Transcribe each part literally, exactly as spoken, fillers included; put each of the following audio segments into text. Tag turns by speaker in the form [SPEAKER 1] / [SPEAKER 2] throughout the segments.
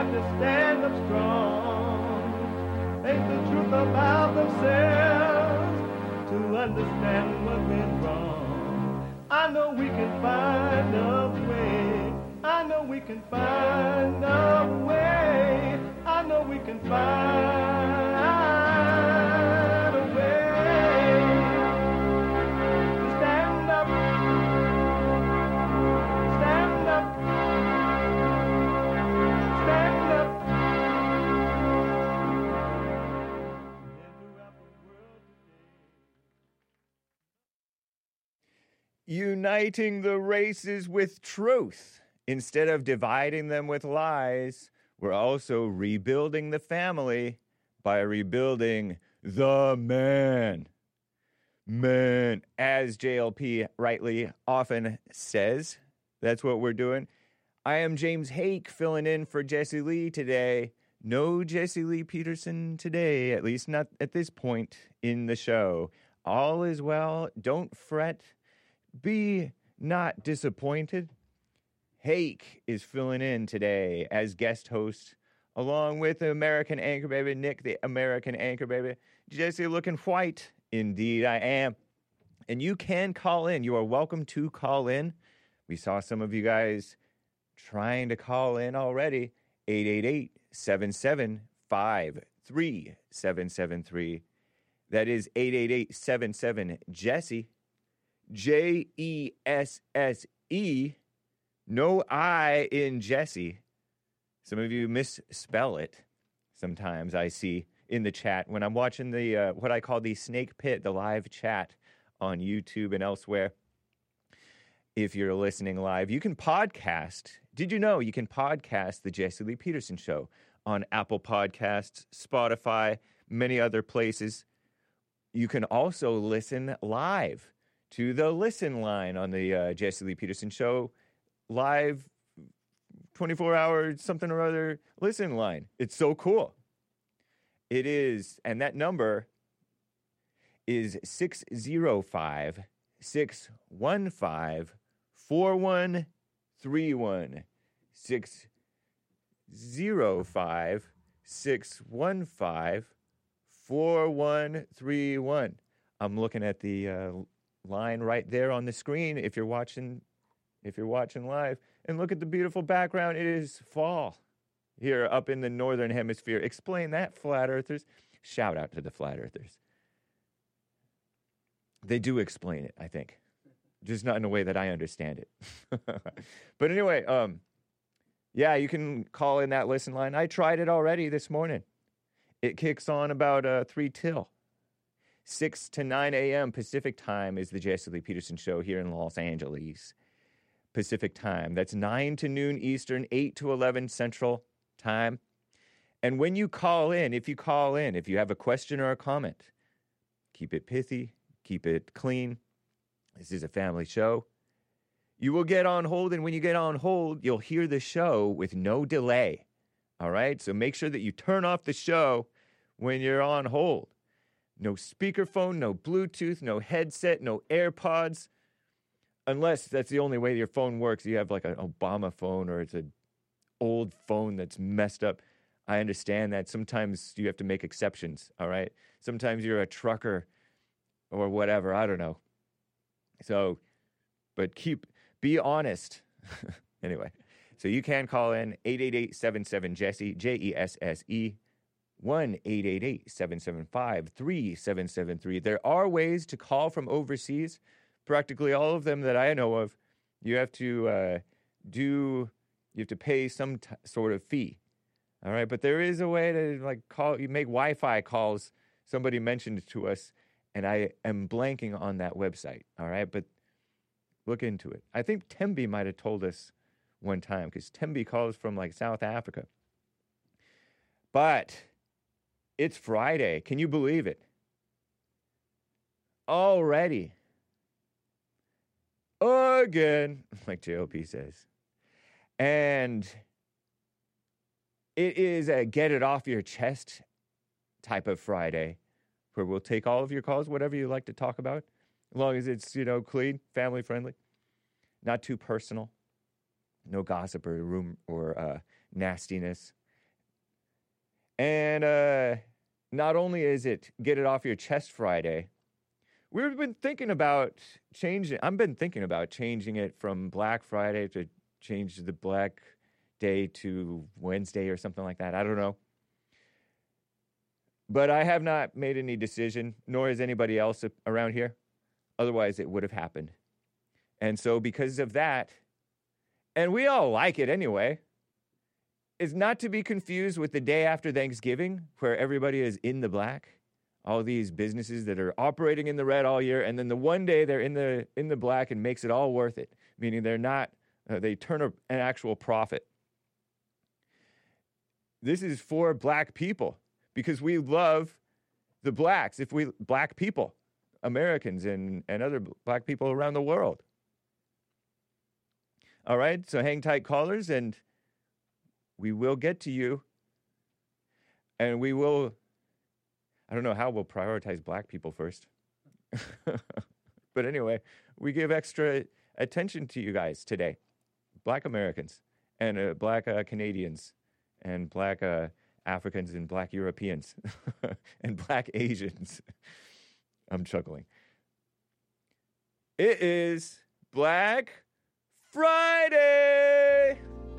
[SPEAKER 1] have to stand up strong, face the truth about themselves, to understand what went wrong. I know we can find a way. I know we can find a way. I know we can find a way to stand up, stand up, stand up.
[SPEAKER 2] Uniting the races with truth instead of dividing them with lies. We're also rebuilding the family by rebuilding the man. Man, as J L P rightly often says, that's what we're doing. I am James Hake filling in for Jesse Lee today. No Jesse Lee Peterson today, at least not at this point in the show. All is well. Don't fret. Be not disappointed. Hake is filling in today as guest host, along with the American Anchor Baby, Nick, the American Anchor Baby. Jesse looking white. Indeed, I am. And you can call in. You are welcome to call in. We saw some of you guys trying to call in already. eight eight eight, seven seven five, three seven seven three. That is eight eight eight, seven seven, Jesse. J E S S E. No I in Jesse. Some of you misspell it sometimes, I see, in the chat. When I'm watching the uh, what I call the Snake Pit, the live chat on YouTube and elsewhere. If you're listening live, you can podcast. Did you know you can podcast the Jesse Lee Peterson Show on Apple Podcasts, Spotify, many other places? You can also listen live to the listen line on the uh, Jesse Lee Peterson Show live twenty-four hour something or other listen line. It's so cool. It is, and that number is six oh five, six one five, four one three one. six oh five, six one five, four one three one. I'm looking at the uh, line right there on the screen if you're watching if you're watching live. And look at the beautiful background. It is fall here up in the northern hemisphere. Explain that, flat earthers. Shout out to the flat earthers. They do explain it, I think. Just not in a way that I understand it. But anyway, um, yeah, you can call in that listen line. I tried it already this morning. It kicks on about uh, three till. six to nine a.m. Pacific time is the Jesse Lee Peterson Show here in Los Angeles. Pacific time. That's nine to noon Eastern, eight to eleven Central time. And when you call in, if you call in, if you have a question or a comment, keep it pithy, keep it clean. This is a family show. You will get on hold, and when you get on hold, you'll hear the show with no delay. All right? So make sure that you turn off the show when you're on hold. No speakerphone, no Bluetooth, no headset, no AirPods. Unless that's the only way your phone works. You have like an Obama phone or it's an old phone that's messed up. I understand that. Sometimes you have to make exceptions, all right? Sometimes you're a trucker or whatever. I don't know. So, but keep, be honest. Anyway, so you can call in eight eight eight, seven seven, Jesse, J E S S E, one eight eight eight, seven seven five, three seven seven three. There are ways to call from overseas. Practically all of them that I know of, you have to uh, do, you have to pay some t- sort of fee. All right, but there is a way to like call, you make Wi-Fi calls. Somebody mentioned it to us, and I am blanking on that website. All right, but look into it. I think Tembi might have told us one time because Tembi calls from like South Africa. But it's Friday. Can you believe it? Already. Again, like J O P says. And it is a get it off your chest type of Friday where we'll take all of your calls, whatever you like to talk about, as long as it's, you know, clean, family friendly, not too personal, no gossip or room or uh, nastiness. And uh, not only is it Get It Off Your Chest Friday, we've been thinking about changing. I've been thinking about changing it from Black Friday to change the Black Day to Wednesday or something like that. I don't know. But I have not made any decision, nor has anybody else around here. Otherwise, it would have happened. And so because of that, and we all like it anyway, it's not to be confused with the day after Thanksgiving, where everybody is in the black. All these businesses that are operating in the red all year, and then the one day they're in the in the black and makes it all worth it, meaning they're not, uh, they turn a, an actual profit. This is for black people, because we love the blacks, if we, black people, Americans and, and other black people around the world. All right, so hang tight, callers, and we will get to you. And we will, I don't know how we'll prioritize black people first. But anyway, we give extra attention to you guys today. Black Americans and uh, black uh, Canadians and black uh, Africans and black Europeans and black Asians. I'm chuckling. It is Black Friday.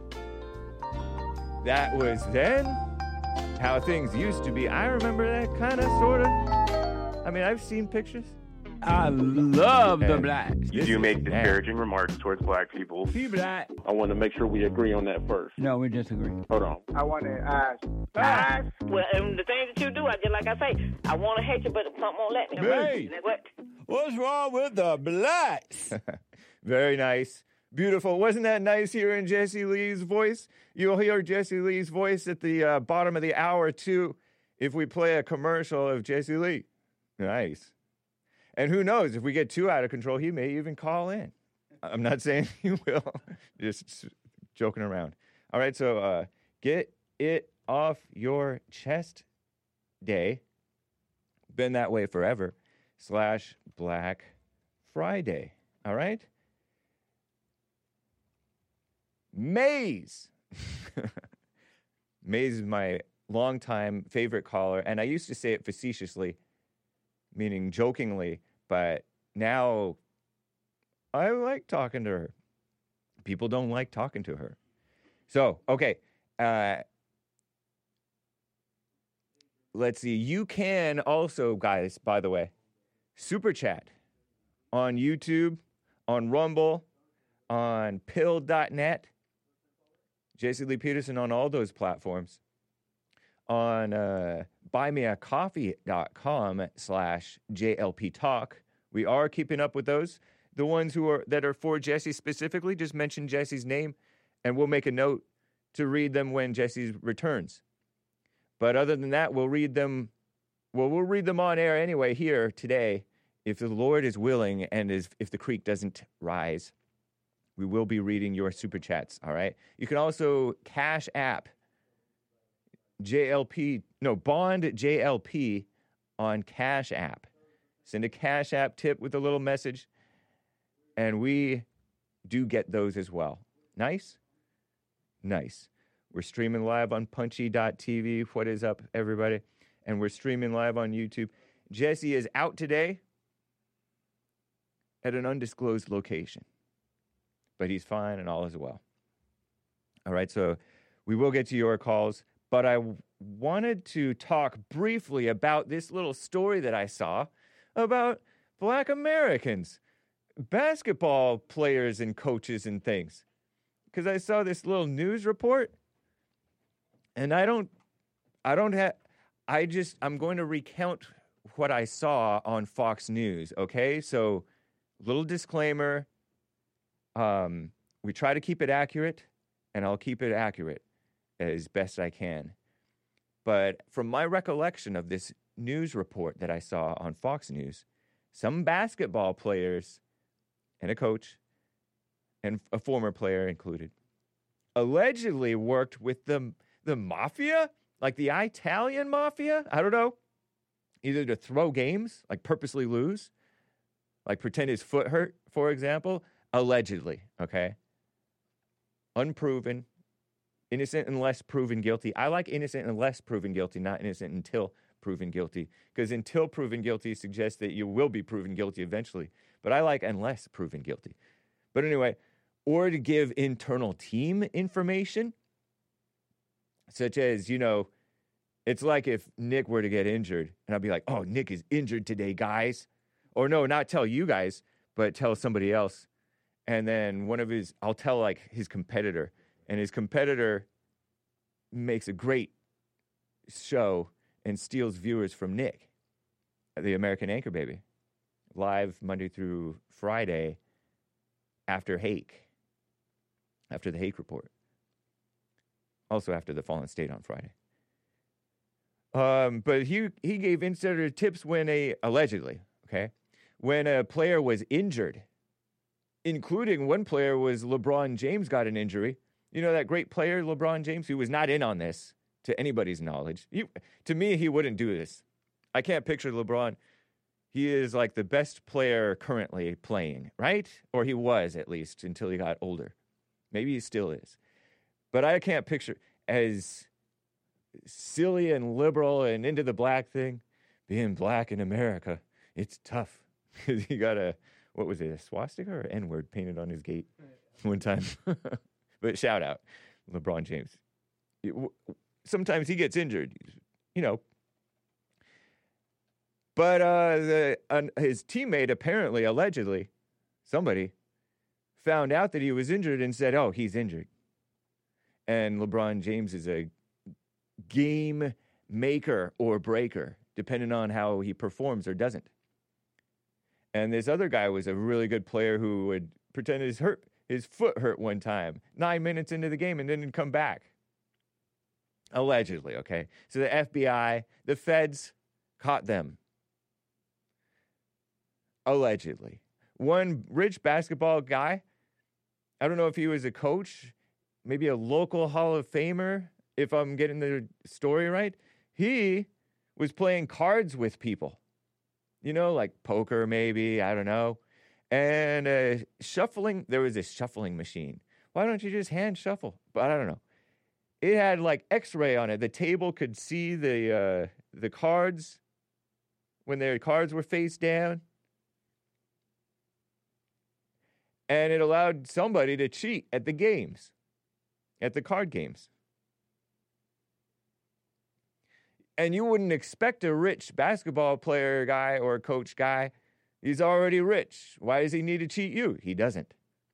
[SPEAKER 2] That was then how things used to be. I remember that kind of, sort of. I mean, I've seen pictures.
[SPEAKER 3] I love the blacks.
[SPEAKER 4] You do make disparaging remarks towards black people.
[SPEAKER 3] Be black.
[SPEAKER 4] I want to make sure we agree on that first.
[SPEAKER 3] No, we disagree.
[SPEAKER 4] Hold on.
[SPEAKER 5] I want to ask. ask.
[SPEAKER 6] Well, and the things that you do, I just like I say, I want to hate you, but something won't let me.
[SPEAKER 3] Hey.
[SPEAKER 6] What?
[SPEAKER 3] What's wrong with the blacks?
[SPEAKER 2] Very nice. Beautiful. Wasn't that nice hearing Jesse Lee's voice? You'll hear Jesse Lee's voice at the uh, bottom of the hour, too, if we play a commercial of Jesse Lee. Nice. And who knows, if we get too out of control, he may even call in. I'm not saying he will. Just joking around. All right, so uh, Get It Off Your Chest Day. Been that way forever. Slash Black Friday. All right? Maze. Maze is my longtime favorite caller, and I used to say it facetiously, meaning jokingly, but now I like talking to her. People don't like talking to her. So, okay. Uh, let's see. You can also, guys, by the way, super chat on YouTube, on Rumble, on pill dot net, Jesse Lee Peterson on all those platforms, on uh, buymeacoffee.com slash JLP Talk. We are keeping up with those. The ones who are that are for Jesse specifically, just mention Jesse's name, and we'll make a note to read them when Jesse returns. But other than that, we'll read them. Well, we'll read them on air anyway here today, if the Lord is willing and is, if the creek doesn't rise. We will be reading your super chats, all right? You can also Cash App J L P, no, Bond J L P on Cash App. Send a Cash App tip with a little message, and we do get those as well. Nice? Nice. We're streaming live on punchy dot t v. What is up, everybody? And we're streaming live on YouTube. Jesse is out today at an undisclosed location, but he's fine and all is well. All right, so we will get to your calls, but I w- wanted to talk briefly about this little story that I saw about Black Americans, basketball players and coaches and things. Because I saw this little news report, and I don't, I don't have, I just, I'm going to recount what I saw on Fox News, okay? So, little disclaimer, um, we try to keep it accurate, and I'll keep it accurate as best I can. But from my recollection of this news report that I saw on Fox News, some basketball players and a coach, and a former player included, allegedly worked with the, the mafia, like the Italian mafia, I don't know, either to throw games, like purposely lose, like pretend his foot hurt, for example, allegedly, okay? Unproven, Innocent unless proven guilty. I like innocent unless proven guilty, not innocent until proven guilty. Because until proven guilty suggests that you will be proven guilty eventually. But I like unless proven guilty. But anyway, or to give internal team information, such as, you know, it's like if Nick were to get injured, and I'd be like, oh, Nick is injured today, guys. Or no, not tell you guys, but tell somebody else. And then one of his, I'll tell like his competitor, and his competitor makes a great show and steals viewers from Nick, the American Anchor Baby, live Monday through Friday after Hake, after the Hake Report. Also after the Fallen State on Friday. Um, but he he gave insider tips when a, allegedly, okay, when a player was injured, including one player was LeBron James got an injury. You know that great player, LeBron James, who was not in on this, to anybody's knowledge. He, to me, he wouldn't do this. I can't picture LeBron. He is like the best player currently playing, right? Or he was, at least, until he got older. Maybe he still is. But I can't picture, as silly and liberal and into the black thing, being black in America, it's tough. Because he got a, what was it, a swastika or N-word painted on his gate one time. But shout out, LeBron James. Sometimes he gets injured, you know. But uh, the, uh, his teammate apparently, allegedly, somebody, found out that he was injured and said, oh, he's injured. And LeBron James is a game maker or breaker, depending on how he performs or doesn't. And this other guy was a really good player who would pretend his hurt, his foot hurt one time, nine minutes into the game, and didn't come back. Allegedly, okay? So the F B I, the feds caught them. Allegedly. One rich basketball guy, I don't know if he was a coach, maybe a local Hall of Famer, if I'm getting the story right. He was playing cards with people. You know, like poker maybe, I don't know. And uh, shuffling, there was this shuffling machine. Why don't you just hand shuffle? But I don't know. It had like X-ray on it. The table could see the uh, the cards when their cards were face down. And it allowed somebody to cheat at the games, at the card games. And you wouldn't expect a rich basketball player guy or coach guy. He's already rich. Why does he need to cheat you? He doesn't.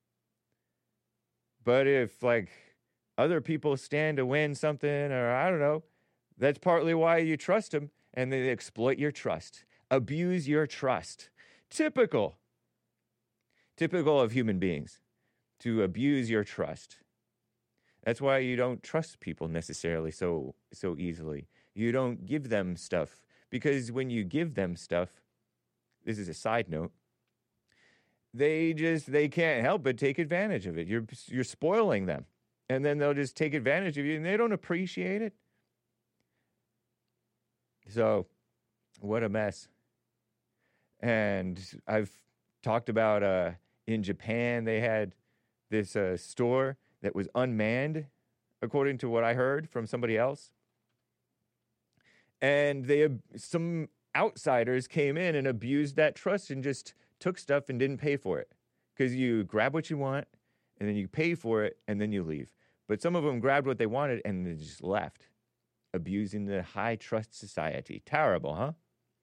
[SPEAKER 2] But if, like, other people stand to win something, or I don't know, that's partly why you trust them, and they exploit your trust, abuse your trust. Typical. Typical of human beings, to abuse your trust. That's why you don't trust people necessarily so so easily. You don't give them stuff, because when you give them stuff, this is a side note, they just, they can't help but take advantage of it. You're you're spoiling them, and then they'll just take advantage of you, and they don't appreciate it. So, what a mess. And I've talked about, uh, in Japan, they had this uh, store that was unmanned, according to what I heard from somebody else. And they some outsiders came in and abused that trust and just took stuff and didn't pay for it. Because you grab what you want, and then you pay for it, and then you leave. But some of them grabbed what they wanted and they just left, abusing the high trust society. Terrible, huh?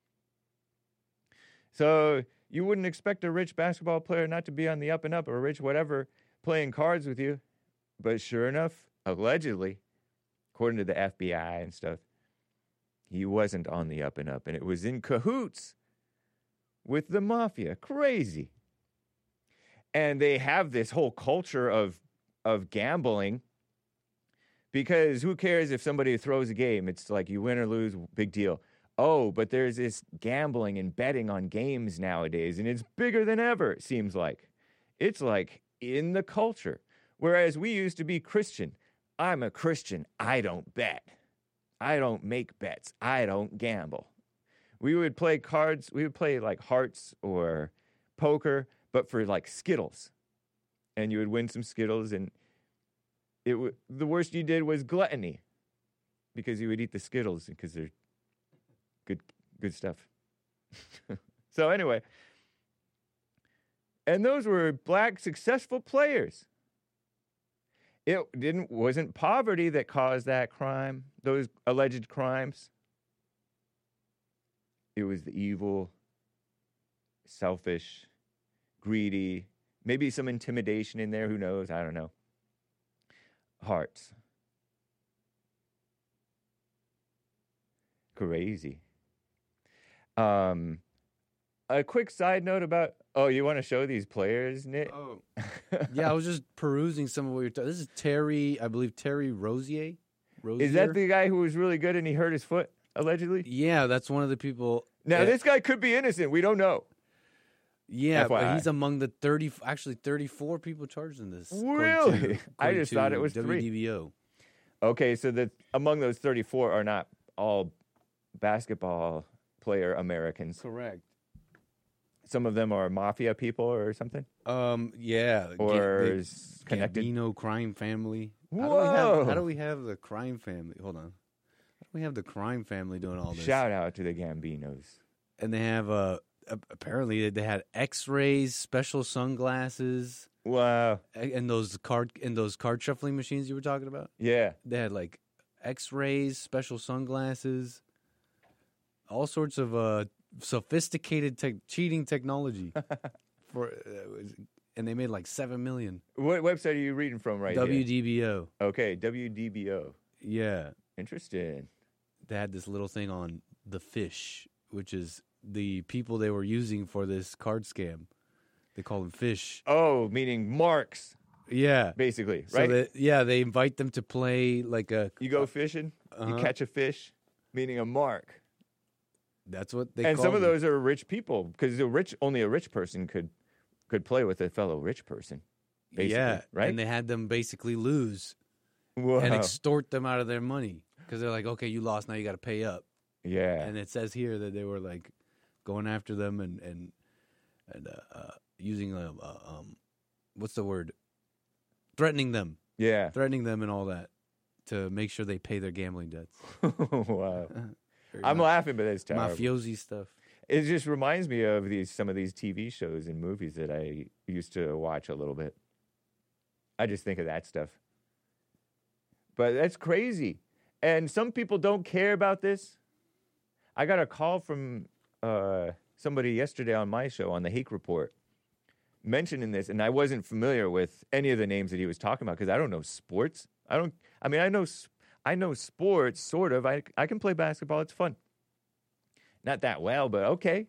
[SPEAKER 2] So you wouldn't expect a rich basketball player not to be on the up and up, or a rich whatever, playing cards with you. But sure enough, allegedly, according to the F B I and stuff, he wasn't on the up and up, and it was in cahoots with the mafia. Crazy. And they have this whole culture of of gambling, because who cares if somebody throws a game? It's like you win or lose, big deal. Oh, but there's this gambling and betting on games nowadays, and it's bigger than ever, it seems like. It's like in the culture. Whereas we used to be Christian. I'm a Christian. I don't bet. I don't make bets. I don't gamble. We would play cards. We would play like hearts or poker, but for like Skittles. And you would win some Skittles, and it w- the worst you did was gluttony, because you would eat the Skittles because they're good good stuff. So anyway, and those were black successful players. It didn't wasn't poverty that caused that crime, those alleged crimes. It was the evil, selfish, greedy, maybe some intimidation in there, who knows, I don't know. Hearts. Crazy. Um, a quick side note about, oh, you want to show these players, Nick?
[SPEAKER 7] Oh, yeah, I was just perusing some of what you're talking. This is Terry, I believe Terry Rozier. Rozier.
[SPEAKER 2] Is that the guy who was really good and he hurt his foot, allegedly?
[SPEAKER 7] Yeah, that's one of the people.
[SPEAKER 2] Now,
[SPEAKER 7] uh,
[SPEAKER 2] this guy could be innocent. We don't know.
[SPEAKER 7] Yeah,
[SPEAKER 2] F Y I.
[SPEAKER 7] but he's among the thirty, actually thirty-four people charged in this. according
[SPEAKER 2] Really?
[SPEAKER 7] to-
[SPEAKER 2] I
[SPEAKER 7] according
[SPEAKER 2] just
[SPEAKER 7] to
[SPEAKER 2] thought it was three.
[SPEAKER 7] W D B O.
[SPEAKER 2] Okay, so that among those thirty-four are not all basketball player Americans.
[SPEAKER 7] Correct.
[SPEAKER 2] Some of them are mafia people or something,
[SPEAKER 7] Um, yeah,
[SPEAKER 2] or
[SPEAKER 7] Ga-
[SPEAKER 2] is connected.
[SPEAKER 7] Gambino crime family. How do, we
[SPEAKER 2] Whoa!
[SPEAKER 7] have, how do we have the crime family? Hold on. How do we have the crime family doing all this?
[SPEAKER 2] Shout out to the Gambinos.
[SPEAKER 7] And they have uh, a- apparently they had X-rays, special sunglasses,
[SPEAKER 2] Wow.
[SPEAKER 7] a- and those card and those card shuffling machines you were talking about.
[SPEAKER 2] Yeah.
[SPEAKER 7] They had like X-rays, special sunglasses, all sorts of uh, sophisticated te- cheating technology. For uh, and they made like seven million.
[SPEAKER 2] What website are you reading from right
[SPEAKER 7] W
[SPEAKER 2] here?
[SPEAKER 7] D B O.
[SPEAKER 2] Okay, W D B O.
[SPEAKER 7] Yeah,
[SPEAKER 2] Interesting.
[SPEAKER 7] they had this little thing on the fish, which is the people they were using for this card scam. They call them fish.
[SPEAKER 2] Oh, meaning marks,
[SPEAKER 7] Yeah,
[SPEAKER 2] basically,
[SPEAKER 7] so
[SPEAKER 2] right?
[SPEAKER 7] they, yeah, they invite them to play like a.
[SPEAKER 2] You go fishing,
[SPEAKER 7] Uh-huh.
[SPEAKER 2] you catch a fish, meaning a mark.
[SPEAKER 7] That's what they.
[SPEAKER 2] And
[SPEAKER 7] call
[SPEAKER 2] some of
[SPEAKER 7] them.
[SPEAKER 2] those are rich people, because a rich, only a rich person could could play with a fellow rich person. Basically,
[SPEAKER 7] yeah,
[SPEAKER 2] right?
[SPEAKER 7] and they had them basically lose
[SPEAKER 2] Whoa.
[SPEAKER 7] and extort them out of their money because they're like, okay, you lost, now you got to pay up.
[SPEAKER 2] yeah.
[SPEAKER 7] And it says here that they were like going after them and and and uh, uh, using a, uh, um, what's the word? Threatening them,
[SPEAKER 2] yeah.
[SPEAKER 7] threatening them, and all that to make sure they pay their gambling debts.
[SPEAKER 2] Wow.
[SPEAKER 7] Very
[SPEAKER 2] I'm
[SPEAKER 7] ma-
[SPEAKER 2] laughing, but it's terrible.
[SPEAKER 7] mafiosi stuff.
[SPEAKER 2] It just reminds me of these some of these T V shows and movies that I used to watch a little bit. I just think of that stuff. But that's crazy. And some people don't care about this. I got a call from uh, somebody yesterday on my show, on the Hake Report, mentioning this, and I wasn't familiar with any of the names that he was talking about because I don't know sports. I don't. I mean, I know. s- I know sports, sort of. I I can play basketball. It's fun. Not that well, but okay.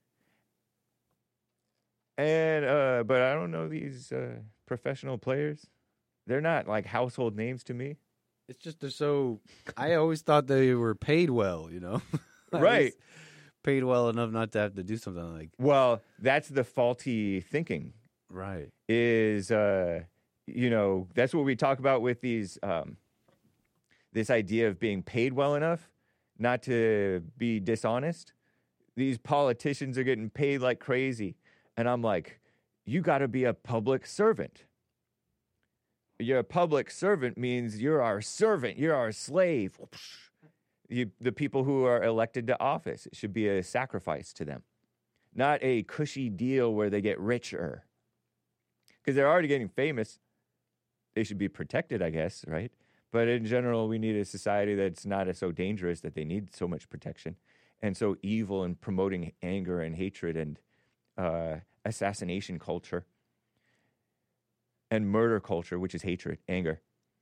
[SPEAKER 2] And uh, but I don't know these uh, professional players. They're not like household names to me.
[SPEAKER 7] It's just they're so. I always thought they were paid well, you know. At
[SPEAKER 2] Right.
[SPEAKER 7] least paid well enough not to have to do something like.
[SPEAKER 2] Well, that's the faulty thinking.
[SPEAKER 7] Right.
[SPEAKER 2] Is uh, you know, that's what we talk about with these um, this idea of being paid well enough not to be dishonest. These politicians are getting paid like crazy, and I'm like, you got to be a public servant. You're a public servant means you're our servant. You're our slave. You, the people who are elected to office, it should be a sacrifice to them, not a cushy deal where they get richer. Because they're already getting famous. They should be protected, I guess, right? But in general, we need a society that's not so dangerous that they need so much protection and so evil and promoting anger and hatred and uh, assassination culture and murder culture, which is hatred, anger,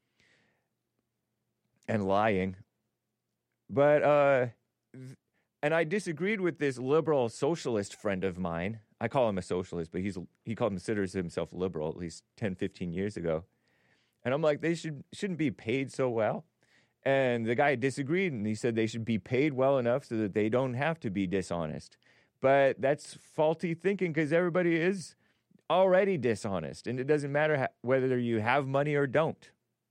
[SPEAKER 2] and lying. But, uh, th- and I disagreed with this liberal socialist friend of mine. I call him a socialist, but he's he considers himself liberal at least ten, fifteen years ago. And I'm like, they should, shouldn't be paid so well. And the guy disagreed, and he said they should be paid well enough so that they don't have to be dishonest. But that's faulty thinking because everybody is already dishonest, and it doesn't matter ha- whether you have money or don't.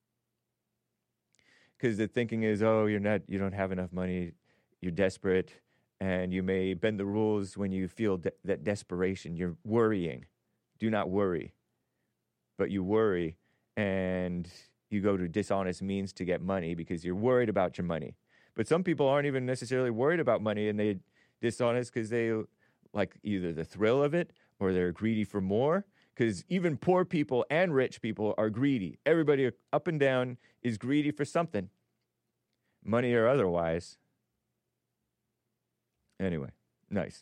[SPEAKER 2] Because the thinking is, oh, you're not, you don't have enough money, you're desperate, and you may bend the rules when you feel de- that desperation. You're worrying. Do not worry. But you worry, and you go to dishonest means to get money because you're worried about your money. But some people aren't even necessarily worried about money, and they dishonest because they like either the thrill of it or they're greedy for more. Because even poor people and rich people are greedy. Everybody up and down is greedy for something, money or otherwise. Anyway, nice.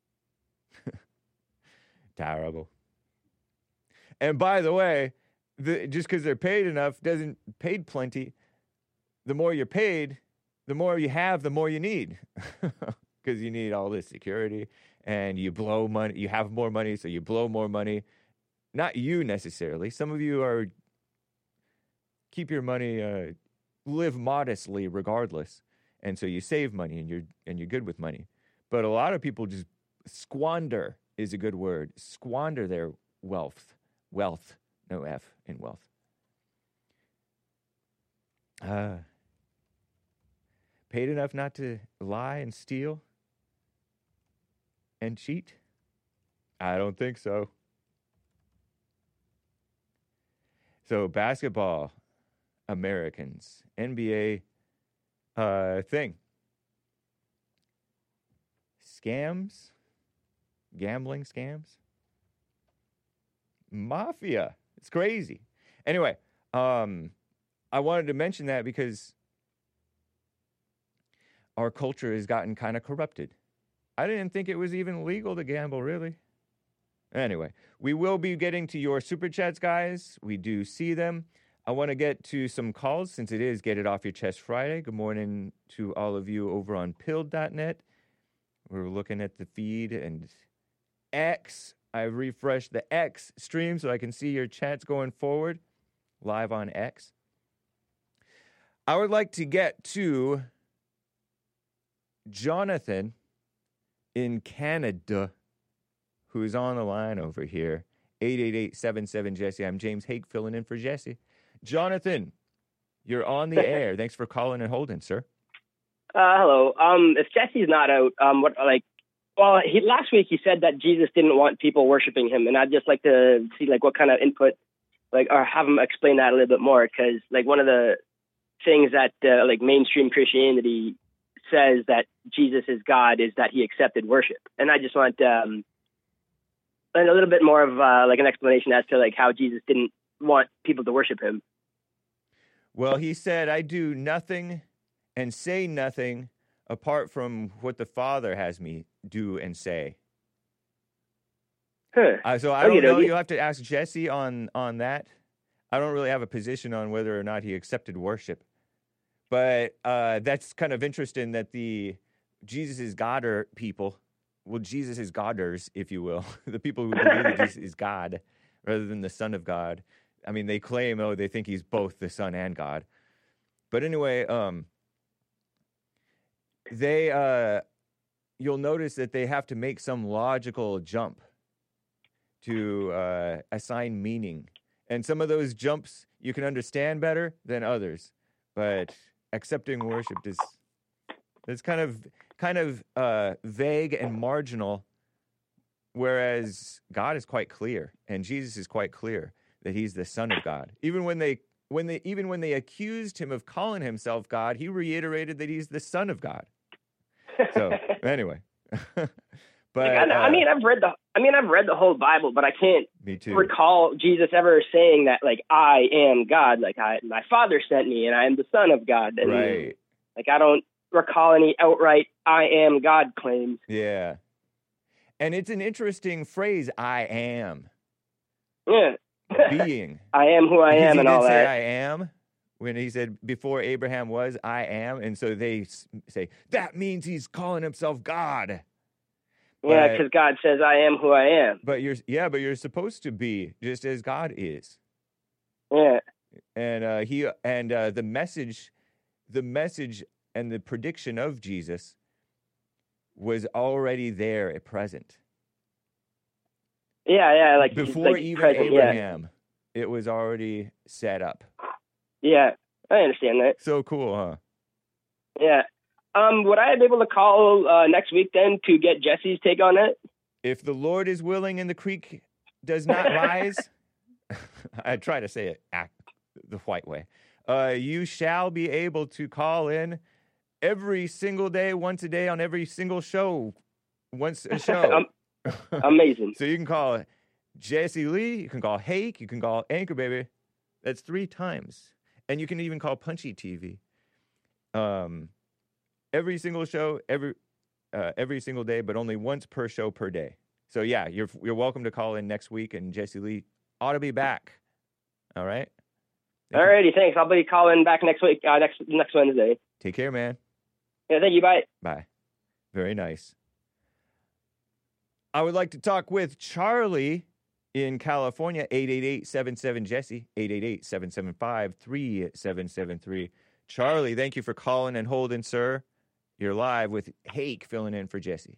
[SPEAKER 2] Terrible. And by the way, the, just because they're paid enough doesn't paid plenty. The more you're paid, the more you have, the more you need. Because you need all this security, and you blow money. You have more money, so you blow more money. Not you necessarily. Some of you are keep your money, uh, live modestly regardless, and so you save money, and you're and you're good with money. But a lot of people just squander is a good word. Squander their wealth, wealth, no F in wealth. Uh, paid enough not to lie and steal and cheat? I don't think so. So basketball, Americans, N B A uh, thing. Scams, gambling scams, mafia. It's crazy. Anyway, um, I wanted to mention that because our culture has gotten kind of corrupted. I didn't think it was even legal to gamble, really. Anyway, we will be getting to your super chats, guys. We do see them. I want to get to some calls since it is Get It Off Your Chest Friday. Good morning to all of you over on pilled dot net. We're looking at the feed and X. I refreshed the X stream so I can see your chats going forward live on X. I would like to get to Jonathan in Canada, who's on the line over here. eight eight eight, seven seven, Jesse. I'm James Hake filling in for Jesse. Jonathan, you're on the air. Thanks for calling and holding, sir.
[SPEAKER 8] Uh, hello. Um, if Jesse's not out, um, what like, well, he last week he said that Jesus didn't want people worshiping him, and I'd just like to see like what kind of input, like, or have him explain that a little bit more, because like one of the things that uh, like mainstream Christianity says that Jesus is God is that he accepted worship, and I just want um, a little bit more of uh, like an explanation as to like how Jesus didn't want people to worship him.
[SPEAKER 2] Well, he said, "I do nothing and say nothing apart from what the Father has me do and say."
[SPEAKER 8] Huh.
[SPEAKER 2] Uh, so I
[SPEAKER 8] Okay,
[SPEAKER 2] don't know.
[SPEAKER 8] okay.
[SPEAKER 2] You'll have to ask Jesse on, on that. I don't really have a position on whether or not he accepted worship. But uh, that's kind of interesting that the Jesus is Godder people, well, Jesus is Godders, if you will, the people who believe that Jesus is God rather than the Son of God. I mean, they claim, oh, they think he's both the Son and God. But anyway, um, they, uh, you'll notice that they have to make some logical jump to uh, assign meaning. And some of those jumps you can understand better than others. But accepting worship is, is kind of kind of uh, vague and marginal, whereas God is quite clear, and Jesus is quite clear that he's the Son of God. Even when they when they even when they accused him of calling himself God, he reiterated that he's the Son of God. So anyway, but
[SPEAKER 8] Like, I,
[SPEAKER 2] uh,
[SPEAKER 8] I mean, I've read the, I mean, I've read the whole Bible, but I can't
[SPEAKER 2] me too.
[SPEAKER 8] recall Jesus ever saying that, like, I am God, like, I, my Father sent me, and I am the Son of God. And,
[SPEAKER 2] Right.
[SPEAKER 8] like, I don't recall any outright I am God claims.
[SPEAKER 2] Yeah. And it's an interesting phrase, I am.
[SPEAKER 8] Yeah.
[SPEAKER 2] Being.
[SPEAKER 8] I am who I
[SPEAKER 2] Because
[SPEAKER 8] am
[SPEAKER 2] he
[SPEAKER 8] and
[SPEAKER 2] did
[SPEAKER 8] all
[SPEAKER 2] say
[SPEAKER 8] that.
[SPEAKER 2] I am when he said before Abraham was, I am. And so they s- say, that means he's calling himself God.
[SPEAKER 8] Yeah,
[SPEAKER 2] But-
[SPEAKER 8] because God says I am who I am.
[SPEAKER 2] But you're, yeah, but you're supposed to be just as God is.
[SPEAKER 8] Yeah.
[SPEAKER 2] And uh, he and uh, the message, the message and the prediction of Jesus was already there at present.
[SPEAKER 8] Yeah, yeah, like
[SPEAKER 2] Before
[SPEAKER 8] like
[SPEAKER 2] even
[SPEAKER 8] present, yeah.
[SPEAKER 2] Abraham, it was already set up.
[SPEAKER 8] Yeah, I understand that.
[SPEAKER 2] So cool, huh?
[SPEAKER 8] Yeah. Um, would I be able to call uh, next week then to get Jesse's take on it?
[SPEAKER 2] If the Lord is willing and the creek does not rise, I try to say it. Act. the white way. Uh, you shall be able to call in every single day, once a day on every single show, once a show.
[SPEAKER 8] Amazing.
[SPEAKER 2] So you can call Jesse Lee, you can call Hake, you can call Anchor Baby. That's three times. And you can even call Punchy T V. Um, every single show, every uh, every single day, but only once per show per day. So yeah, you're you're welcome to call in next week, and Jesse Lee ought to be back. All right?
[SPEAKER 8] All righty, thanks. I'll be calling back next week, uh, next next Wednesday.
[SPEAKER 2] Take care, man.
[SPEAKER 8] Yeah, thank you. Bye.
[SPEAKER 2] Bye. Very nice. I would like to talk with Charlie in California, eight eight eight, seven seven, Jesse, eight eight eight, seven seven five, three seven seven three. Charlie, thank you for calling and holding, sir. You're live with Hake filling in for Jesse.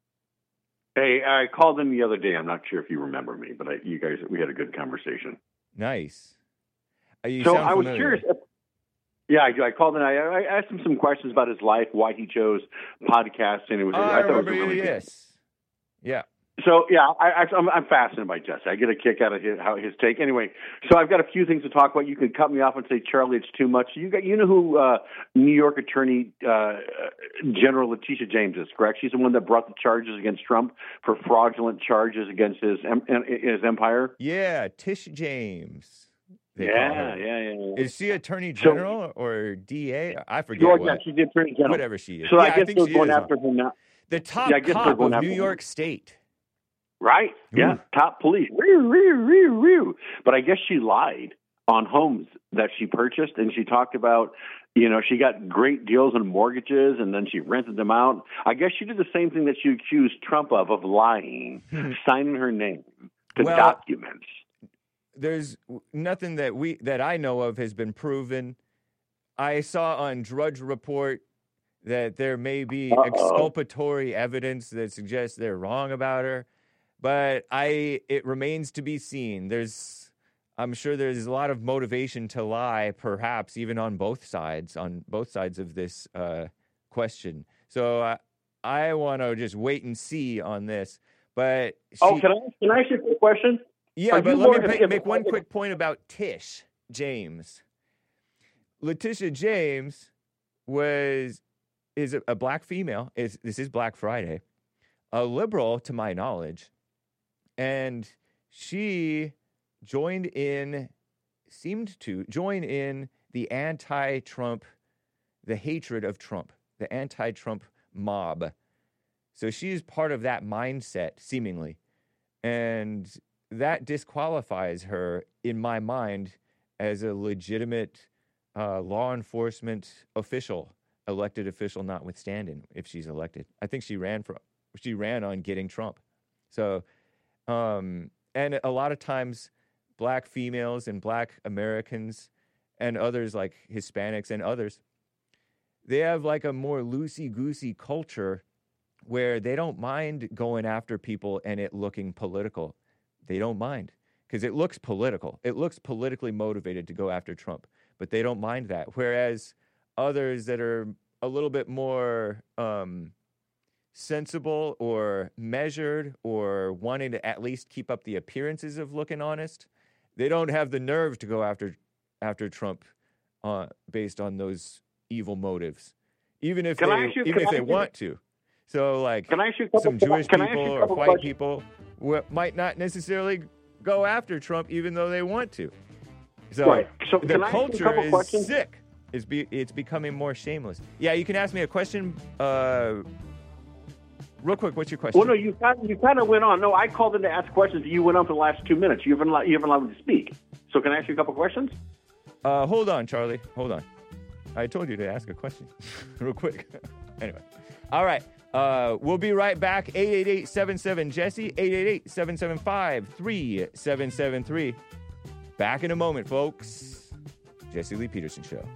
[SPEAKER 9] Hey, I called in the other day. I'm not sure if you remember me, but I, you guys, we had a good conversation.
[SPEAKER 2] Nice. Uh, you
[SPEAKER 9] so
[SPEAKER 2] sound
[SPEAKER 9] I was
[SPEAKER 2] familiar.
[SPEAKER 9] curious. If, yeah, I, I called in. I, I asked him some questions about his life, why he chose podcasting. It was.
[SPEAKER 2] Oh,
[SPEAKER 9] I,
[SPEAKER 2] I
[SPEAKER 9] thought it was
[SPEAKER 2] remember
[SPEAKER 9] a really
[SPEAKER 2] you,
[SPEAKER 9] good.
[SPEAKER 2] yes. Yeah.
[SPEAKER 9] So yeah, I, I, I'm, I'm fascinated by Jesse. I get a kick out of his, how, his take. Anyway, so I've got a few things to talk about. You can cut me off and say, Charlie, it's too much. You got, you know who uh, New York Attorney uh, General Letitia James is, correct? She's the one that brought the charges against Trump for fraudulent charges against his his empire.
[SPEAKER 2] Yeah, Tish James. they
[SPEAKER 9] Yeah,
[SPEAKER 2] call her.
[SPEAKER 9] yeah, yeah, yeah.
[SPEAKER 2] Is she Attorney
[SPEAKER 9] So-
[SPEAKER 2] General or D A? I forget.
[SPEAKER 9] Sure,
[SPEAKER 2] what.
[SPEAKER 9] yeah, she's the Attorney General.
[SPEAKER 2] Whatever she is.
[SPEAKER 9] So
[SPEAKER 2] yeah,
[SPEAKER 9] I guess
[SPEAKER 2] think
[SPEAKER 9] they're
[SPEAKER 2] she
[SPEAKER 9] going
[SPEAKER 2] is.
[SPEAKER 9] after her now.
[SPEAKER 2] The top
[SPEAKER 9] Yeah, I guess they're
[SPEAKER 2] cop
[SPEAKER 9] going
[SPEAKER 2] of
[SPEAKER 9] after
[SPEAKER 2] New
[SPEAKER 9] him.
[SPEAKER 2] York State.
[SPEAKER 9] Right? Yeah, top police. Woo, woo, woo, woo. But I guess she lied on homes that she purchased, and she talked about, you know, she got great deals on mortgages, and then she rented them out. I guess she did the same thing that she accused Trump of, of lying, signing her name to
[SPEAKER 2] Well,
[SPEAKER 9] documents.
[SPEAKER 2] There's nothing that we that I know of has been proven. I saw on Drudge Report that there may be
[SPEAKER 9] Uh-oh.
[SPEAKER 2] exculpatory evidence that suggests they're wrong about her, but I it remains to be seen. There's I'm sure there's a lot of motivation to lie, perhaps even on both sides, on both sides of this uh, question. So uh, I want to just wait and see on this. But she,
[SPEAKER 9] Oh, can I can I ask you a quick question?
[SPEAKER 2] yeah,
[SPEAKER 9] Are
[SPEAKER 2] but
[SPEAKER 9] you
[SPEAKER 2] let me
[SPEAKER 9] more-
[SPEAKER 2] make,
[SPEAKER 9] if-
[SPEAKER 2] make one
[SPEAKER 9] if-
[SPEAKER 2] quick point about Tish James. Letitia James was is a, a black female. Is this is Black Friday, a liberal to my knowledge, and she joined in, seemed to join in the anti-Trump, the hatred of Trump, the anti-Trump mob. So she is part of that mindset, seemingly, and that disqualifies her, in my mind, as a legitimate uh, law enforcement official, elected official notwithstanding, if she's elected. I think she ran for, she ran on getting Trump. So, um, and a lot of times, black females and black Americans and others like Hispanics and others, they have like a more loosey-goosey culture where they don't mind going after people and it looking political. They don't mind because it looks political. It looks politically motivated to go after Trump, but they don't mind that. Whereas others that are a little bit more um, sensible or measured or wanting to at least keep up the appearances of looking honest, they don't have the nerve to go after after Trump uh, based on those evil motives, even if
[SPEAKER 9] Can I
[SPEAKER 2] they
[SPEAKER 9] ask you-
[SPEAKER 2] even
[SPEAKER 9] can
[SPEAKER 2] if
[SPEAKER 9] I
[SPEAKER 2] they
[SPEAKER 9] ask you-
[SPEAKER 2] want to. So, like,
[SPEAKER 9] Can I ask you a couple-
[SPEAKER 2] some Jewish
[SPEAKER 9] can I ask you
[SPEAKER 2] people
[SPEAKER 9] a
[SPEAKER 2] or
[SPEAKER 9] couple
[SPEAKER 2] white
[SPEAKER 9] questions?
[SPEAKER 2] people w- might not necessarily go after Trump, even though they want to. So,
[SPEAKER 9] Right. So
[SPEAKER 2] the
[SPEAKER 9] can I ask you a
[SPEAKER 2] culture
[SPEAKER 9] couple
[SPEAKER 2] is
[SPEAKER 9] questions?
[SPEAKER 2] sick. It's be it's becoming more shameless. Yeah, you can ask me a question. Uh, real quick, what's your question?
[SPEAKER 9] Well, no, you kind you kind of went on. No, I called in to ask questions. You went on for the last two minutes. You haven't allowed, you haven't allowed me to speak. So can I ask you a couple questions?
[SPEAKER 2] Uh, hold on, Charlie. Hold on. I told you to ask a question real quick. Anyway. All right. Uh, we'll be right back. eight eight eight, seven seven, Jesse. eight eight eight, seven seven five, three seven seven three. Back in a moment, folks. Jesse Lee Peterson Show.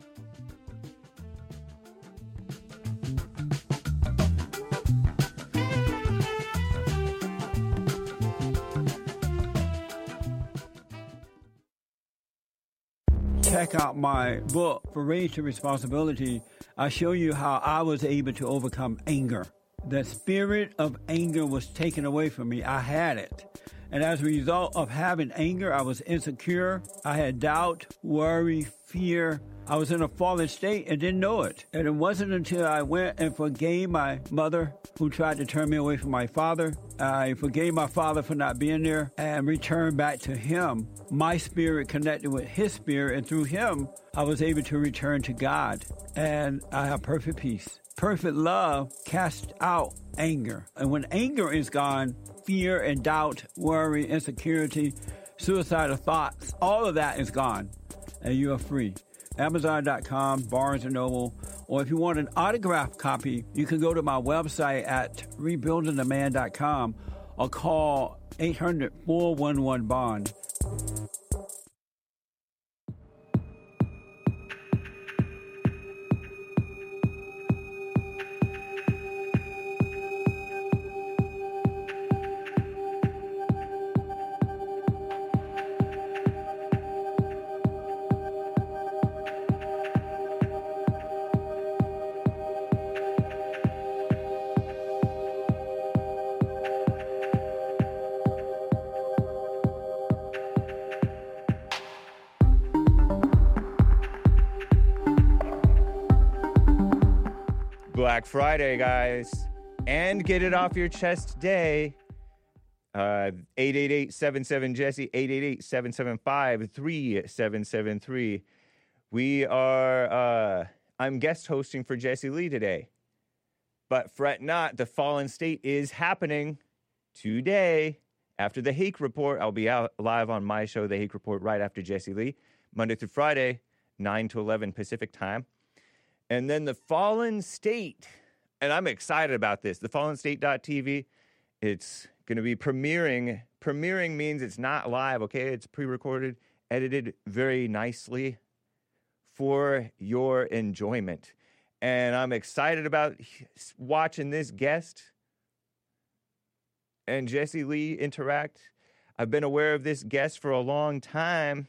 [SPEAKER 3] Check out my book, For Race to Responsibility. I show you how I was able to overcome anger. The spirit of anger was taken away from me. I had it. And as a result of having anger, I was insecure. I had doubt, worry, fear. I was in a fallen state and didn't know it. And it wasn't until I went and forgave my mother who tried to turn me away from my father. I forgave my father for not being there and returned back to him. My spirit connected with his spirit, and through him, I was able to return to God. And I have perfect peace. Perfect love casts out anger. And when anger is gone, fear and doubt, worry, insecurity, suicidal thoughts, all of that is gone. And you are free. Amazon dot com, Barnes and Noble, or if you want an autographed copy, you can go to my website at rebuilding the man dot com or call eight hundred, four one one, BOND.
[SPEAKER 2] Black Friday, guys, and get it off your chest day. Uh, eight eight eight, seven seven, Jesse, eight eight eight, seven seven five, three seven seven three. We are, uh, I'm guest hosting for Jesse Lee today. But fret not, the Fallen State is happening today. After the Hake Report, I'll be out live on my show, The Hake Report, right after Jesse Lee, Monday through Friday, nine to eleven Pacific time. And then the Fallen State, and I'm excited about this, the fallen state dot t v, it's going to be premiering. Premiering means it's not live, okay? It's pre-recorded, edited very nicely for your enjoyment. And I'm excited about watching this guest and Jesse Lee interact. I've been aware of this guest for a long time.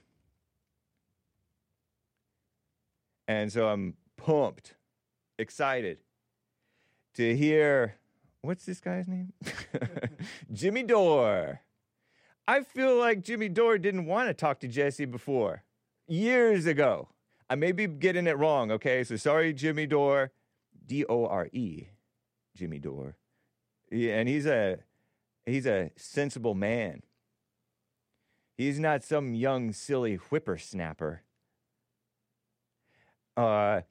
[SPEAKER 2] And so I'm pumped, excited to hear, what's this guy's name? Jimmy Dore. I feel like Jimmy Dore didn't want to talk to Jesse before, years ago. I may be getting it wrong, okay? So sorry, Jimmy Dore, D O R E, Jimmy Dore. Yeah, and he's a he's a sensible man. He's not some young, silly whippersnapper. Uh,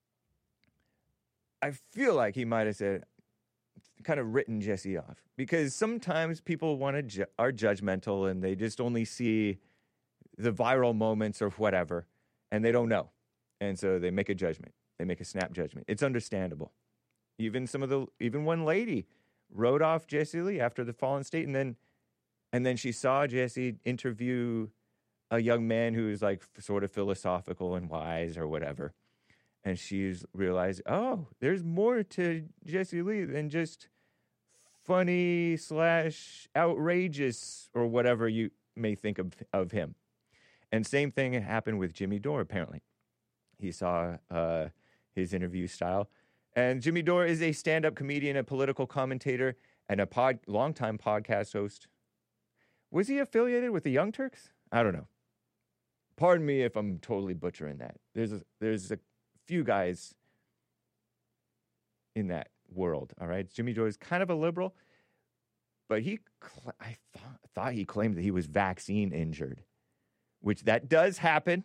[SPEAKER 2] I feel like he might have said, kind of written Jesse off, because sometimes people want to ju- are judgmental and they just only see the viral moments or whatever, and they don't know, and so they make a judgment. They make a snap judgment. It's understandable. Even some of the even one lady wrote off Jesse Lee after the Fallen State, and then and then she saw Jesse interview a young man who's like sort of philosophical and wise or whatever. And she's realized, oh, there's more to Jesse Lee than just funny slash outrageous or whatever you may think of, of him. And same thing happened with Jimmy Dore, apparently. He saw uh, his interview style. And Jimmy Dore is a stand-up comedian, a political commentator, and a pod, longtime podcast host. Was he affiliated with the Young Turks? I don't know. Pardon me if I'm totally butchering that. There's a, there's a few guys in that world, all right? Jimmy Dore is kind of a liberal, but he, cl- I thought, thought he claimed that he was vaccine injured, which that does happen.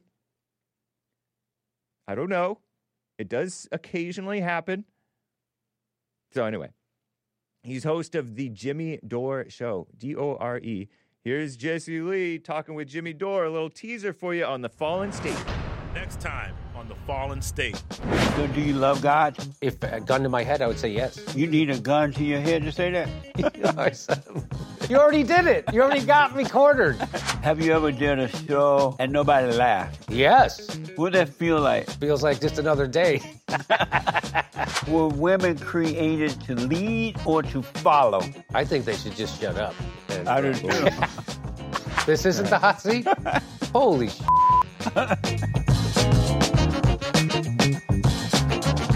[SPEAKER 2] I don't know. It does occasionally happen. So anyway, he's host of the Jimmy Dore Show, D O R E. Here's Jesse Lee talking with Jimmy Dore. A little teaser for you on the Fallen State.
[SPEAKER 10] Next time on the Fallen State.
[SPEAKER 3] So do you love God?
[SPEAKER 11] If a gun to my head, I would say yes.
[SPEAKER 3] You need a gun to your head to say that?
[SPEAKER 11] You already did it. You already got me cornered.
[SPEAKER 3] Have you ever done a show and nobody laughed?
[SPEAKER 11] Yes.
[SPEAKER 3] What does that feel like?
[SPEAKER 11] Feels like just another day.
[SPEAKER 3] Were women created to lead or to follow?
[SPEAKER 11] I think they should just shut up. And,
[SPEAKER 3] I do too.
[SPEAKER 11] This isn't the hot seat? Holy sh**.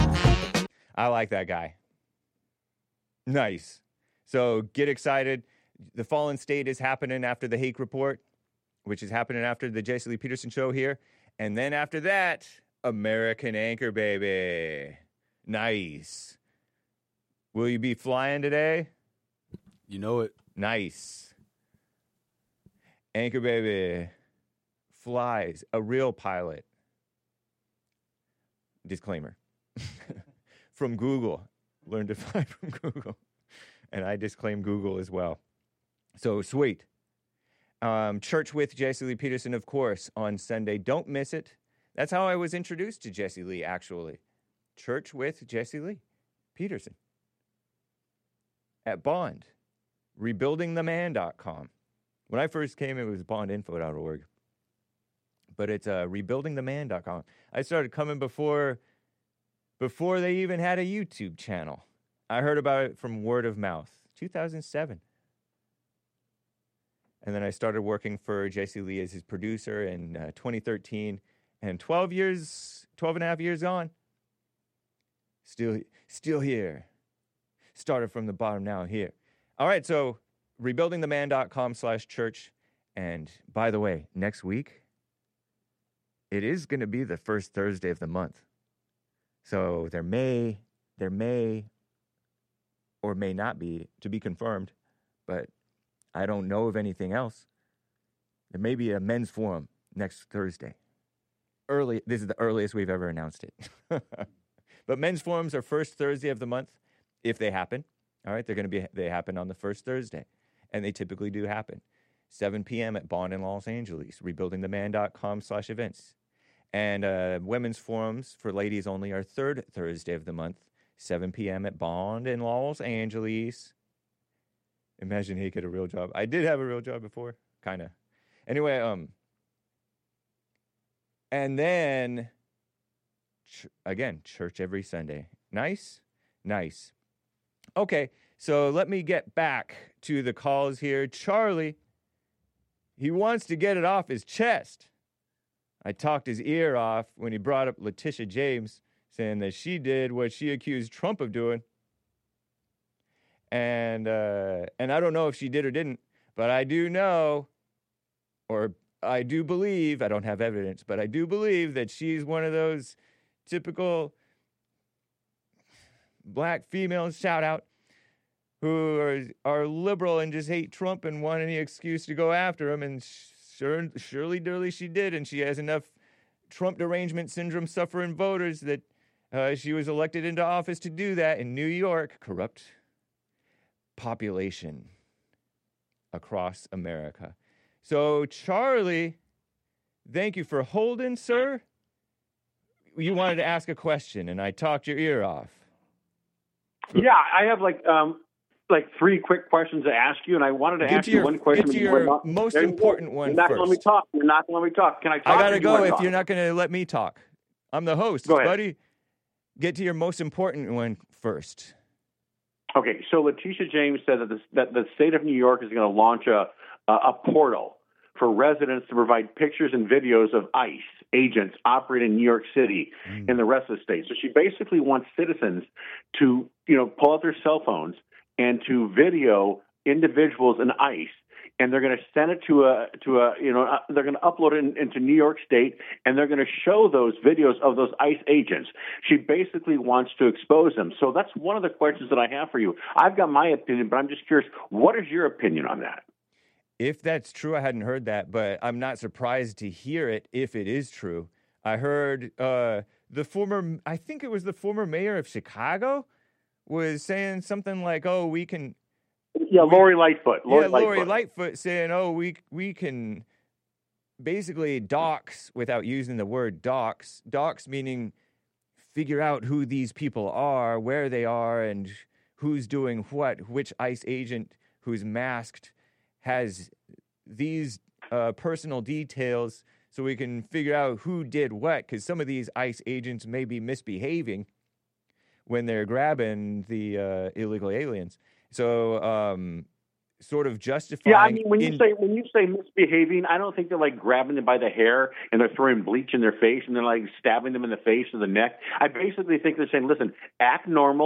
[SPEAKER 2] I like that guy. Nice. So get excited. The Fallen State is happening after the Hake Report, which is happening after the Jesse Lee Peterson show here. And then after that, American Anchor, baby. Nice. Will you be flying today?
[SPEAKER 7] You know it.
[SPEAKER 2] Nice. Anchor, baby. Flies. A real pilot. Disclaimer. From Google. Learn to fly from Google. And I disclaim Google as well. So sweet. Um, Church with Jesse Lee Peterson, of course, on Sunday. Don't miss it. That's how I was introduced to Jesse Lee, actually. Church with Jesse Lee Peterson. At Bond. rebuilding the man dot com. When I first came, it was bond info dot org. But it's uh, rebuilding the man dot com. I started coming before, before they even had a YouTube channel. I heard about it from word of mouth. two thousand seven. And then I started working for J C Lee as his producer in uh, twenty thirteen. And twelve years, twelve and a half years on, still, still here. Started from the bottom, now here. All right, so rebuilding the man dot com slash church. And by the way, next week, it is going to be the first Thursday of the month. So there may, there may, or may not be, to be confirmed, but I don't know of anything else. There may be a men's forum next Thursday. Early, this is the earliest we've ever announced it. But men's forums are first Thursday of the month, if they happen. All right, they're going to be, they happen on the first Thursday, and they typically do happen. seven p.m. at Bond in Los Angeles, rebuilding the man dot com slash events. And uh, women's forums for ladies only are third Thursday of the month, seven p.m. at Bond in Los Angeles. Imagine he had a real job. I did have a real job before, kind of. Anyway, um, and then, ch- again, church every Sunday. Nice? Nice. Okay, so let me get back to the calls here. Charlie, he wants to get it off his chest. I talked his ear off when he brought up Letitia James, saying that she did what she accused Trump of doing. And uh, and I don't know if she did or didn't, but I do know, or I do believe, I don't have evidence, but I do believe that she's one of those typical black females, shout out, who are, are liberal and just hate Trump and want any excuse to go after him. And sure, surely, durely she did, and she has enough Trump derangement syndrome suffering voters that uh, she was elected into office to do that in New York. Corrupt population across America. So, Charlie, thank you for holding, sir. You wanted to ask a question, and I talked your ear off.
[SPEAKER 9] Yeah, I have like um, like three quick questions to ask you, and I wanted to
[SPEAKER 2] Get
[SPEAKER 9] ask
[SPEAKER 2] to
[SPEAKER 9] you
[SPEAKER 2] your,
[SPEAKER 9] one question.
[SPEAKER 2] Get to your most
[SPEAKER 9] There you
[SPEAKER 2] important
[SPEAKER 9] go.
[SPEAKER 2] one
[SPEAKER 9] You're not
[SPEAKER 2] first.
[SPEAKER 9] going to let me talk. You're not going to let me talk. Can I talk?
[SPEAKER 2] I gotta
[SPEAKER 9] or do you
[SPEAKER 2] go
[SPEAKER 9] want to
[SPEAKER 2] if
[SPEAKER 9] talk?
[SPEAKER 2] you're not going to let me talk. I'm the host,
[SPEAKER 9] Go ahead.
[SPEAKER 2] buddy. Get to your most important one first.
[SPEAKER 9] Okay, so Letitia James said that the, that the state of New York is going to launch a, a a portal for residents to provide pictures and videos of ICE agents operating in New York City
[SPEAKER 2] Mm.
[SPEAKER 9] and the rest of the state. So she basically wants citizens to, you know, pull out their cell phones and to video individuals in ICE, and they're going to send it to a to a you know uh, they're going to upload it in, into New York State, and they're going to show those videos of those ICE agents. She basically wants to expose them. So that's one of the questions that I have for you. I've got my opinion, but I'm just curious, what is your opinion on that?
[SPEAKER 2] If that's true, I hadn't heard that, but I'm not surprised to hear it if it is true. I heard uh, the former, I think it was the former mayor of Chicago, was saying something like, oh, we can...
[SPEAKER 9] Yeah, Lori Lightfoot. Lori
[SPEAKER 2] yeah, Lori
[SPEAKER 9] Lightfoot.
[SPEAKER 2] Lightfoot saying, oh, we we can basically dox, without using the word dox, dox meaning figure out who these people are, where they are, and who's doing what, which ICE agent who's masked has these uh, personal details so we can figure out who did what, because some of these ICE agents may be misbehaving when they're grabbing the uh, illegal aliens. So, um, sort of justifying...
[SPEAKER 9] Yeah, I mean, when you
[SPEAKER 2] in-
[SPEAKER 9] say when you say misbehaving, I don't think they're like grabbing them by the hair and they're throwing bleach in their face and they're like stabbing them in the face or the neck. I basically think they're saying, listen, act normal.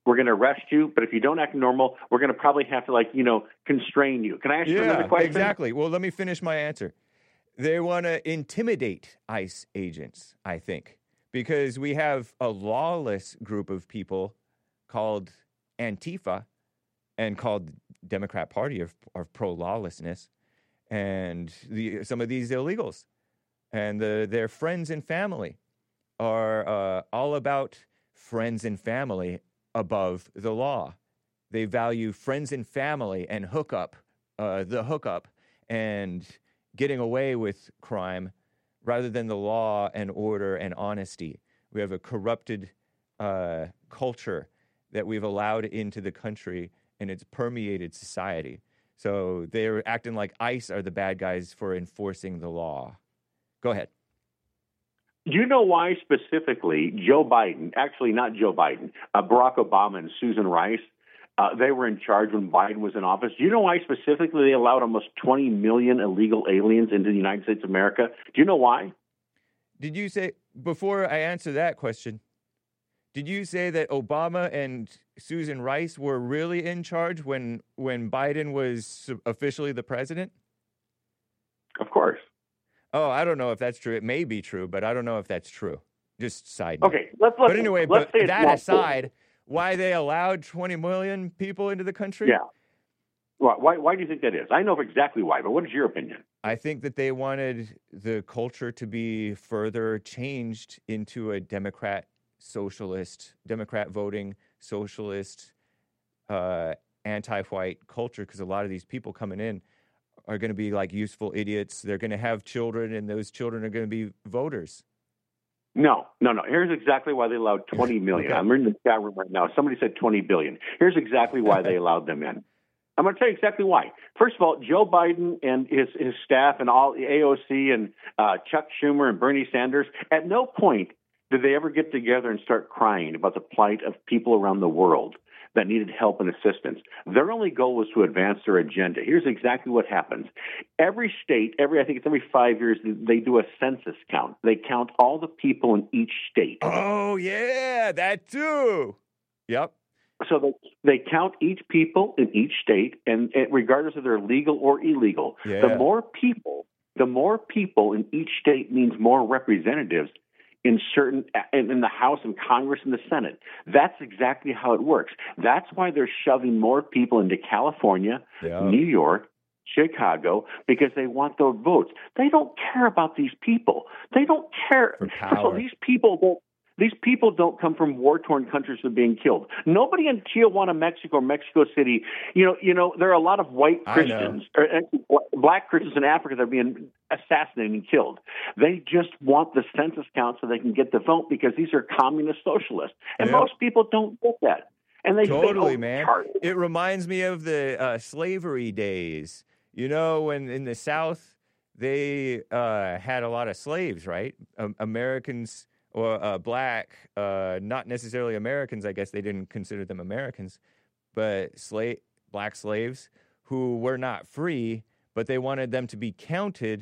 [SPEAKER 9] We're going to arrest you, but if you don't act normal, we're going to probably have to, like, you know, constrain you. Can I ask you
[SPEAKER 2] Yeah,
[SPEAKER 9] another question?
[SPEAKER 2] exactly. Well, let me finish my answer. They want to intimidate ICE agents, I think, because we have a lawless group of people called Antifa and called Democrat Party of, of pro-lawlessness, and the, some of these illegals and the, their friends and family are uh, all about friends and family above the law. They value friends and family and hookup, uh, the hookup, and getting away with crime rather than the law and order and honesty. We have a corrupted uh, culture that we've allowed into the country, and it's permeated society. So they're acting like ICE are the bad guys for enforcing the law. Go ahead.
[SPEAKER 9] Do you know why specifically Joe Biden, actually not Joe Biden, uh, Barack Obama and Susan Rice, uh, they were in charge when Biden was in office? Do you know why specifically they allowed almost twenty million illegal aliens into the United States of America? Do you know why?
[SPEAKER 2] Did you say, before I answer that question, did you say that Obama and Susan Rice were really in charge when when Biden was officially the president?
[SPEAKER 9] Of course.
[SPEAKER 2] Oh, I don't know if that's true. It may be true, but I don't know if that's true. Just side note.
[SPEAKER 9] Okay, let's, let's
[SPEAKER 2] But anyway,
[SPEAKER 9] let's
[SPEAKER 2] but
[SPEAKER 9] say it's
[SPEAKER 2] that
[SPEAKER 9] not
[SPEAKER 2] aside,
[SPEAKER 9] true.
[SPEAKER 2] why they allowed twenty million people into the country?
[SPEAKER 9] Yeah. Why, why, why do you think that is? I know exactly why, but what is your opinion?
[SPEAKER 2] I think that they wanted the culture to be further changed into a Democrat, socialist, Democrat voting, socialist, uh, anti-white culture, because a lot of these people coming in are going to be like useful idiots. They're going to have children, and those children are going to be voters.
[SPEAKER 9] No, no, no. Here's exactly why they allowed twenty million.
[SPEAKER 2] Okay.
[SPEAKER 9] I'm in the chat room right now. Somebody said twenty billion. Here's exactly why they allowed them in. I'm going to tell you exactly why. First of all, Joe Biden and his, his staff and all A O C and uh, Chuck Schumer and Bernie Sanders, at no point did they ever get together and start crying about the plight of people around the world that needed help and assistance. Their only goal was to advance their agenda. Here's exactly what happens. Every state, every I think it's every five years, they do a census count. They count all the people in each state.
[SPEAKER 2] Oh, yeah, that too. Yep.
[SPEAKER 9] So they, they count each people in each state, and, and regardless of they're legal or illegal,
[SPEAKER 2] Yeah.
[SPEAKER 9] the more people, the more people in each state means more representatives in certain in, in the House and Congress and the Senate. That's exactly how it works. That's why they're shoving more people into California,
[SPEAKER 2] Yeah.
[SPEAKER 9] New York, Chicago, because they want those votes. They don't care about these people. They don't care.
[SPEAKER 2] For
[SPEAKER 9] First of all,
[SPEAKER 2] power.
[SPEAKER 9] these people don't. These people don't come from war-torn countries that are being killed. Nobody in Tijuana, Mexico, or Mexico City, you know, you know, there are a lot of white
[SPEAKER 2] I
[SPEAKER 9] Christians, or uh, black Christians in Africa that are being assassinated and killed. They just want the census count so they can get the vote because these are communist socialists. And
[SPEAKER 2] Yeah.
[SPEAKER 9] most people don't get that. And they
[SPEAKER 2] Totally,
[SPEAKER 9] say, oh,
[SPEAKER 2] man.
[SPEAKER 9] Charlie.
[SPEAKER 2] It reminds me of the uh, slavery days. You know, when in the South, they uh, had a lot of slaves, right? Um, Americans or uh, black, uh, not necessarily Americans, I guess they didn't consider them Americans, but slave, black slaves who were not free, but they wanted them to be counted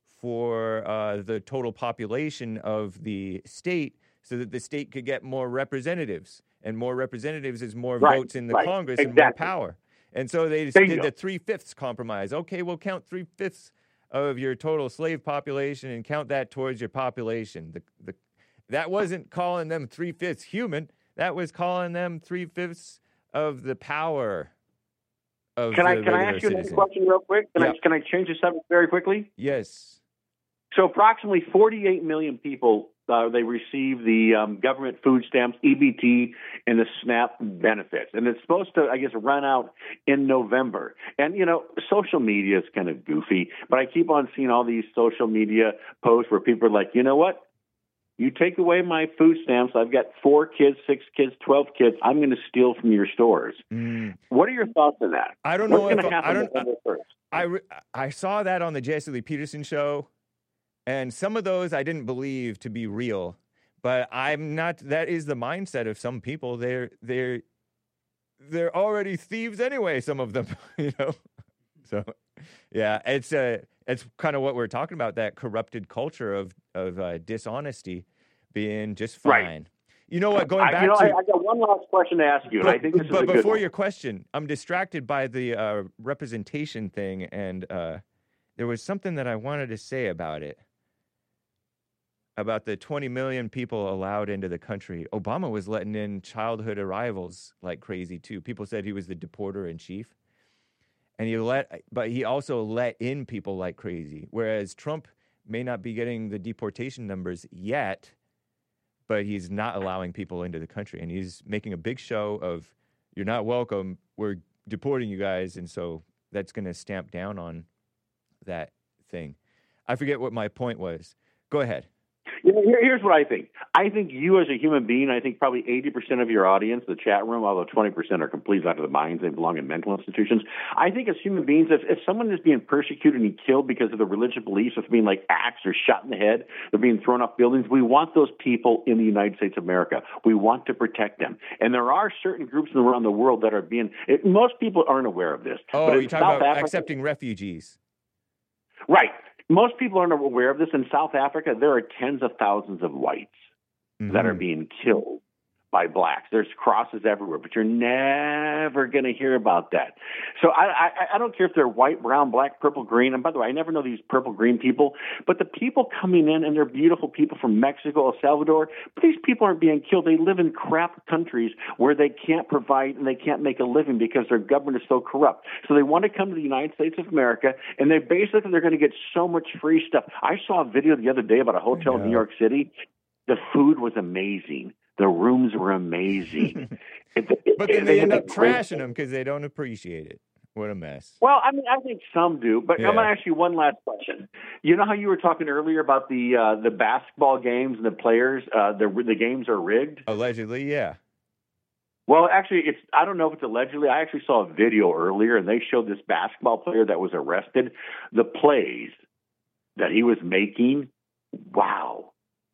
[SPEAKER 2] for uh, the total population of the state so that the state could get more representatives. And more representatives is more
[SPEAKER 9] Right,
[SPEAKER 2] votes in the
[SPEAKER 9] right,
[SPEAKER 2] Congress and
[SPEAKER 9] exactly.
[SPEAKER 2] more power. And so they
[SPEAKER 9] There you
[SPEAKER 2] did
[SPEAKER 9] go.
[SPEAKER 2] the three-fifths compromise. Okay, we'll count three-fifths of your total slave population and count that towards your population. The, the, that wasn't calling them three-fifths human. That was calling them three-fifths of the power of
[SPEAKER 9] Can
[SPEAKER 2] the
[SPEAKER 9] I can I
[SPEAKER 2] regular
[SPEAKER 9] ask you another
[SPEAKER 2] citizen.
[SPEAKER 9] question real quick? Can
[SPEAKER 2] Yeah.
[SPEAKER 9] I can I change the subject very quickly?
[SPEAKER 2] Yes.
[SPEAKER 9] So approximately forty-eight million people, uh, they receive the um, government food stamps, E B T, and the SNAP benefits. And it's supposed to, I guess, run out in November. And, you know, social media is kind of goofy, but I keep on seeing all these social media posts where people are like, you know what? You take away my food stamps. I've got four kids, six kids, twelve kids. I'm going to steal from your stores.
[SPEAKER 2] Mm.
[SPEAKER 9] What are your thoughts on that?
[SPEAKER 2] I don't
[SPEAKER 9] What's
[SPEAKER 2] know
[SPEAKER 9] going
[SPEAKER 2] if
[SPEAKER 9] to happen
[SPEAKER 2] I don't.
[SPEAKER 9] November first?
[SPEAKER 2] I, re- I saw that on the Jesse Lee Peterson show, and some of those I didn't believe to be real. But I'm not. That is the mindset of some people. They're they're they're already thieves anyway. Some of them, you know. So, yeah, it's uh, it's kind of what we're talking about. That corrupted culture of of uh, dishonesty being just fine.
[SPEAKER 9] Right.
[SPEAKER 2] You know what? Going
[SPEAKER 9] I,
[SPEAKER 2] back
[SPEAKER 9] you know,
[SPEAKER 2] to
[SPEAKER 9] I, I got one last question to ask you, and
[SPEAKER 2] but,
[SPEAKER 9] I think this is
[SPEAKER 2] but
[SPEAKER 9] a good
[SPEAKER 2] before
[SPEAKER 9] one.
[SPEAKER 2] your question, I'm distracted by the uh, representation thing, and uh, there was something that I wanted to say about it. About the twenty million people allowed into the country. Obama was letting in childhood arrivals like crazy too. People said he was the deporter in chief. And he let, but he also let in people like crazy. Whereas Trump may not be getting the deportation numbers yet, but he's not allowing people into the country. And he's making a big show of, you're not welcome, we're deporting you guys. And so that's going to stamp down on that thing. I forget what my point was. Go ahead.
[SPEAKER 9] You know, here, here's what I think. I think you as a human being, I think probably eighty percent of your audience, the chat room, although twenty percent are completely out of the minds, they belong in mental institutions. I think as human beings, if, if someone is being persecuted and killed because of their religious beliefs, of being like axed or shot in the head, they're being thrown off buildings, we want those people in the United States of America. We want to protect them. And there are certain groups around the world that are being, it, most people aren't aware of this.
[SPEAKER 2] Oh,
[SPEAKER 9] but
[SPEAKER 2] you're
[SPEAKER 9] in
[SPEAKER 2] talking
[SPEAKER 9] South
[SPEAKER 2] about
[SPEAKER 9] Africa,
[SPEAKER 2] accepting refugees.
[SPEAKER 9] Right. Most people aren't aware of this. In South Africa, there are tens of thousands of whites
[SPEAKER 2] Mm-hmm.
[SPEAKER 9] that are being killed by blacks. There's crosses everywhere, but you're never going to hear about that. So I, I, I don't care if they're white, brown, black, purple, green. And by the way, I never know these purple, green people, but the people coming in, and they're beautiful people from Mexico, El Salvador, but these people aren't being killed. They live in crap countries where they can't provide and they can't make a living because their government is so corrupt. So they want to come to the United States of America, and they basically, they're going to get so much free stuff. I saw a video the other day about a hotel in New York City. The food was amazing. The rooms were amazing. it, it,
[SPEAKER 2] But then
[SPEAKER 9] it,
[SPEAKER 2] they
[SPEAKER 9] it,
[SPEAKER 2] end
[SPEAKER 9] it,
[SPEAKER 2] up trashing them because they don't appreciate it. What a mess.
[SPEAKER 9] Well, I mean, I think some do, but
[SPEAKER 2] Yeah.
[SPEAKER 9] I'm going to ask you one last question. You know how you were talking earlier about the uh, the basketball games and the players, uh, the the games are rigged?
[SPEAKER 2] Allegedly, yeah.
[SPEAKER 9] Well, actually, it's I don't know if it's allegedly. I actually saw a video earlier, and they showed this basketball player that was arrested. The plays that he was making, wow.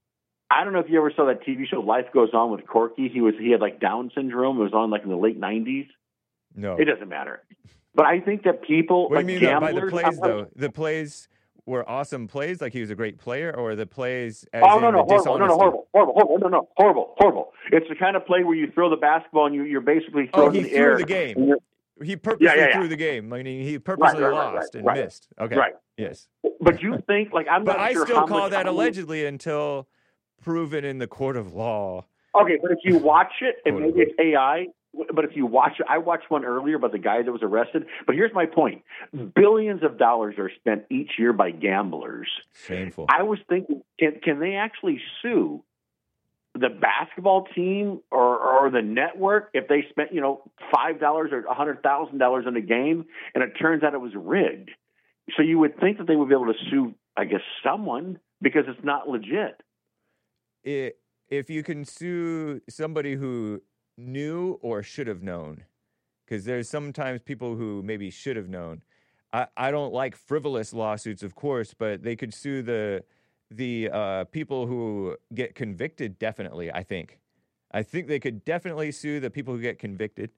[SPEAKER 9] I don't know if you ever saw that T V show Life Goes On with Corky. He was he had like Down syndrome. It was on like in the late nineties.
[SPEAKER 2] No.
[SPEAKER 9] It doesn't matter. But I think that people
[SPEAKER 2] What
[SPEAKER 9] like
[SPEAKER 2] do you mean
[SPEAKER 9] gamblers,
[SPEAKER 2] by the plays,
[SPEAKER 9] I'm-
[SPEAKER 2] though? The plays were awesome plays, like he was a great player, or the plays as
[SPEAKER 9] Oh,
[SPEAKER 2] in
[SPEAKER 9] no, no,
[SPEAKER 2] the
[SPEAKER 9] horrible, no, no,
[SPEAKER 2] dishonesty?
[SPEAKER 9] horrible, horrible, horrible, no, no, horrible, horrible. It's the kind of play where you throw the basketball and you, you're basically
[SPEAKER 2] Oh,
[SPEAKER 9] throwing
[SPEAKER 2] he
[SPEAKER 9] in the
[SPEAKER 2] threw
[SPEAKER 9] air.
[SPEAKER 2] the
[SPEAKER 9] and
[SPEAKER 2] game.
[SPEAKER 9] you're-
[SPEAKER 2] He purposely
[SPEAKER 9] Yeah, yeah, yeah.
[SPEAKER 2] threw the game. Meaning he purposely
[SPEAKER 9] right, right,
[SPEAKER 2] lost
[SPEAKER 9] right,
[SPEAKER 2] and
[SPEAKER 9] right.
[SPEAKER 2] missed. Okay.
[SPEAKER 9] Right.
[SPEAKER 2] Yes.
[SPEAKER 9] But you think, like, I'm
[SPEAKER 2] But
[SPEAKER 9] not
[SPEAKER 2] I
[SPEAKER 9] sure
[SPEAKER 2] still
[SPEAKER 9] how
[SPEAKER 2] call
[SPEAKER 9] much,
[SPEAKER 2] that
[SPEAKER 9] how many-
[SPEAKER 2] allegedly until proven in the court of law.
[SPEAKER 9] Okay, but if you watch it, and
[SPEAKER 2] Quote,
[SPEAKER 9] maybe it's A I, but if you watch it, I watched one earlier about the guy that was arrested. But here's my point. Billions of dollars are spent each year by gamblers.
[SPEAKER 2] Shameful.
[SPEAKER 9] I was thinking, can, can they actually sue the basketball team or, or the network if they spent, you know, five dollars or one hundred thousand dollars on a game, and it turns out it was rigged? So you would think that they would be able to sue, I guess, someone because it's not legit.
[SPEAKER 2] It, if you can sue somebody who knew or should have known, because there's sometimes people who maybe should have known. I, I don't like frivolous lawsuits, of course, but they could sue the the uh, people who get convicted. Definitely, I think. I think they could definitely sue the people who get convicted.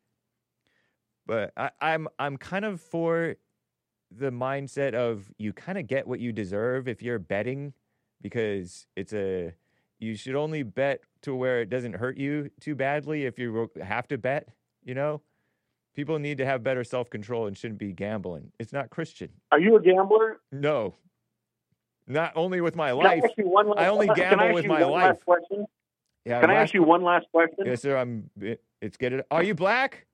[SPEAKER 2] But I, I'm I'm kind of for the mindset of you kind of get what you deserve if you're betting, because it's a you should only bet to where it doesn't hurt you too badly if you have to bet, you know? People need to have better self-control and shouldn't be gambling. It's not Christian.
[SPEAKER 9] Are you a gambler?
[SPEAKER 2] No. Not only with my
[SPEAKER 9] Can I
[SPEAKER 2] life.
[SPEAKER 9] ask you one last,
[SPEAKER 2] I only
[SPEAKER 9] can
[SPEAKER 2] gamble
[SPEAKER 9] I ask
[SPEAKER 2] with
[SPEAKER 9] you
[SPEAKER 2] my
[SPEAKER 9] one
[SPEAKER 2] life.
[SPEAKER 9] Last question?
[SPEAKER 2] Yeah,
[SPEAKER 9] Can I
[SPEAKER 2] last-
[SPEAKER 9] ask you one last question?
[SPEAKER 2] Yes, sir. I'm it's get it. Are you black?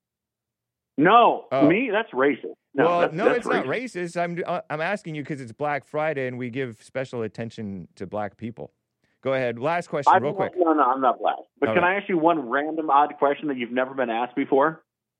[SPEAKER 9] No,
[SPEAKER 2] Oh.
[SPEAKER 9] me? That's racist. No,
[SPEAKER 2] well,
[SPEAKER 9] that's,
[SPEAKER 2] no,
[SPEAKER 9] that's
[SPEAKER 2] it's
[SPEAKER 9] racist.
[SPEAKER 2] not racist. I'm uh, I'm asking you because it's Black Friday and we give special attention to black people. Go ahead. Last question,
[SPEAKER 9] I'm
[SPEAKER 2] real
[SPEAKER 9] not-
[SPEAKER 2] quick.
[SPEAKER 9] No, no, I'm not black. But
[SPEAKER 2] All
[SPEAKER 9] can
[SPEAKER 2] right.
[SPEAKER 9] I ask you one random odd question that you've never been asked before?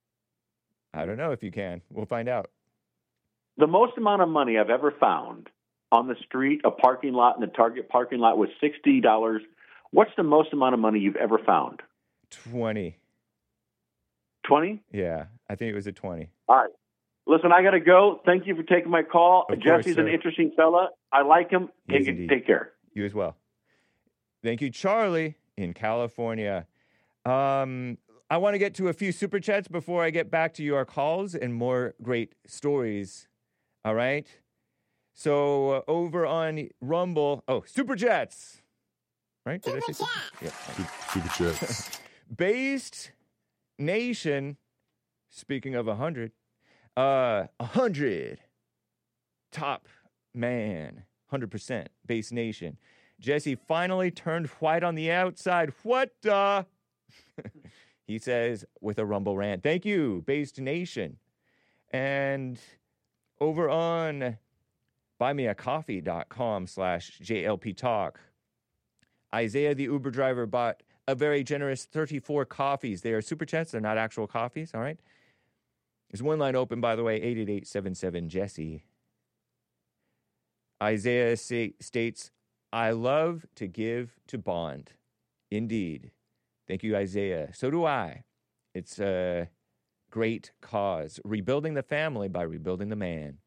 [SPEAKER 2] I don't know if you can. We'll find out.
[SPEAKER 9] The most amount of money I've ever found on the street, a parking lot, in the Target parking lot was sixty dollars. What's the most amount of money you've ever found?
[SPEAKER 2] twenty.
[SPEAKER 9] twenty?
[SPEAKER 2] Yeah, I think it was a twenty.
[SPEAKER 9] All right. Listen, I got to go. Thank you for taking my call.
[SPEAKER 2] Of course,
[SPEAKER 9] Jesse's an
[SPEAKER 2] sir.
[SPEAKER 9] interesting fella. I like him.
[SPEAKER 2] Yes,
[SPEAKER 9] Take,
[SPEAKER 2] indeed.
[SPEAKER 9] take care.
[SPEAKER 2] You as well. Thank you, Charlie in California. Um, I want to get to a few super chats before I get back to your calls and more great stories. All right. So uh, over on Rumble, oh, super chats. right? Did I say super? Yeah.
[SPEAKER 12] Super chats.
[SPEAKER 2] Based Nation, speaking of one hundred, uh, one hundred, top man, one hundred percent, Based Nation. Jesse finally turned white on the outside. What the? He says with a rumble rant. Thank you, Based Nation. And over on buymeacoffee.com slash JLP Talk, Isaiah the Uber driver bought a very generous thirty-four coffees. They are super chats. They're not actual coffees, all right? There's one line open, by the way, eight eight eight seven seven Jesse. Isaiah say, states, I love to give to bond. Indeed. Thank you, Isaiah. So do I. It's a great cause. Rebuilding the family by rebuilding the man.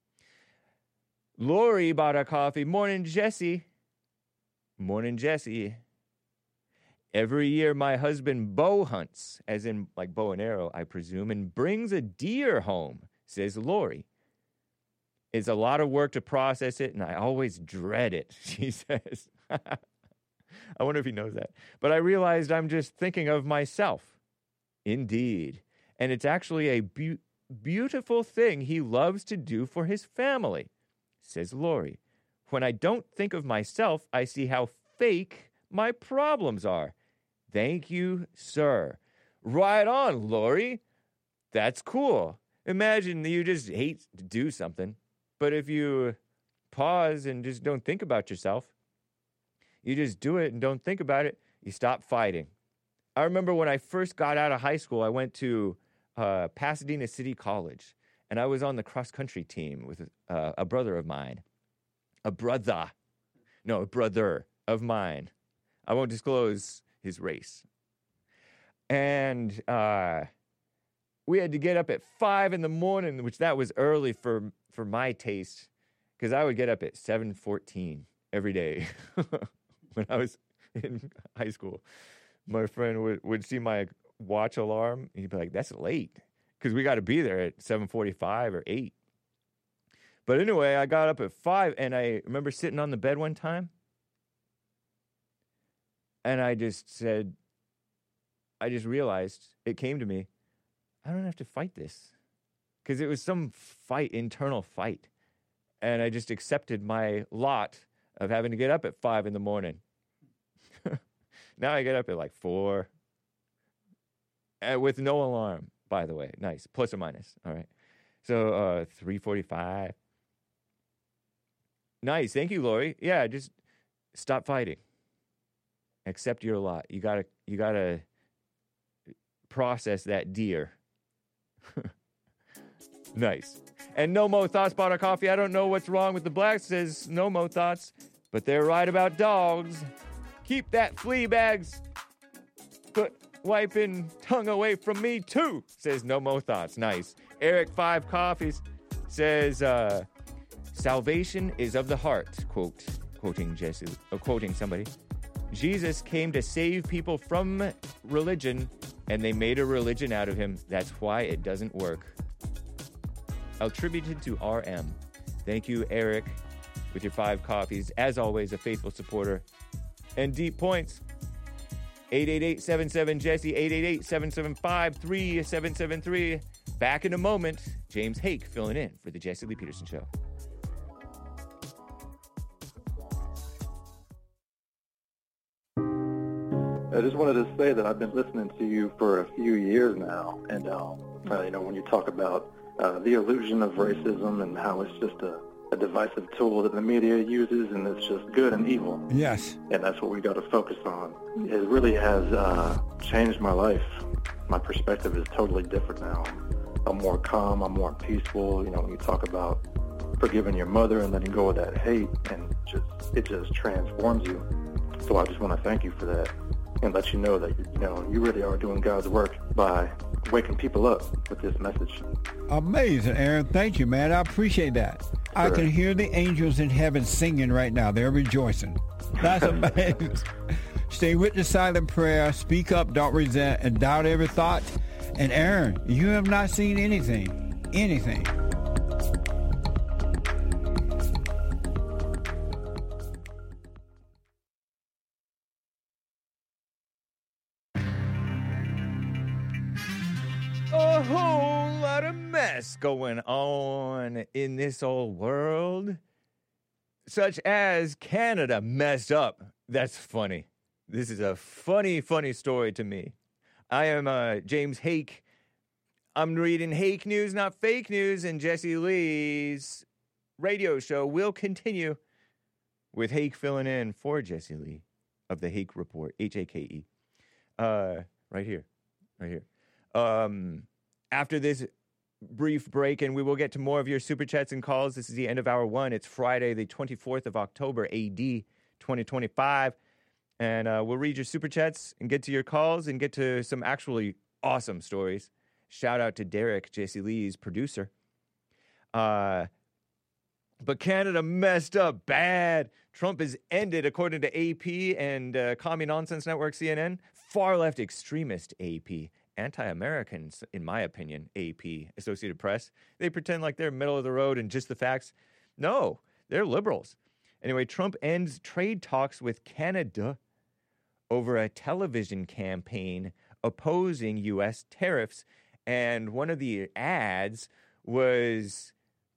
[SPEAKER 2] Lori bought a coffee. Morning, Jesse. Morning, Jesse. Every year, my husband bow hunts, as in like bow and arrow, I presume, and brings a deer home, says Lori. It's a lot of work to process it, and I always dread it, she says. I wonder if he knows that. But I realized I'm just thinking of myself. Indeed. And it's actually a be- beautiful thing he loves to do for his family, says Lori. When I don't think of myself, I see how fake my problems are. Thank you, sir. Right on, Lori. That's cool. Imagine you just hate to do something, but if you pause and just don't think about yourself, you just do it and don't think about it, you stop fighting. I remember when I first got out of high school, I went to uh, Pasadena City College, and I was on the cross-country team with uh, a brother of mine. A brother. No, a brother of mine. I won't disclose his race. And uh, we had to get up at five in the morning, which that was early for, for my taste, because I would get up at seven fourteen every day when I was in high school. My friend would, would see my watch alarm, and he'd be like, that's late, because we got to be there at seven forty-five or eight. But anyway, I got up at five, and I remember sitting on the bed one time, and I just said, I just realized, it came to me, I don't have to fight this. Because it was some fight, internal fight. And I just accepted my lot of having to get up at five in the morning. Now I get up at like four. And with no alarm, by the way. Nice. Plus or minus. All right. So uh, three forty-five. Nice. Thank you, Lori. Yeah, just stop fighting. Accept your lot. You gotta you gotta process that deer. Nice. And No Mo Thoughts bought a coffee. I don't know what's wrong with the blacks, says No Mo Thoughts, but they're right about dogs. Keep that flea bags foot wiping tongue away from me too, says No Mo Thoughts. Nice. Eric Five Coffees says, uh, salvation is of the heart, quote, quoting Jesse, or quoting somebody. Jesus came to save people from religion, and they made a religion out of him. That's why it doesn't work. Attributed to R M. Thank you, Eric, with your five coffees. As always, a faithful supporter. And deep points. eight eight eight seven seven Jesse, eight eight eight seven seven five three seven seven three. Back in a moment, James Hake filling in for the Jesse Lee Peterson Show.
[SPEAKER 13] I just wanted to say that I've been listening to you for a few years now, and um, uh, you know, when you talk about uh, the illusion of racism and how it's just a, a divisive tool that the media uses, and it's just good and evil.
[SPEAKER 3] Yes.
[SPEAKER 13] And that's what we got to focus on. It really has uh, changed my life. My perspective is totally different now. I'm more calm. I'm more peaceful. You know, when you talk about forgiving your mother and letting go of that hate, and just it just transforms you. So I just want to thank you for that, and let you know that, you know, you really are doing God's work by waking people up with this message.
[SPEAKER 3] Amazing, Aaron. Thank you, man. I appreciate that. Sure. I can hear the angels in heaven singing right now. They're rejoicing. That's amazing. Stay with the silent prayer. Speak up, don't resent, and doubt every thought. And Aaron, you have not seen anything. Anything.
[SPEAKER 2] a whole lot of mess going on in this old world, such as Canada messed up. That's funny. This is a funny, funny story to me. I am uh, James Hake. I'm reading Hake News, not fake news, and Jesse Lee's radio show will continue with Hake filling in for Jesse Lee of the Hake Report, H A K E. Uh, right here, right here. Um, after this brief break, and we will get to more of your super chats and calls. This is the end of hour one. It's Friday, the twenty-fourth of October, A D twenty twenty-five. And uh, we'll read your super chats and get to your calls and get to some actually awesome stories. Shout out to Derek, Jesse Lee's producer. Uh, but Canada messed up bad. Trump has ended, according to A P and uh, Commie Nonsense Network, C N N, far-left extremist A P. Anti-Americans, in my opinion, A P, Associated Press. They pretend like they're middle of the road and just the facts. No, they're liberals. Anyway, Trump ends trade talks with Canada over a television campaign opposing U S tariffs. And one of the ads was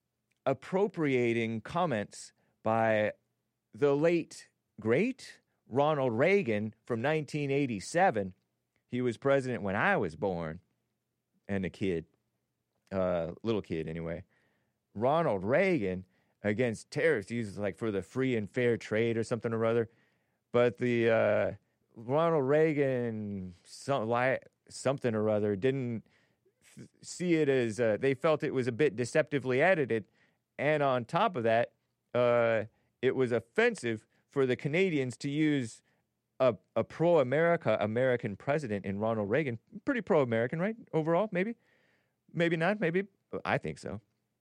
[SPEAKER 2] appropriating comments by the late, great Ronald Reagan from nineteen eighty-seven. He was president when I was born, and a kid, uh, little kid anyway. Ronald Reagan against tariffs. He was like for the free and fair trade or something or other. But the uh, Ronald Reagan some, li- something or other didn't th- see it as, uh, they felt it was a bit deceptively edited. And on top of that, uh, it was offensive for the Canadians to use A, a pro-America American president in Ronald Reagan. Pretty pro-American, right? Overall, maybe? Maybe not, maybe. I think so.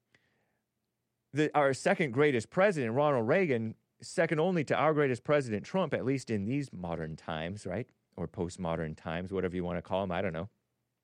[SPEAKER 2] The, our second greatest president, Ronald Reagan, second only to our greatest president, Trump, at least in these modern times, right? Or postmodern times, whatever you want to call them, I don't know.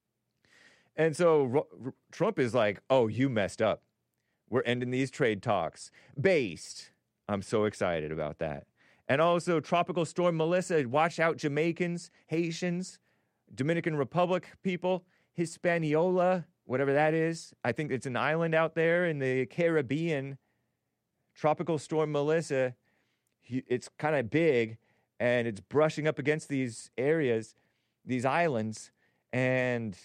[SPEAKER 2] And so R- Trump is like, oh, you messed up. We're ending these trade talks. Based. I'm so excited about that. And also, Tropical Storm Melissa, watch out, Jamaicans, Haitians, Dominican Republic people, Hispaniola, whatever that is. I think it's an island out there in the Caribbean. Tropical Storm Melissa, it's kind of big, and it's brushing up against these areas, these islands, and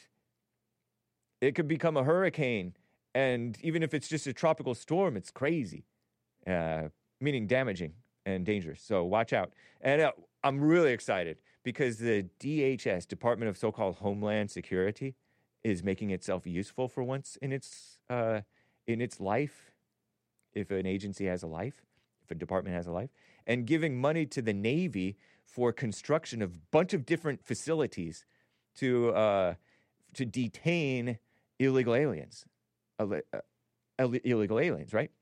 [SPEAKER 2] it could become a hurricane. And even if it's just a tropical storm, it's crazy, uh, meaning damaging and dangerous. So watch out. And uh, I'm really excited because the D H S, Department of So-Called Homeland Security, is making itself useful for once in its uh, in its life, if an agency has a life, if a department has a life, and giving money to the Navy for construction of a bunch of different facilities to uh, to detain illegal aliens, uh, illegal aliens, right?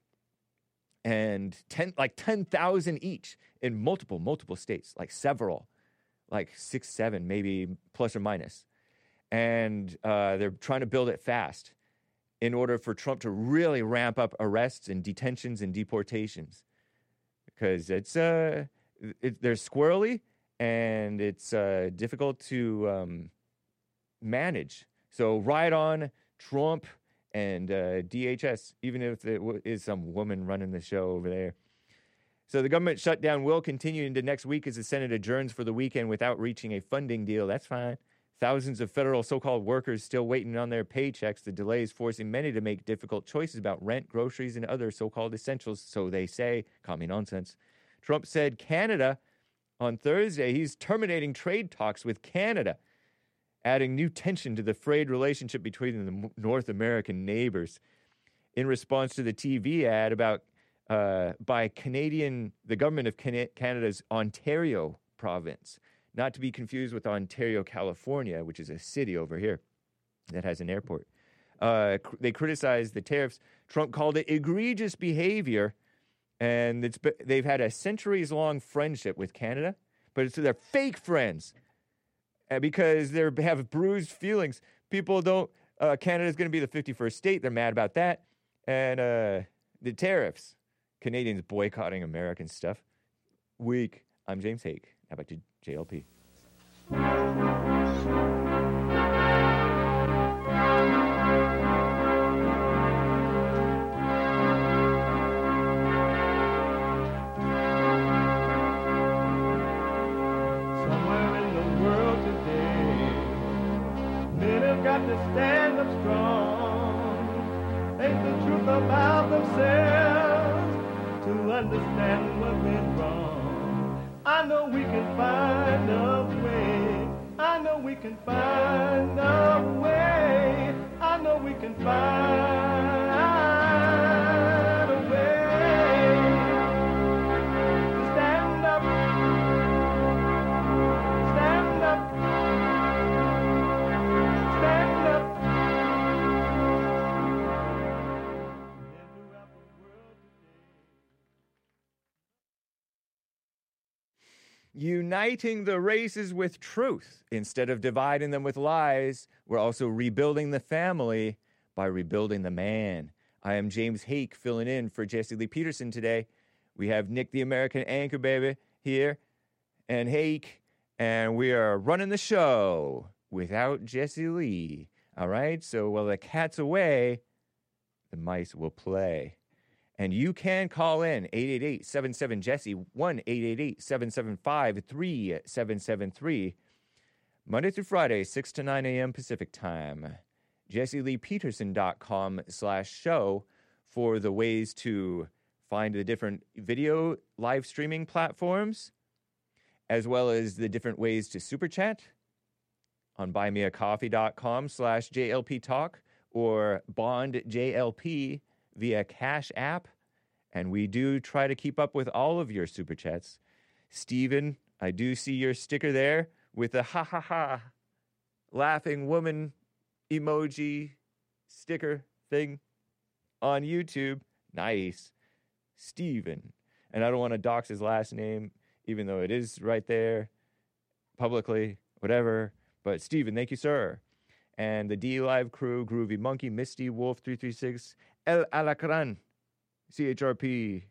[SPEAKER 2] And ten, like ten thousand each in multiple, multiple states, like several, like six, seven, maybe plus or minus. And uh, they're trying to build it fast in order for Trump to really ramp up arrests and detentions and deportations. Because it's, uh, it, they're squirrely and it's uh, difficult to um, manage. So right on Trump and uh, D H S, even if it w- is some woman running the show over there. So the government shutdown will continue into next week as the Senate adjourns for the weekend without reaching a funding deal. That's fine. Thousands of federal so-called workers still waiting on their paychecks. The delays forcing many to make difficult choices about rent, groceries, and other so-called essentials, so they say. Commie nonsense. Trump said Canada on Thursday. He's terminating trade talks with Canada, adding new tension to the frayed relationship between the North American neighbors. In response to the T V ad about uh, by Canadian, the government of Can- Canada's Ontario province, not to be confused with Ontario, California, which is a city over here that has an airport. Uh, cr- they criticized the tariffs. Trump called it egregious behavior, and it's be- they've had a centuries-long friendship with Canada, but it's they're fake friends. Because they have bruised feelings. People don't, uh, Canada's going to be the fifty-first state. They're mad about that. And uh, the tariffs. Canadians boycotting American stuff. Weak. I'm James Hake. How about you, J L P?
[SPEAKER 1] to stand up strong, think the truth about themselves, to understand what went wrong. I know we can find a way. I know we can find a way. I know we can find a way to stand up, stand up, stand up.
[SPEAKER 2] Uniting the races with truth instead of dividing them with lies. We're also rebuilding the family by rebuilding the man. I am James Hake filling in for Jesse Lee Peterson today. We have Nick the American Anchor Baby here and Hake, and we are running the show without Jesse Lee. All right, so while the cat's away, the mice will play. And you can call in eight eight eight, seven seven, Jesse, one eight eight eight, seven seven five, three seven seven three, Monday through Friday, six to nine a.m. Pacific time. Jesse Lee Peterson dot com slash show for the ways to find the different video live streaming platforms, as well as the different ways to super chat on buymeacoffee.com slash JLP Talk or Bond J L P via Cash App, and we do try to keep up with all of your super chats. Steven, I do see your sticker there with the ha ha ha laughing woman emoji sticker thing on YouTube. Nice. Steven. And I don't want to dox his last name, even though it is right there publicly, whatever. But Steven, thank you, sir. And the D Live crew, Groovy Monkey, Misty, Wolf three three six, El Alacran, C H R P,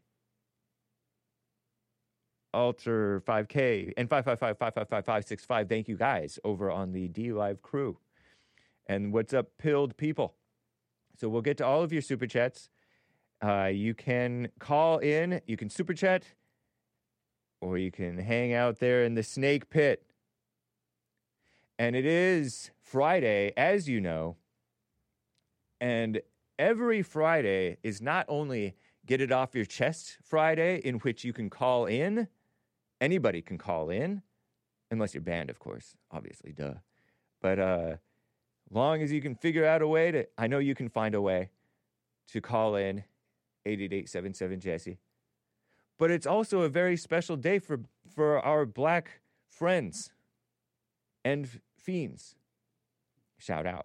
[SPEAKER 2] Alter five K, and five five five, five five five, five six five. Thank you guys over on the D Live crew. And what's up, pilled people? So we'll get to all of your super chats. Uh, you can call in, you can super chat, or you can hang out there in the snake pit. And it is Friday, as you know, and every Friday is not only Get It Off Your Chest Friday, in which you can call in. Anybody can call in, unless you're banned, of course, obviously, duh. But uh, long as you can figure out a way to, I know you can find a way to call in, eight eight eight, seven seven, Jesse. But it's also a very special day for, for our black friends and fiends. Shout out.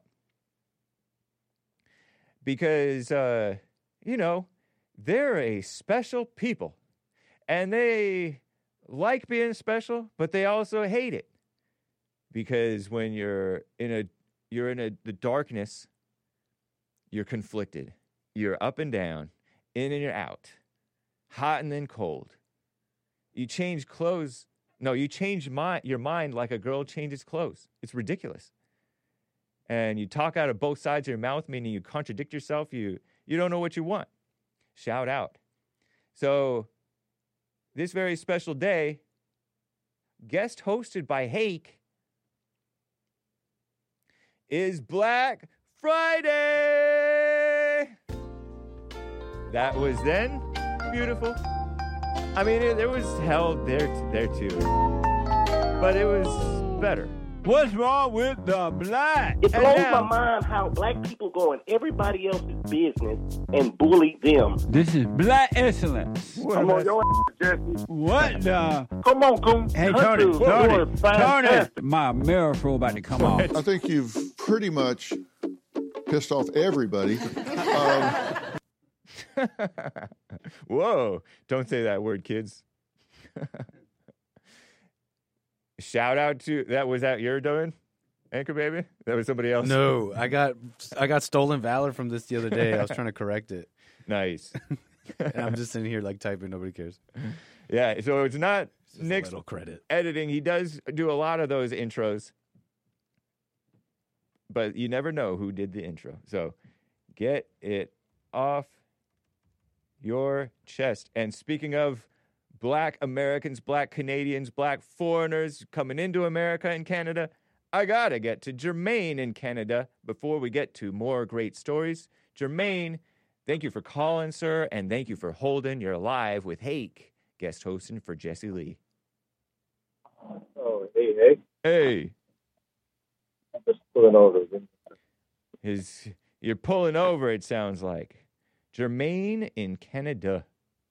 [SPEAKER 2] Because, uh, you know, they're a special people. And they like being special, but they also hate it. Because when you're in a you're in a, the darkness, you're conflicted. You're up and down, in and you're out, hot and then cold. You change clothes. No, you change my, your mind like a girl changes clothes. It's ridiculous. And you talk out of both sides of your mouth, meaning you contradict yourself. You you don't know what you want. Shout out. So this very special day, guest hosted by Hake, is Black Friday. That was then beautiful. I mean, it, there was hell there, there too, but it was better.
[SPEAKER 3] What's wrong with the black?
[SPEAKER 14] It
[SPEAKER 3] And
[SPEAKER 14] blows
[SPEAKER 3] now-
[SPEAKER 14] my mind how black people go in everybody else's business and bully them.
[SPEAKER 3] This is black excellence.
[SPEAKER 14] Come on, your ass, Jesse.
[SPEAKER 3] What the?
[SPEAKER 14] Come on, Coon.
[SPEAKER 3] Hey,
[SPEAKER 14] Hunt
[SPEAKER 3] Tony,
[SPEAKER 14] you.
[SPEAKER 3] Tony,
[SPEAKER 14] You are
[SPEAKER 3] Tony.
[SPEAKER 14] fantastic.
[SPEAKER 3] My mirror fro about to come off.
[SPEAKER 12] I think you've pretty much pissed off everybody. Um,
[SPEAKER 2] Whoa, don't say that word, kids. Shout out to, that was that your doing, Anchor Baby? That was somebody else?
[SPEAKER 7] No, I got I got stolen valor from this the other day. I was trying to correct it.
[SPEAKER 2] Nice.
[SPEAKER 7] And I'm just in here like typing. Nobody cares.
[SPEAKER 2] Yeah, so it's not
[SPEAKER 7] Just a
[SPEAKER 2] Nick's
[SPEAKER 7] little credit.
[SPEAKER 2] editing. He does do a lot of those intros, but you never know who did the intro. So get it off your chest. And speaking of black Americans, black Canadians, black foreigners coming into America and Canada, I gotta get to Jermaine in Canada before we get to more great stories. Jermaine, thank you for calling, sir, and thank you for holding your live with Hake, guest hosting for Jesse Lee.
[SPEAKER 15] Oh, hey, hey.
[SPEAKER 2] Hey.
[SPEAKER 15] I'm just pulling over.
[SPEAKER 2] His, you're pulling over, it sounds like. Jermaine in Canada.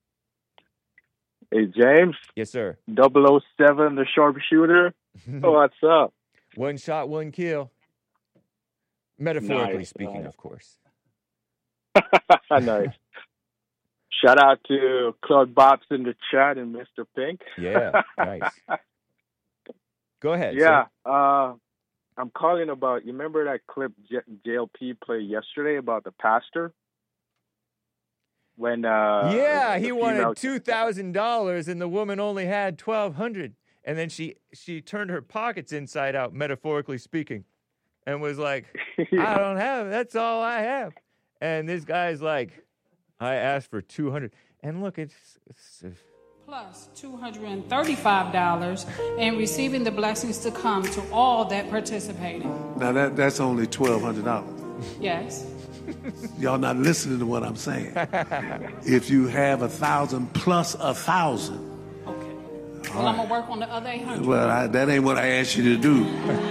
[SPEAKER 15] Hey, James.
[SPEAKER 2] Yes, sir.
[SPEAKER 15] double oh seven, the sharpshooter. Oh, what's up?
[SPEAKER 2] One shot, one kill. Metaphorically
[SPEAKER 15] Nice,
[SPEAKER 2] speaking,
[SPEAKER 15] nice.
[SPEAKER 2] of course.
[SPEAKER 15] Nice. Shout out to Claude Bops in the chat and Mister Pink.
[SPEAKER 2] Yeah, nice. Go ahead.
[SPEAKER 15] Yeah, uh, I'm calling about, you remember that clip J- JLP played yesterday about the pastor? When uh,
[SPEAKER 2] Yeah,
[SPEAKER 15] the
[SPEAKER 2] he
[SPEAKER 15] female-
[SPEAKER 2] wanted two thousand dollars and the woman only had twelve hundred dollars. And then she, she turned her pockets inside out, metaphorically speaking, and was like, I don't have, that's all I have. And this guy's like, I asked for two hundred dollars. And look, it's, it's
[SPEAKER 16] Plus two hundred thirty-five dollars and receiving the blessings to come to all that participated.
[SPEAKER 17] Now that that's only twelve hundred dollars.
[SPEAKER 16] Yes.
[SPEAKER 17] Y'all not listening to what I'm saying. If you have a thousand plus a thousand.
[SPEAKER 16] Well, I'm going to work on the other eight hundred.
[SPEAKER 17] Well, I, that ain't what I asked you to do.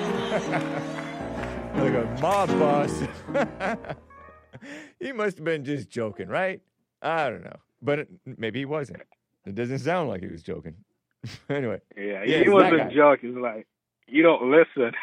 [SPEAKER 2] like a mob boss. He must have been just joking, right? I don't know. But it, maybe he wasn't. It doesn't sound like he was joking. Anyway.
[SPEAKER 15] Yeah,
[SPEAKER 2] yeah
[SPEAKER 15] he wasn't joking. Like, you don't listen.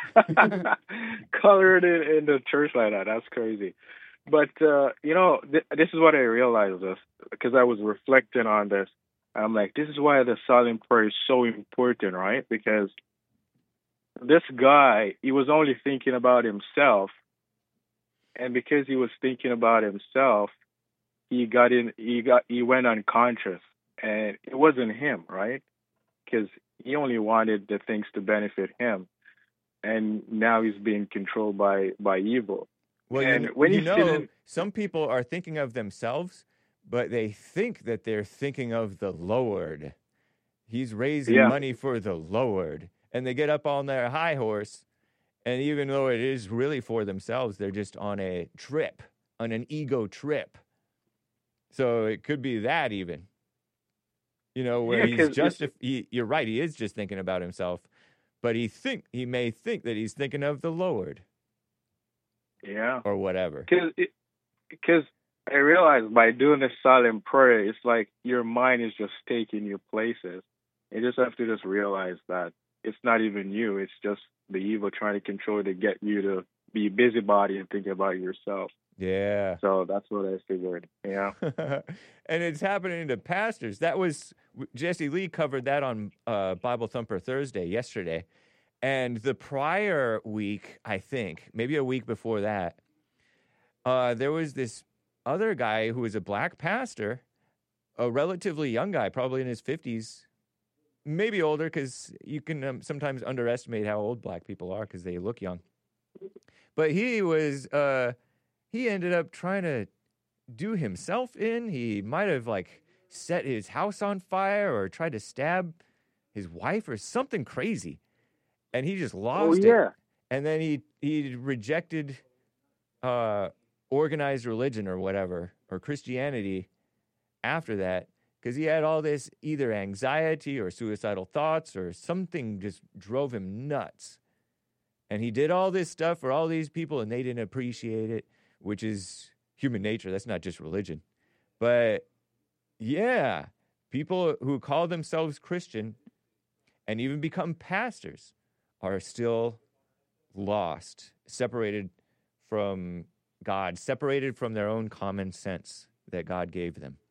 [SPEAKER 15] Colored it in the church like that. That's crazy. But, uh, you know, th- this is what I realized this, because I was reflecting on this. I'm like, this is why the silent prayer is so important, right? Because this guy, he was only thinking about himself. And because he was thinking about himself, he got in, he got, he went unconscious. And it wasn't him, right? Because he only wanted the things to benefit him. And now he's being controlled by, by evil.
[SPEAKER 2] Well,
[SPEAKER 15] and
[SPEAKER 2] you,
[SPEAKER 15] when
[SPEAKER 2] you
[SPEAKER 15] he's
[SPEAKER 2] know,
[SPEAKER 15] sitting,
[SPEAKER 2] some people are thinking of themselves, but they think that they're thinking of the Lord. He's raising
[SPEAKER 15] Yeah.
[SPEAKER 2] money for the Lord. And they get up on their high horse, and even though it is really for themselves, they're just on a trip, on an ego trip. So it could be that even. You know, where
[SPEAKER 15] Yeah,
[SPEAKER 2] he's
[SPEAKER 15] 'cause
[SPEAKER 2] just,
[SPEAKER 15] it's-
[SPEAKER 2] he, you're right, he is just thinking about himself, but he think he may think that he's thinking of the Lord.
[SPEAKER 15] yeah.
[SPEAKER 2] Or whatever.
[SPEAKER 15] Because because I realized by doing this silent prayer, it's like your mind is just taking you places. You just have to just realize that it's not even you. It's just the evil trying to control to get you to be a busybody and think about yourself.
[SPEAKER 2] Yeah.
[SPEAKER 15] So that's what I figured. Yeah.
[SPEAKER 2] And it's happening to pastors. That was, Jesse Lee covered that on uh, Bible Thumper Thursday yesterday. And the prior week, I think, maybe a week before that, uh, there was this other guy who was a black pastor, a relatively young guy, probably in his fifties, maybe older, because you can um, sometimes underestimate how old black people are because they look young. But he was, uh, he ended up trying to do himself in. He might have, like, set his house on fire or tried to stab his wife or something crazy. And he just lost
[SPEAKER 15] Oh, yeah.
[SPEAKER 2] it. And then he he rejected uh, organized religion or whatever, or Christianity after that, because he had all this either anxiety or suicidal thoughts or something just drove him nuts. And he did all this stuff for all these people, and they didn't appreciate it, which is human nature. That's not just religion. But, yeah, people who call themselves Christian and even become pastors are still lost, separated from God, separated from their own common sense that God gave them.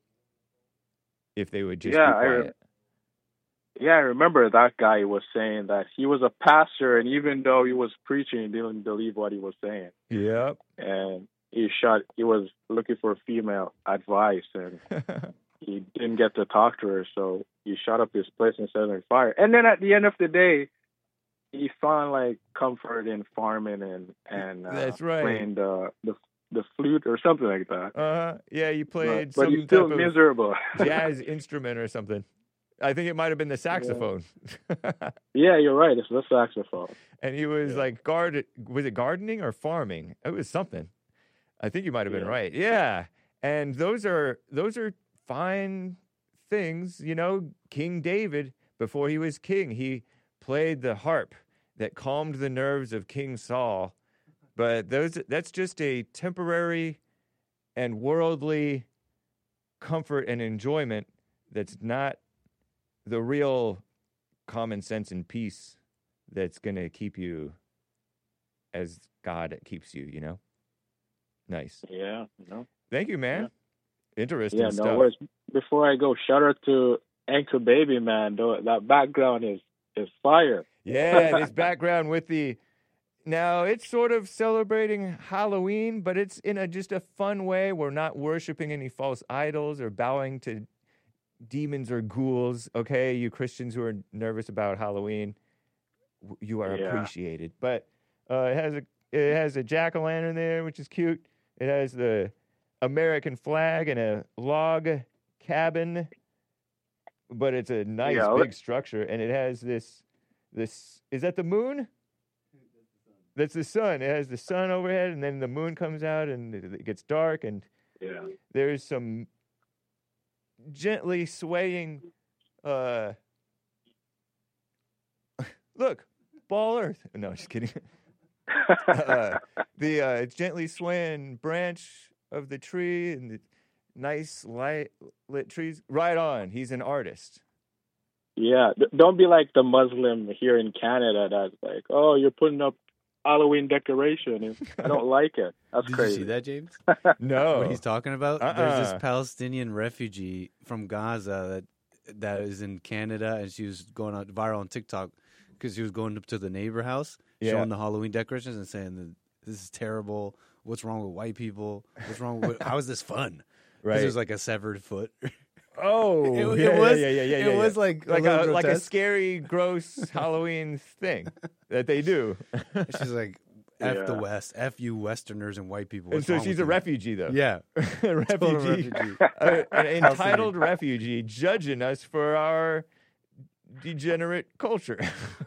[SPEAKER 2] If they would just
[SPEAKER 15] Yeah,
[SPEAKER 2] be
[SPEAKER 15] I re-
[SPEAKER 2] quiet.
[SPEAKER 15] Yeah, I remember that guy was saying that he was a pastor, and even though he was preaching, he didn't believe what he was saying.
[SPEAKER 2] Yep.
[SPEAKER 15] And he shot. He was looking for female advice, and he didn't get to talk to her, so he shot up his place and set it on fire. And then at the end of the day, he found like comfort in farming and and uh,
[SPEAKER 2] That's right.
[SPEAKER 15] playing the the the flute or something like that.
[SPEAKER 2] Uh, yeah, you played
[SPEAKER 15] but, but
[SPEAKER 2] some
[SPEAKER 15] he's still
[SPEAKER 2] type of
[SPEAKER 15] miserable.
[SPEAKER 2] jazz instrument or something. I think it might have been the saxophone.
[SPEAKER 15] Yeah, you're right. It's the saxophone.
[SPEAKER 2] And he was
[SPEAKER 15] Yeah.
[SPEAKER 2] like guard. Was it gardening or farming? It was something. I think you might have been
[SPEAKER 15] Yeah.
[SPEAKER 2] right. Yeah. And those are those are fine things. You know, King David, before he was king, he played the harp that calmed the nerves of King Saul. But those that's just a temporary and worldly comfort and enjoyment that's not the real common sense and peace that's going to keep you as God keeps you, you know? Nice.
[SPEAKER 15] Yeah, no.
[SPEAKER 2] Thank you, man. Interesting
[SPEAKER 15] Yeah, no
[SPEAKER 2] stuff.
[SPEAKER 15] worries. Before I go, shout out to Anchor Baby, man. Though that background is is fire.
[SPEAKER 2] Yeah, this background with the now it's sort of celebrating Halloween, but it's in a just a fun way. We're not worshiping any false idols or bowing to demons or ghouls. Okay, you Christians who are nervous about Halloween, w- you are
[SPEAKER 15] Yeah.
[SPEAKER 2] appreciated. But uh, it has a it has a jack o' lantern there, which is cute. It has the American flag and a log cabin, but it's a nice
[SPEAKER 15] Yeah,
[SPEAKER 2] big
[SPEAKER 15] let-
[SPEAKER 2] structure, and it has this this is that the moon? That's the sun. It has the sun overhead, and then the moon comes out, and it it gets dark, and
[SPEAKER 15] Yeah.
[SPEAKER 2] there's some gently swaying. Uh, look, ball Earth. No, just kidding. uh, the uh, gently swaying branch of the tree and the nice light lit trees. Right on. He's an artist.
[SPEAKER 15] Yeah, D- don't be like the Muslim here in Canada that's like, oh, you're putting up Halloween decoration. And I don't like it. That's
[SPEAKER 7] Did
[SPEAKER 15] crazy.
[SPEAKER 7] you see that, James?
[SPEAKER 2] No.
[SPEAKER 7] What he's talking about? There's
[SPEAKER 2] Uh-uh.
[SPEAKER 7] this Palestinian refugee from Gaza that that is in Canada, and she was going out viral on TikTok because she was going up to the neighbor house,
[SPEAKER 2] Yeah.
[SPEAKER 7] showing the Halloween decorations and saying that this is terrible. What's wrong with white people? What's wrong with how is this fun?
[SPEAKER 2] Right.
[SPEAKER 7] Because there's like a severed foot.
[SPEAKER 2] Oh,
[SPEAKER 7] It- it
[SPEAKER 2] yeah,
[SPEAKER 7] was-
[SPEAKER 2] yeah, yeah, yeah,
[SPEAKER 7] it
[SPEAKER 2] yeah, yeah.
[SPEAKER 7] was like a
[SPEAKER 2] like
[SPEAKER 7] little
[SPEAKER 2] a like a
[SPEAKER 7] grotesque.
[SPEAKER 2] scary, gross Halloween thing that they do.
[SPEAKER 7] She's like, F the
[SPEAKER 15] Yeah.
[SPEAKER 7] West, F you Westerners and white people.
[SPEAKER 2] And
[SPEAKER 7] What's
[SPEAKER 2] so
[SPEAKER 7] wrong
[SPEAKER 2] she's
[SPEAKER 7] with
[SPEAKER 2] a
[SPEAKER 7] you?"
[SPEAKER 2] refugee, though.
[SPEAKER 7] Yeah.
[SPEAKER 2] a refugee,
[SPEAKER 7] refugee.
[SPEAKER 2] Uh, an entitled refugee, judging us for our degenerate culture.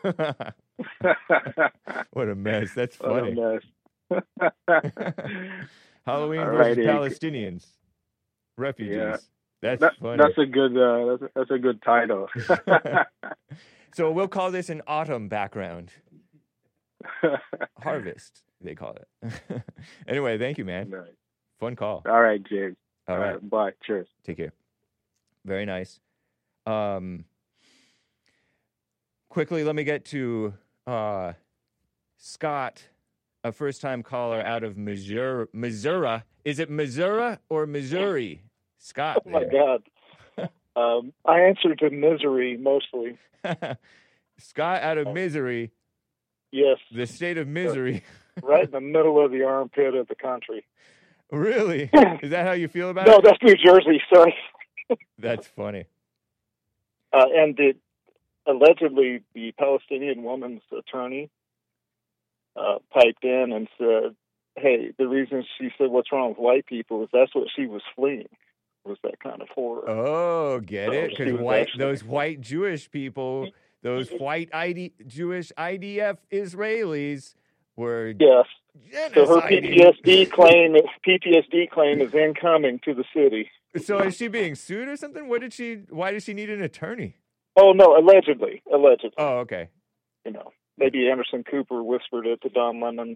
[SPEAKER 2] What a mess! That's
[SPEAKER 15] What a
[SPEAKER 2] funny.
[SPEAKER 15] mess.
[SPEAKER 2] Halloween
[SPEAKER 15] All
[SPEAKER 2] versus
[SPEAKER 15] righty.
[SPEAKER 2] Palestinians, refugees.
[SPEAKER 15] Yeah.
[SPEAKER 2] That's
[SPEAKER 15] That-
[SPEAKER 2] funny.
[SPEAKER 15] that's a good. Uh, that's, a, that's a good title.
[SPEAKER 2] So we'll call this an autumn background. Harvest, they call it. Anyway, thank you, man.
[SPEAKER 15] Nice.
[SPEAKER 2] Fun call.
[SPEAKER 15] All right, James.
[SPEAKER 2] All right.
[SPEAKER 15] Bye. Cheers.
[SPEAKER 2] Take care. Very nice. Um, quickly, let me get to uh, Scott, a first-time caller out of Missouri. Missouri. Is it Missouri or Missouri? Scott.
[SPEAKER 18] Oh my
[SPEAKER 2] there.
[SPEAKER 18] God. Um, I answer to misery mostly.
[SPEAKER 2] Scott out of Misery,
[SPEAKER 18] Yes,
[SPEAKER 2] the state of misery.
[SPEAKER 18] right in the middle of the armpit of the country.
[SPEAKER 2] Really? Is that how you feel about
[SPEAKER 18] No,
[SPEAKER 2] it?
[SPEAKER 18] that's New Jersey. Sorry.
[SPEAKER 2] That's funny.
[SPEAKER 18] Uh, and the, allegedly, the Palestinian woman's attorney uh, piped in and said, "Hey, the reason she said what's wrong with white people is that's what she was fleeing, was that kind of horror."
[SPEAKER 2] Oh, get
[SPEAKER 18] So
[SPEAKER 2] it?
[SPEAKER 18] she
[SPEAKER 2] Because
[SPEAKER 18] was
[SPEAKER 2] white,
[SPEAKER 18] actually-
[SPEAKER 2] those white Jewish people, those white I D, Jewish I D F Israelis were
[SPEAKER 18] Yes. So her
[SPEAKER 2] genociding.
[SPEAKER 18] P T S D claim, P T S D claim is incoming to the city.
[SPEAKER 2] So is she being sued or something? What did she? Why does she need an attorney?
[SPEAKER 18] Oh no, allegedly, allegedly.
[SPEAKER 2] Oh, okay.
[SPEAKER 18] You know, maybe Anderson Cooper whispered it to Don Lemon.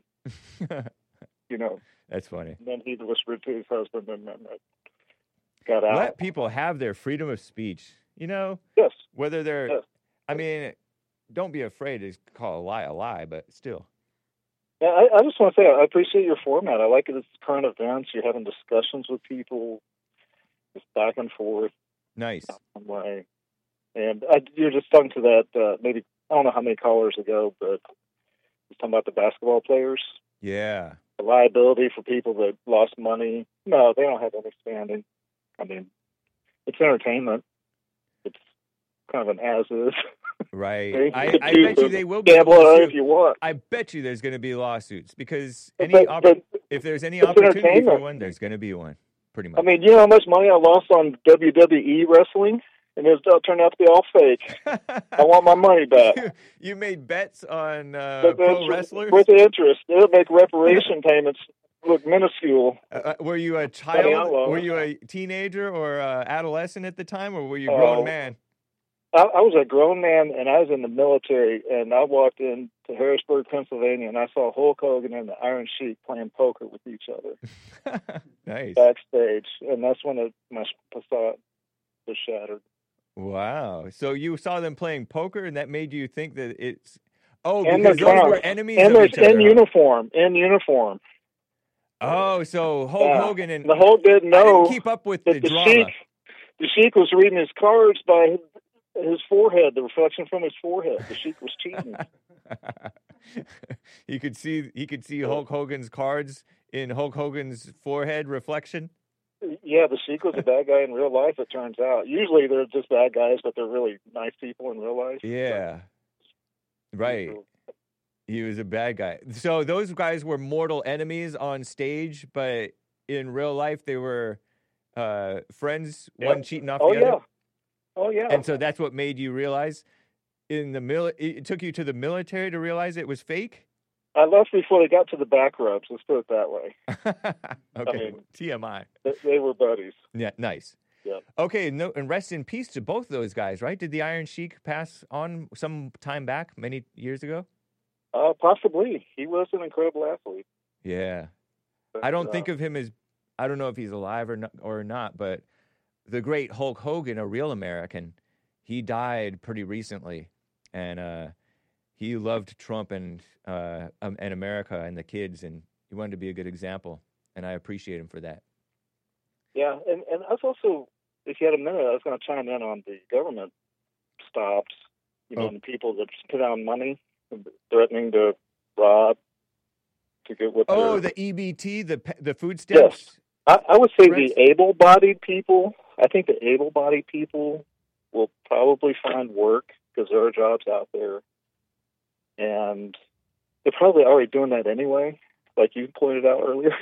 [SPEAKER 18] You know,
[SPEAKER 2] That's funny.
[SPEAKER 18] and then he whispered to his husband, and then it got out.
[SPEAKER 2] Let people have their freedom of speech. You know,
[SPEAKER 18] Yes.
[SPEAKER 2] whether they're.
[SPEAKER 18] Yes.
[SPEAKER 2] I mean, don't be afraid to call a lie a lie, but still.
[SPEAKER 18] Yeah, I, I just want to say I appreciate your format. I like it. It's current events. You're having discussions with people, just back and forth.
[SPEAKER 2] Nice.
[SPEAKER 18] Way. And I, you're just talking to that. Uh, maybe I don't know how many callers ago, but you're talking about the basketball players.
[SPEAKER 2] Yeah.
[SPEAKER 18] The liability for people that lost money. No, they don't have any standing. I mean, it's entertainment. It's kind of an as-is.
[SPEAKER 2] Right.
[SPEAKER 18] They
[SPEAKER 2] I,
[SPEAKER 18] could
[SPEAKER 2] I
[SPEAKER 18] do
[SPEAKER 2] bet you
[SPEAKER 18] the
[SPEAKER 2] they will be
[SPEAKER 18] gamble
[SPEAKER 2] able
[SPEAKER 18] on
[SPEAKER 2] to
[SPEAKER 18] it if you want.
[SPEAKER 2] I bet you there's going to be lawsuits because
[SPEAKER 18] But-
[SPEAKER 2] any opp-
[SPEAKER 18] but
[SPEAKER 2] if there's any
[SPEAKER 18] it's
[SPEAKER 2] opportunity for
[SPEAKER 18] entertainment.
[SPEAKER 2] one, there's going to be one. Pretty much.
[SPEAKER 18] I mean, you know how much money I lost on W W E wrestling? and it turned out to be all fake. I want my money back.
[SPEAKER 2] You, you made bets on uh,
[SPEAKER 18] But
[SPEAKER 2] pro
[SPEAKER 18] that's
[SPEAKER 2] wrestlers?
[SPEAKER 18] with interest. It'll make reparation payments look minuscule.
[SPEAKER 2] Uh, were you a
[SPEAKER 18] Honey, I
[SPEAKER 2] child?
[SPEAKER 18] love
[SPEAKER 2] Were
[SPEAKER 18] it.
[SPEAKER 2] you a teenager or uh, adolescent at the time, or were you a grown
[SPEAKER 18] Oh.
[SPEAKER 2] man?
[SPEAKER 18] I, I was a grown man, and I was in the military, and I walked into Harrisburg, Pennsylvania, and I saw Hulk Hogan and the Iron Sheik playing poker with each other
[SPEAKER 2] Nice.
[SPEAKER 18] backstage, and that's when it, my facade was shattered.
[SPEAKER 2] Wow. So you saw them playing poker, and that made you think that it's oh,
[SPEAKER 18] and
[SPEAKER 2] because
[SPEAKER 18] they're
[SPEAKER 2] those
[SPEAKER 18] drunk.
[SPEAKER 2] were enemies
[SPEAKER 18] and
[SPEAKER 2] of
[SPEAKER 18] they're
[SPEAKER 2] each other.
[SPEAKER 18] in uniform, in uniform.
[SPEAKER 2] Oh, so Hulk
[SPEAKER 18] Yeah.
[SPEAKER 2] Hogan and
[SPEAKER 18] the Hulk didn't
[SPEAKER 2] I
[SPEAKER 18] know
[SPEAKER 2] didn't keep up with
[SPEAKER 18] that
[SPEAKER 2] the
[SPEAKER 18] the
[SPEAKER 2] drama.
[SPEAKER 18] Sheik, the Sheik was reading his cards by his forehead, the reflection from his forehead. The Sheik was cheating.
[SPEAKER 2] he could see he could see Hulk Hogan's cards in Hulk Hogan's forehead reflection.
[SPEAKER 18] Yeah, the Sheik was a bad guy in real life, it turns out. Usually they're just bad guys, but they're really nice people in real life.
[SPEAKER 2] Yeah. Right. He was a bad guy. So those guys were mortal enemies on stage, but in real life they were uh, friends,
[SPEAKER 18] Yeah.
[SPEAKER 2] one cheating off
[SPEAKER 18] Oh,
[SPEAKER 2] the other.
[SPEAKER 18] yeah. Oh, yeah.
[SPEAKER 2] And so that's what made you realize in the mil- it took you to the military to realize it was fake?
[SPEAKER 18] I left before they got to the back rubs, let's put it that way.
[SPEAKER 2] Okay.
[SPEAKER 18] I mean,
[SPEAKER 2] T M I.
[SPEAKER 18] They, they were buddies.
[SPEAKER 2] Yeah, nice.
[SPEAKER 18] Yeah.
[SPEAKER 2] Okay, no, and rest in peace to both those guys, right? Did the Iron Sheik pass on some time back, many years ago?
[SPEAKER 18] Uh, possibly. He was an incredible athlete.
[SPEAKER 2] Yeah.
[SPEAKER 18] But,
[SPEAKER 2] I don't
[SPEAKER 18] uh,
[SPEAKER 2] think of him as, I don't know if he's alive or not, or not, but the great Hulk Hogan, a real American, he died pretty recently. And uh, he loved Trump and, uh, um, and America and the kids, and he wanted to be a good example. And I appreciate him for that.
[SPEAKER 18] Yeah, and, and I was also, if you had a minute, I was going to chime in on the government stops, you know,
[SPEAKER 2] Oh.
[SPEAKER 18] and the people that spit out money, threatening to rob to get what
[SPEAKER 2] Oh,
[SPEAKER 18] they're-
[SPEAKER 2] the E B T, the pe- the food
[SPEAKER 18] Yes.
[SPEAKER 2] stamps?
[SPEAKER 18] I, I would say
[SPEAKER 2] Right.
[SPEAKER 18] the able-bodied people, I think the able-bodied people will probably find work because there are jobs out there. And they're probably already doing that anyway, like you pointed out earlier.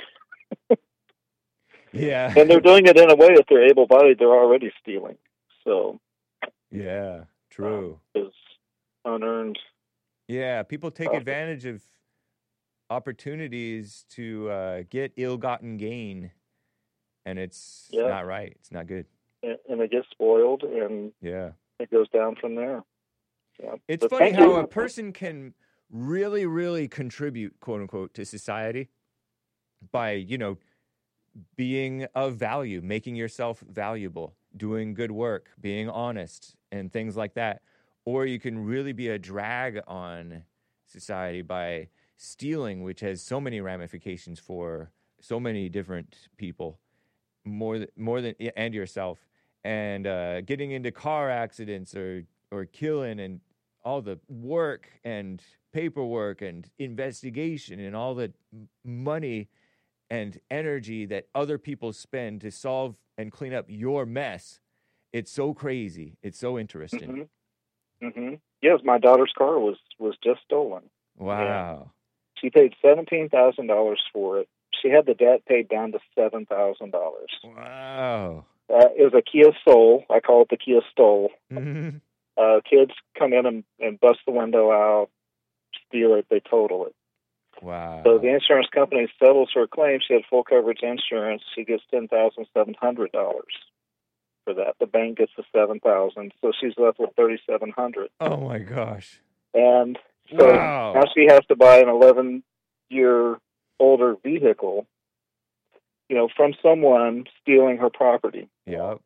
[SPEAKER 2] Yeah.
[SPEAKER 18] And they're doing it in a way, if they're able-bodied, they're already stealing. So
[SPEAKER 2] Yeah, true.
[SPEAKER 18] it's unearned.
[SPEAKER 2] Yeah, people take
[SPEAKER 18] Uh,
[SPEAKER 2] advantage of opportunities to uh, get ill-gotten gain, and it's
[SPEAKER 18] Yeah.
[SPEAKER 2] not right. It's not good.
[SPEAKER 18] and, and they get spoiled, and
[SPEAKER 2] Yeah.
[SPEAKER 18] it goes down from there. Yeah.
[SPEAKER 2] It's
[SPEAKER 18] But
[SPEAKER 2] funny
[SPEAKER 18] thank
[SPEAKER 2] how
[SPEAKER 18] you.
[SPEAKER 2] a person can really, really contribute, quote unquote, to society by, you know, being of value, making yourself valuable, doing good work, being honest, and things like that. Or you can really be a drag on society by stealing, which has so many ramifications for so many different people, more th- more than and yourself, and uh, getting into car accidents or or killing and all the work and paperwork and investigation and all the m- money and energy that other people spend to solve and clean up your mess. It's so crazy. It's so interesting.
[SPEAKER 18] hmm hmm Yes, my daughter's car was was just stolen.
[SPEAKER 2] Wow.
[SPEAKER 18] She paid seventeen thousand dollars for it. She had the debt paid down to seven thousand dollars.
[SPEAKER 2] Wow.
[SPEAKER 18] Uh, it was a Kia Soul. I call it the Kia Stole.
[SPEAKER 2] Mhm.
[SPEAKER 18] Uh, kids come in and, and bust the window out, steal it, they total it.
[SPEAKER 2] Wow.
[SPEAKER 18] So the insurance company settles her claim. She had full coverage insurance. She gets ten thousand seven hundred dollars for that. The bank gets the seven thousand, so she's left with thirty seven hundred.
[SPEAKER 2] Oh my gosh.
[SPEAKER 18] And so
[SPEAKER 2] Wow.
[SPEAKER 18] now she has to buy an eleven year older vehicle, you know, from someone stealing her property.
[SPEAKER 2] Yep.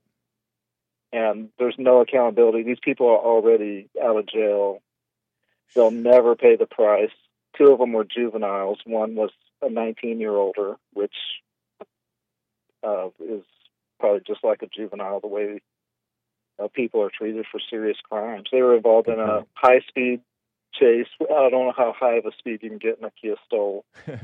[SPEAKER 18] And there's no accountability. These people are already out of jail. They'll never pay the price. Two of them were juveniles. One was a nineteen year older, which uh, is probably just like a juvenile, the way uh, people are treated for serious crimes. They were involved in a high speed chase. I don't know how high of a speed you can get in a Kia Stole.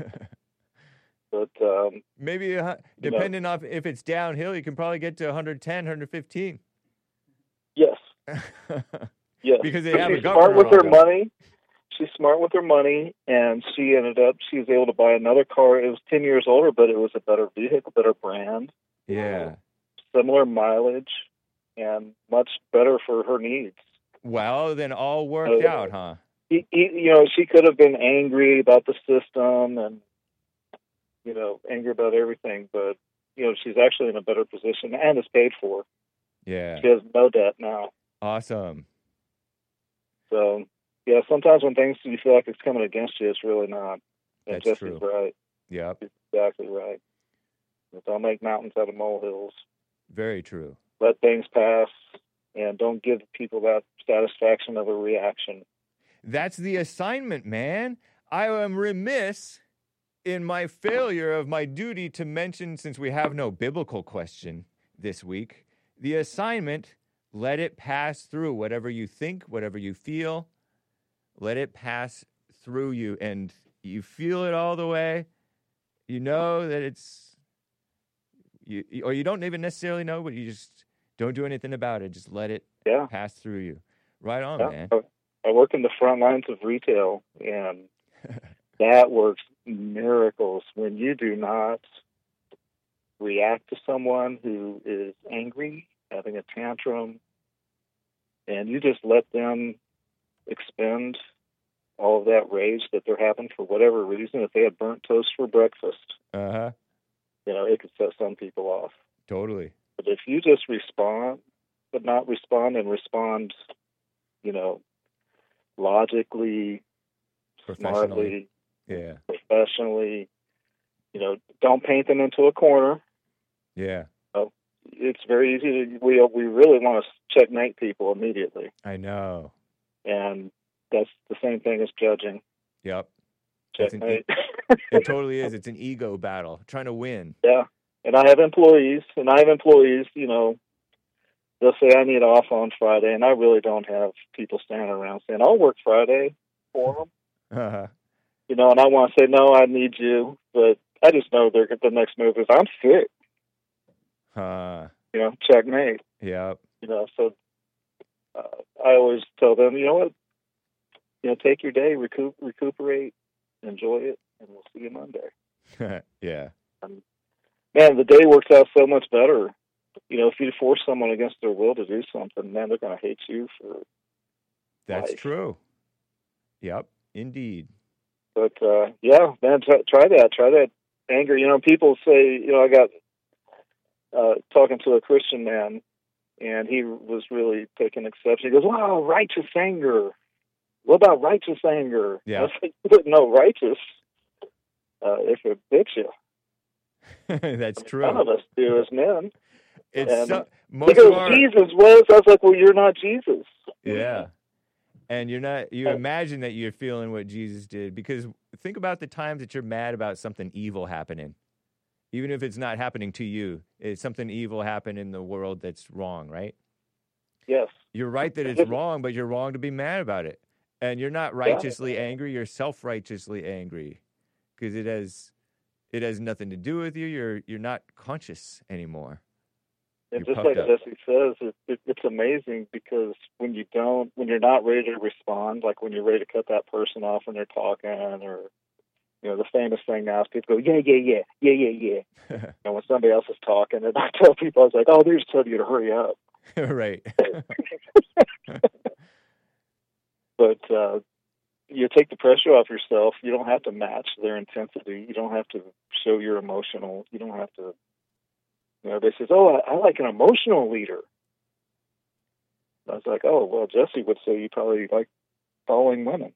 [SPEAKER 18] But um,
[SPEAKER 2] Maybe uh,
[SPEAKER 18] you know.
[SPEAKER 2] depending on if it's downhill, you can probably get to one ten, one fifteen.
[SPEAKER 18] Yes. Yes.
[SPEAKER 2] Because they
[SPEAKER 18] But
[SPEAKER 2] have a
[SPEAKER 18] she's
[SPEAKER 2] governor
[SPEAKER 18] smart with
[SPEAKER 2] on
[SPEAKER 18] her
[SPEAKER 2] them.
[SPEAKER 18] money. She's smart with her money, and she ended up, she was able to buy another car. It was ten years older, but it was a better vehicle, better brand,
[SPEAKER 2] Yeah.
[SPEAKER 18] similar mileage. and much better for her needs.
[SPEAKER 2] Well, then all worked
[SPEAKER 18] Uh,
[SPEAKER 2] out, huh?
[SPEAKER 18] He, he, you know, she could have been angry about the system and, you know, angry about everything, but, you know, she's actually in a better position and is paid for.
[SPEAKER 2] Yeah.
[SPEAKER 18] She has no debt now.
[SPEAKER 2] Awesome.
[SPEAKER 18] So, yeah, sometimes when things you feel like it's coming against you, it's really not. And
[SPEAKER 2] That's
[SPEAKER 18] Jesse's
[SPEAKER 2] true.
[SPEAKER 18] right.
[SPEAKER 2] Yep.
[SPEAKER 18] He's exactly right. Don't make mountains out of molehills.
[SPEAKER 2] Very true.
[SPEAKER 18] Let things pass, and don't give people that satisfaction of a reaction.
[SPEAKER 2] That's the assignment, man. I am remiss in my failure of my duty to mention, since we have no biblical question this week, the assignment, let it pass through. Whatever you think, whatever you feel, let it pass through you. And you feel it all the way. You know that it's, you, or you don't even necessarily know, but you just don't do anything about it. Just let it
[SPEAKER 18] yeah.
[SPEAKER 2] pass through you. Right on,
[SPEAKER 18] yeah.
[SPEAKER 2] man.
[SPEAKER 18] I work in the front lines of retail, and that works miracles when you do not react to someone who is angry, having a tantrum, and you just let them expend all of that rage that they're having for whatever reason. If they had burnt toast for breakfast,
[SPEAKER 2] uh-huh.
[SPEAKER 18] you know, it could set some people off.
[SPEAKER 2] Totally.
[SPEAKER 18] But if you just respond, but not respond and respond, you know, logically, smartly,
[SPEAKER 2] yeah,
[SPEAKER 18] professionally, you know, don't paint them into a corner.
[SPEAKER 2] Yeah.
[SPEAKER 18] Uh, it's very easy to, we, we really want to checkmate people immediately.
[SPEAKER 2] I know.
[SPEAKER 18] And that's the same thing as judging.
[SPEAKER 2] Yep.
[SPEAKER 18] Checkmate.
[SPEAKER 2] E- it totally is. It's an ego battle, trying to win.
[SPEAKER 18] Yeah. And I have employees, and I have employees, you know, they'll say, I need off on Friday, and I really don't have people standing around saying, I'll work Friday for them.
[SPEAKER 2] Uh-huh.
[SPEAKER 18] You know, and I want to say, no, I need you, but I just know they're, the next move is, I'm sick.
[SPEAKER 2] Uh,
[SPEAKER 18] you know, checkmate.
[SPEAKER 2] Yep.
[SPEAKER 18] You know, so uh, I always tell them, you know what, you know, take your day, recoup, recuperate, enjoy it, and we'll see you Monday.
[SPEAKER 2] Yeah.
[SPEAKER 18] Um, man, the day works out so much better. You know, if you force someone against their will to do something, man, they're going to hate you for
[SPEAKER 2] That's
[SPEAKER 18] life.
[SPEAKER 2] true. Yep, indeed.
[SPEAKER 18] But, uh, yeah, man, t- try that. Try that anger. You know, people say, you know, I got uh, talking to a Christian man, and he was really taking exception. He goes, wow, righteous anger. What about righteous anger?
[SPEAKER 2] Yeah.
[SPEAKER 18] I was like, you wouldn't know righteous uh, if it bit you.
[SPEAKER 2] That's true.
[SPEAKER 18] None of us do as men.
[SPEAKER 2] It's
[SPEAKER 18] and
[SPEAKER 2] so, most
[SPEAKER 18] because
[SPEAKER 2] of our,
[SPEAKER 18] Jesus was, I was like, well, you're not Jesus.
[SPEAKER 2] Yeah. And you're not, you imagine that you're feeling what Jesus did, because think about the times that you're mad about something evil happening. Even if it's not happening to you, it's something evil happened in the world that's wrong, right?
[SPEAKER 18] Yes.
[SPEAKER 2] You're right that it's wrong, but you're wrong to be mad about it. And you're not righteously angry, you're self-righteously angry, because it has it has nothing to do with you. You're you're not conscious anymore.
[SPEAKER 18] And
[SPEAKER 2] You're
[SPEAKER 18] just like
[SPEAKER 2] puffed up.
[SPEAKER 18] Jesse says, it, it, it's amazing because when you don't, when you're not ready to respond, like when you're ready to cut that person off when they're talking, or, you know, the famous thing now is people go, yeah, yeah, yeah, yeah, yeah, yeah. And when somebody else is talking, and I tell people, I was like, oh, they're just telling you to hurry up.
[SPEAKER 2] Right.
[SPEAKER 18] But uh, you take the pressure off yourself. You don't have to match their intensity. You don't have to show you're emotional. You don't have to. You know, everybody says, "Oh, I, I like an emotional leader." I was like, "Oh, well, Jesse would say you probably like following women."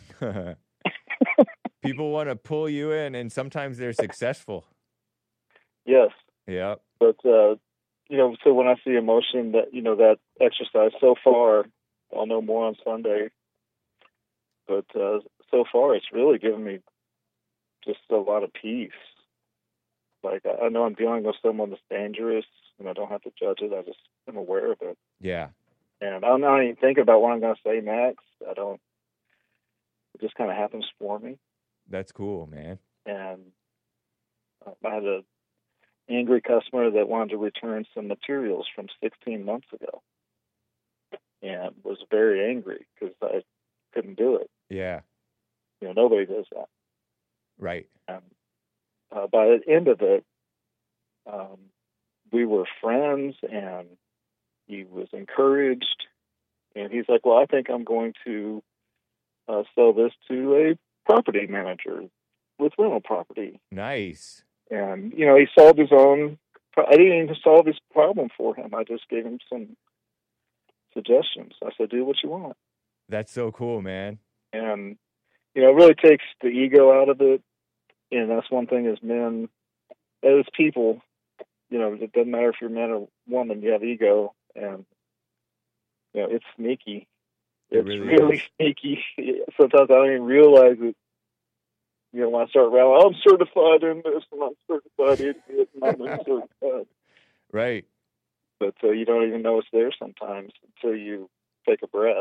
[SPEAKER 2] People want to pull you in, and sometimes they're successful.
[SPEAKER 18] Yes.
[SPEAKER 2] Yeah.
[SPEAKER 18] But uh, you know, so when I see emotion, that you know, that exercise so far, I'll know more on Sunday. But uh, so far, it's really given me just a lot of peace. Like, I know I'm dealing with someone that's dangerous, and I don't have to judge it. I just am aware of it.
[SPEAKER 2] Yeah.
[SPEAKER 18] And I'm not even thinking about what I'm going to say next. I don't. It just kind of happens for me.
[SPEAKER 2] That's cool, man.
[SPEAKER 18] And uh, I had a angry customer that wanted to return some materials from sixteen months ago, and was very angry because I couldn't do it.
[SPEAKER 2] Yeah.
[SPEAKER 18] You know, nobody does that.
[SPEAKER 2] Right.
[SPEAKER 18] And uh, by the end of it, um, we were friends, and he was encouraged, and he's like, well, I think I'm going to uh, sell this to a property manager with rental property.
[SPEAKER 2] Nice.
[SPEAKER 18] And, you know, he solved his own, I didn't even solve his problem for him. I just gave him some suggestions. I said, do what you want.
[SPEAKER 2] That's so cool, man.
[SPEAKER 18] And, you know, it really takes the ego out of it. And that's one thing as men, as people, you know, it doesn't matter if you're man or woman, you have ego. And, you know, it's sneaky.
[SPEAKER 2] It
[SPEAKER 18] It's
[SPEAKER 2] really
[SPEAKER 18] really
[SPEAKER 2] is.
[SPEAKER 18] sneaky. Sometimes I don't even realize it. You know, when I start rallying, I'm certified in this, and I'm certified in it, and I'm certified.
[SPEAKER 2] Right.
[SPEAKER 18] But uh, you don't even know it's there sometimes until you take a breath.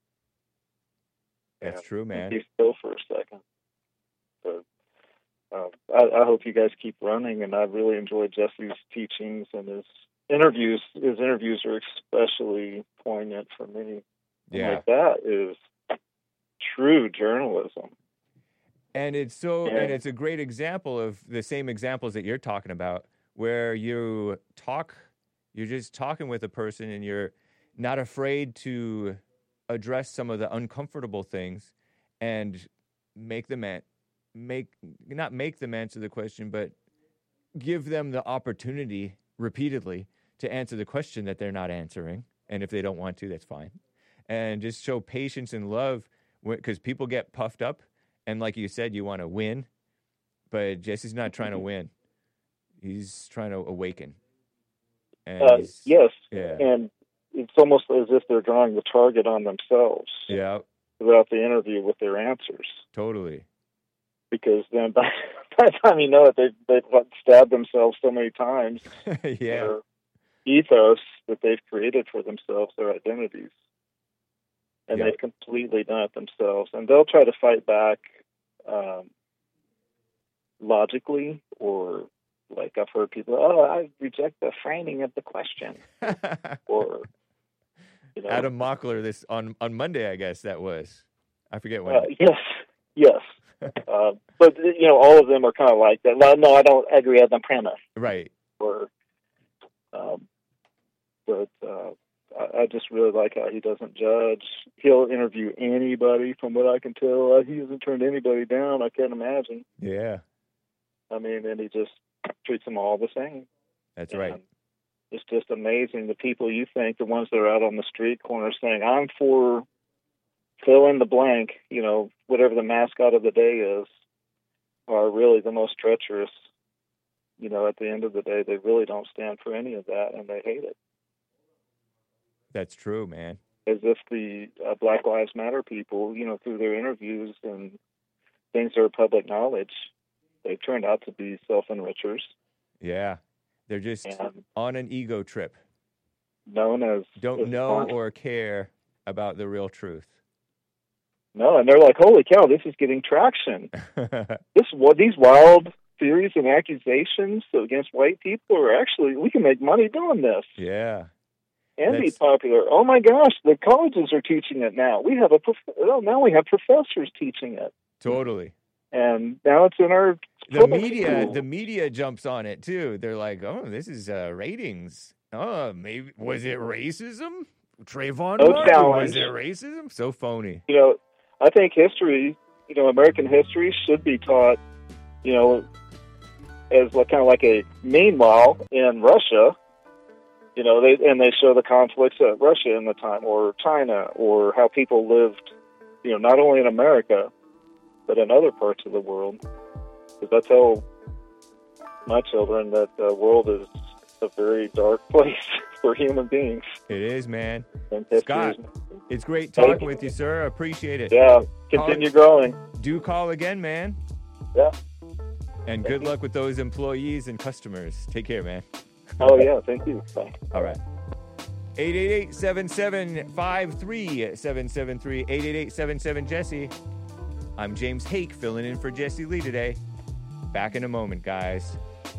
[SPEAKER 2] That's
[SPEAKER 18] and
[SPEAKER 2] true, man.
[SPEAKER 18] Be still for a second. But uh, I, I hope you guys keep running, and I really enjoyed Jesse's teachings and his interviews. His interviews are especially poignant for me.
[SPEAKER 2] Yeah.
[SPEAKER 18] Like that is true journalism.
[SPEAKER 2] And it's so,
[SPEAKER 18] Yeah.
[SPEAKER 2] and it's a great example of the same examples that you're talking about, where you talk, you're just talking with a person and you're not afraid to address some of the uncomfortable things and make them, an- make, not make them answer the question, but give them the opportunity repeatedly to answer the question that they're not answering. And if they don't want to, that's fine. And just show patience and love, because people get puffed up. And like you said, you want to win, but Jesse's not trying to win. He's trying to awaken. And
[SPEAKER 18] Uh,
[SPEAKER 2] he's-
[SPEAKER 18] yes,
[SPEAKER 2] Yeah.
[SPEAKER 18] and it's almost as if they're drawing the target on themselves
[SPEAKER 2] Yeah,
[SPEAKER 18] throughout the interview with their answers.
[SPEAKER 2] totally.
[SPEAKER 18] Because then by, by the time you know it, they've, they've like, stabbed themselves so many times.
[SPEAKER 2] Yeah.
[SPEAKER 18] Their ethos that they've created for themselves, their identities. And
[SPEAKER 2] Yeah.
[SPEAKER 18] they've completely done it themselves. And they'll try to fight back um, logically, or like I've heard people, oh, I reject the framing of the question. or, you know,
[SPEAKER 2] Adam Mockler this on, on Monday, I guess that was. I forget when.
[SPEAKER 18] Uh, yes, yes. uh, but, you know, all of them are kind of like that. No, no, I don't agree on the premise.
[SPEAKER 2] Right.
[SPEAKER 18] Or, um, but uh, I, I just really like how he doesn't judge. He'll interview anybody, from what I can tell. Uh, he hasn't turned anybody down, I can't imagine.
[SPEAKER 2] Yeah,
[SPEAKER 18] I mean, and he just treats them all the same.
[SPEAKER 2] that's right.
[SPEAKER 18] It's just amazing. The people you think, the ones that are out on the street corner saying, I'm for fill in the blank, you know, whatever the mascot of the day is, are really the most treacherous. You know, at the end of the day, they really don't stand for any of that, and they hate it.
[SPEAKER 2] That's true, man.
[SPEAKER 18] As if the uh, Black Lives Matter people, you know, through their interviews and things that are public knowledge, they've turned out to be self-enrichers,
[SPEAKER 2] Yeah. They're just
[SPEAKER 18] And-
[SPEAKER 2] on an ego trip.
[SPEAKER 18] known as...
[SPEAKER 2] Don't
[SPEAKER 18] as
[SPEAKER 2] know
[SPEAKER 18] con-
[SPEAKER 2] or care about the real truth.
[SPEAKER 18] No, and they're like, holy cow, this is getting traction. This what these wild theories and accusations against white people are actually, we can make money doing this
[SPEAKER 2] Yeah.
[SPEAKER 18] and
[SPEAKER 2] That's-
[SPEAKER 18] be popular. Oh my gosh, the colleges are teaching it now. We have a prof- oh, now we have professors teaching it,
[SPEAKER 2] Totally.
[SPEAKER 18] and now it's in our
[SPEAKER 2] The
[SPEAKER 18] public
[SPEAKER 2] media,
[SPEAKER 18] school.
[SPEAKER 2] the media jumps on it too. They're like, "Oh, this is uh, ratings. Oh, maybe was it racism? Trayvon
[SPEAKER 18] No
[SPEAKER 2] Martin,
[SPEAKER 18] challenge.
[SPEAKER 2] was it racism? So phony."
[SPEAKER 18] You know, I think history, you know, American history should be taught, you know, as like, kind of like a meanwhile in Russia. You know, they and they show the conflicts at Russia in the time, or China, or how people lived, you know, not only in America, but in other parts of the world. Because I tell my children that the world is a very dark place for human beings.
[SPEAKER 2] It is, man.
[SPEAKER 18] And history
[SPEAKER 2] Scott,
[SPEAKER 18] is-
[SPEAKER 2] it's great
[SPEAKER 18] Thank
[SPEAKER 2] talking
[SPEAKER 18] you.
[SPEAKER 2] with you, sir. I appreciate it.
[SPEAKER 18] Yeah, continue growing.
[SPEAKER 2] Do call again, man.
[SPEAKER 18] Yeah.
[SPEAKER 2] And good luck with those employees and customers. Take care, man.
[SPEAKER 18] Oh, yeah, thank you. Bye.
[SPEAKER 2] All right. eight eight eight, seven seven five, three seven seven three, eight eight eight, seven seven, Jesse. I'm James Hake, filling in for Jesse Lee today. Back in a moment, guys.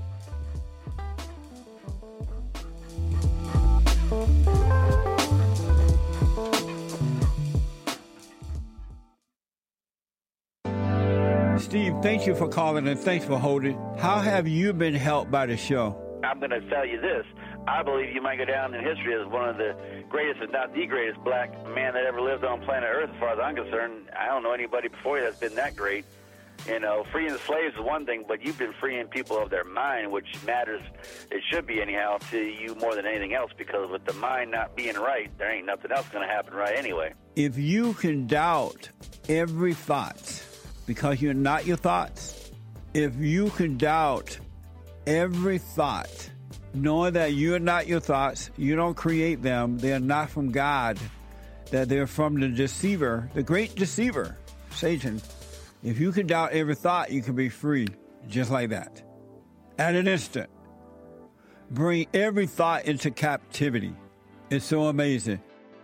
[SPEAKER 3] Steve, thank you for calling and thanks for holding. How have you been helped by the show?
[SPEAKER 19] I'm going to tell you this. I believe you might go down in history as one of the greatest, if not the greatest, black man that ever lived on planet Earth, as far as I'm concerned. I don't know anybody before you that's been that great. You know, freeing the slaves is one thing, but you've been freeing people of their mind, which matters, it should be anyhow, to you more than anything else, because with the mind not being right, there ain't nothing else going to happen right anyway.
[SPEAKER 3] If you can doubt every thought because you're not your thoughts, if you can doubt every thought, knowing that you're not your thoughts, you don't create them, they're not from God, that they're from the deceiver, the great deceiver, Satan. If you can doubt every thought, you can be free, just like that. At an instant. Bring every thought into captivity. It's so amazing.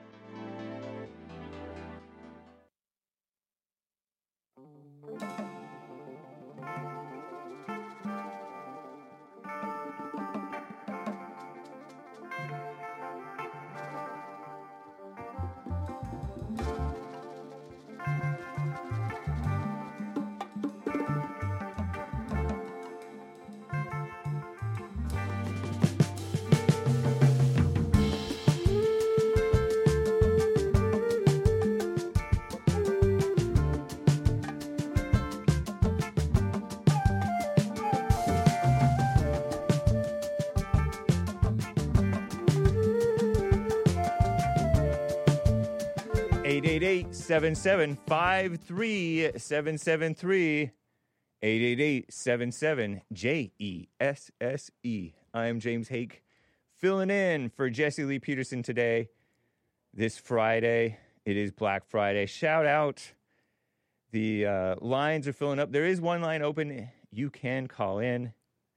[SPEAKER 2] eight eight eight, seven seven five, three seven seven three. eight eight eight, seven seven, J E S S E. I am James Hake, filling in for Jesse Lee Peterson today. This Friday, it is Black Friday. Shout out. The uh, lines are filling up. There is one line open. You can call in.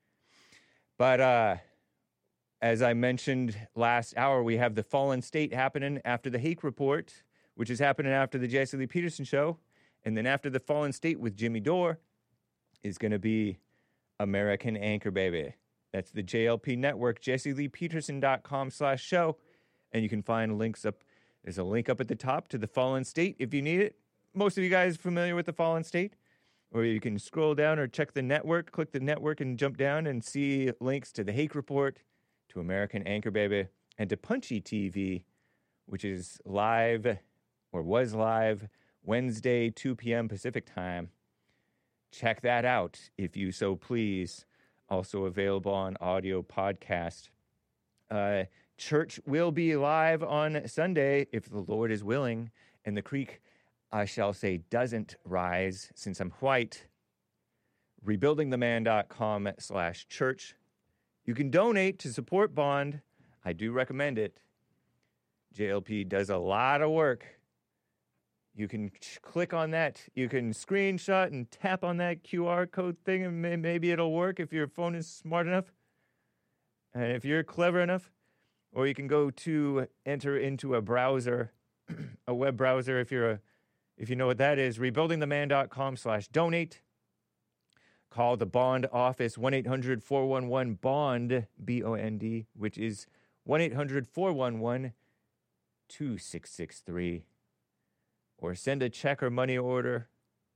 [SPEAKER 2] But uh, as I mentioned last hour, we have the Fallen State happening after the Hake Report, which is happening after the Jesse Lee Peterson show. And then after the Fallen State with Jimmy Dore is going to be American Anchor Baby. That's the J L P Network, jesse lee peterson dot com slash show. And you can find links up. There's a link up at the top to the Fallen State if you need it. Most of you guys are familiar with the Fallen State. Or you can scroll down or check the network, click the network and jump down and see links to the Hake Report, to American Anchor Baby, and to Punchy T V, which is live or was live Wednesday, two p.m. Pacific time. Check that out if you so please. Also available on audio podcast. Uh, church will be live on Sunday if the Lord is willing, and the creek, I shall say, doesn't rise since I'm white. rebuilding the man dot com slash church. You can donate to support Bond. I do recommend it. J L P does a lot of work. You can ch- click on that. You can screenshot and tap on that Q R code thing, and may- maybe it'll work if your phone is smart enough. And if you're clever enough. Or you can go to enter into a browser, a web browser if you're a If you know what that is, rebuilding the man dot com slash donate. Call the Bond office, one eight hundred four one one BOND, B O N D, which is one eight hundred four one one two six six three. Or send a check or money order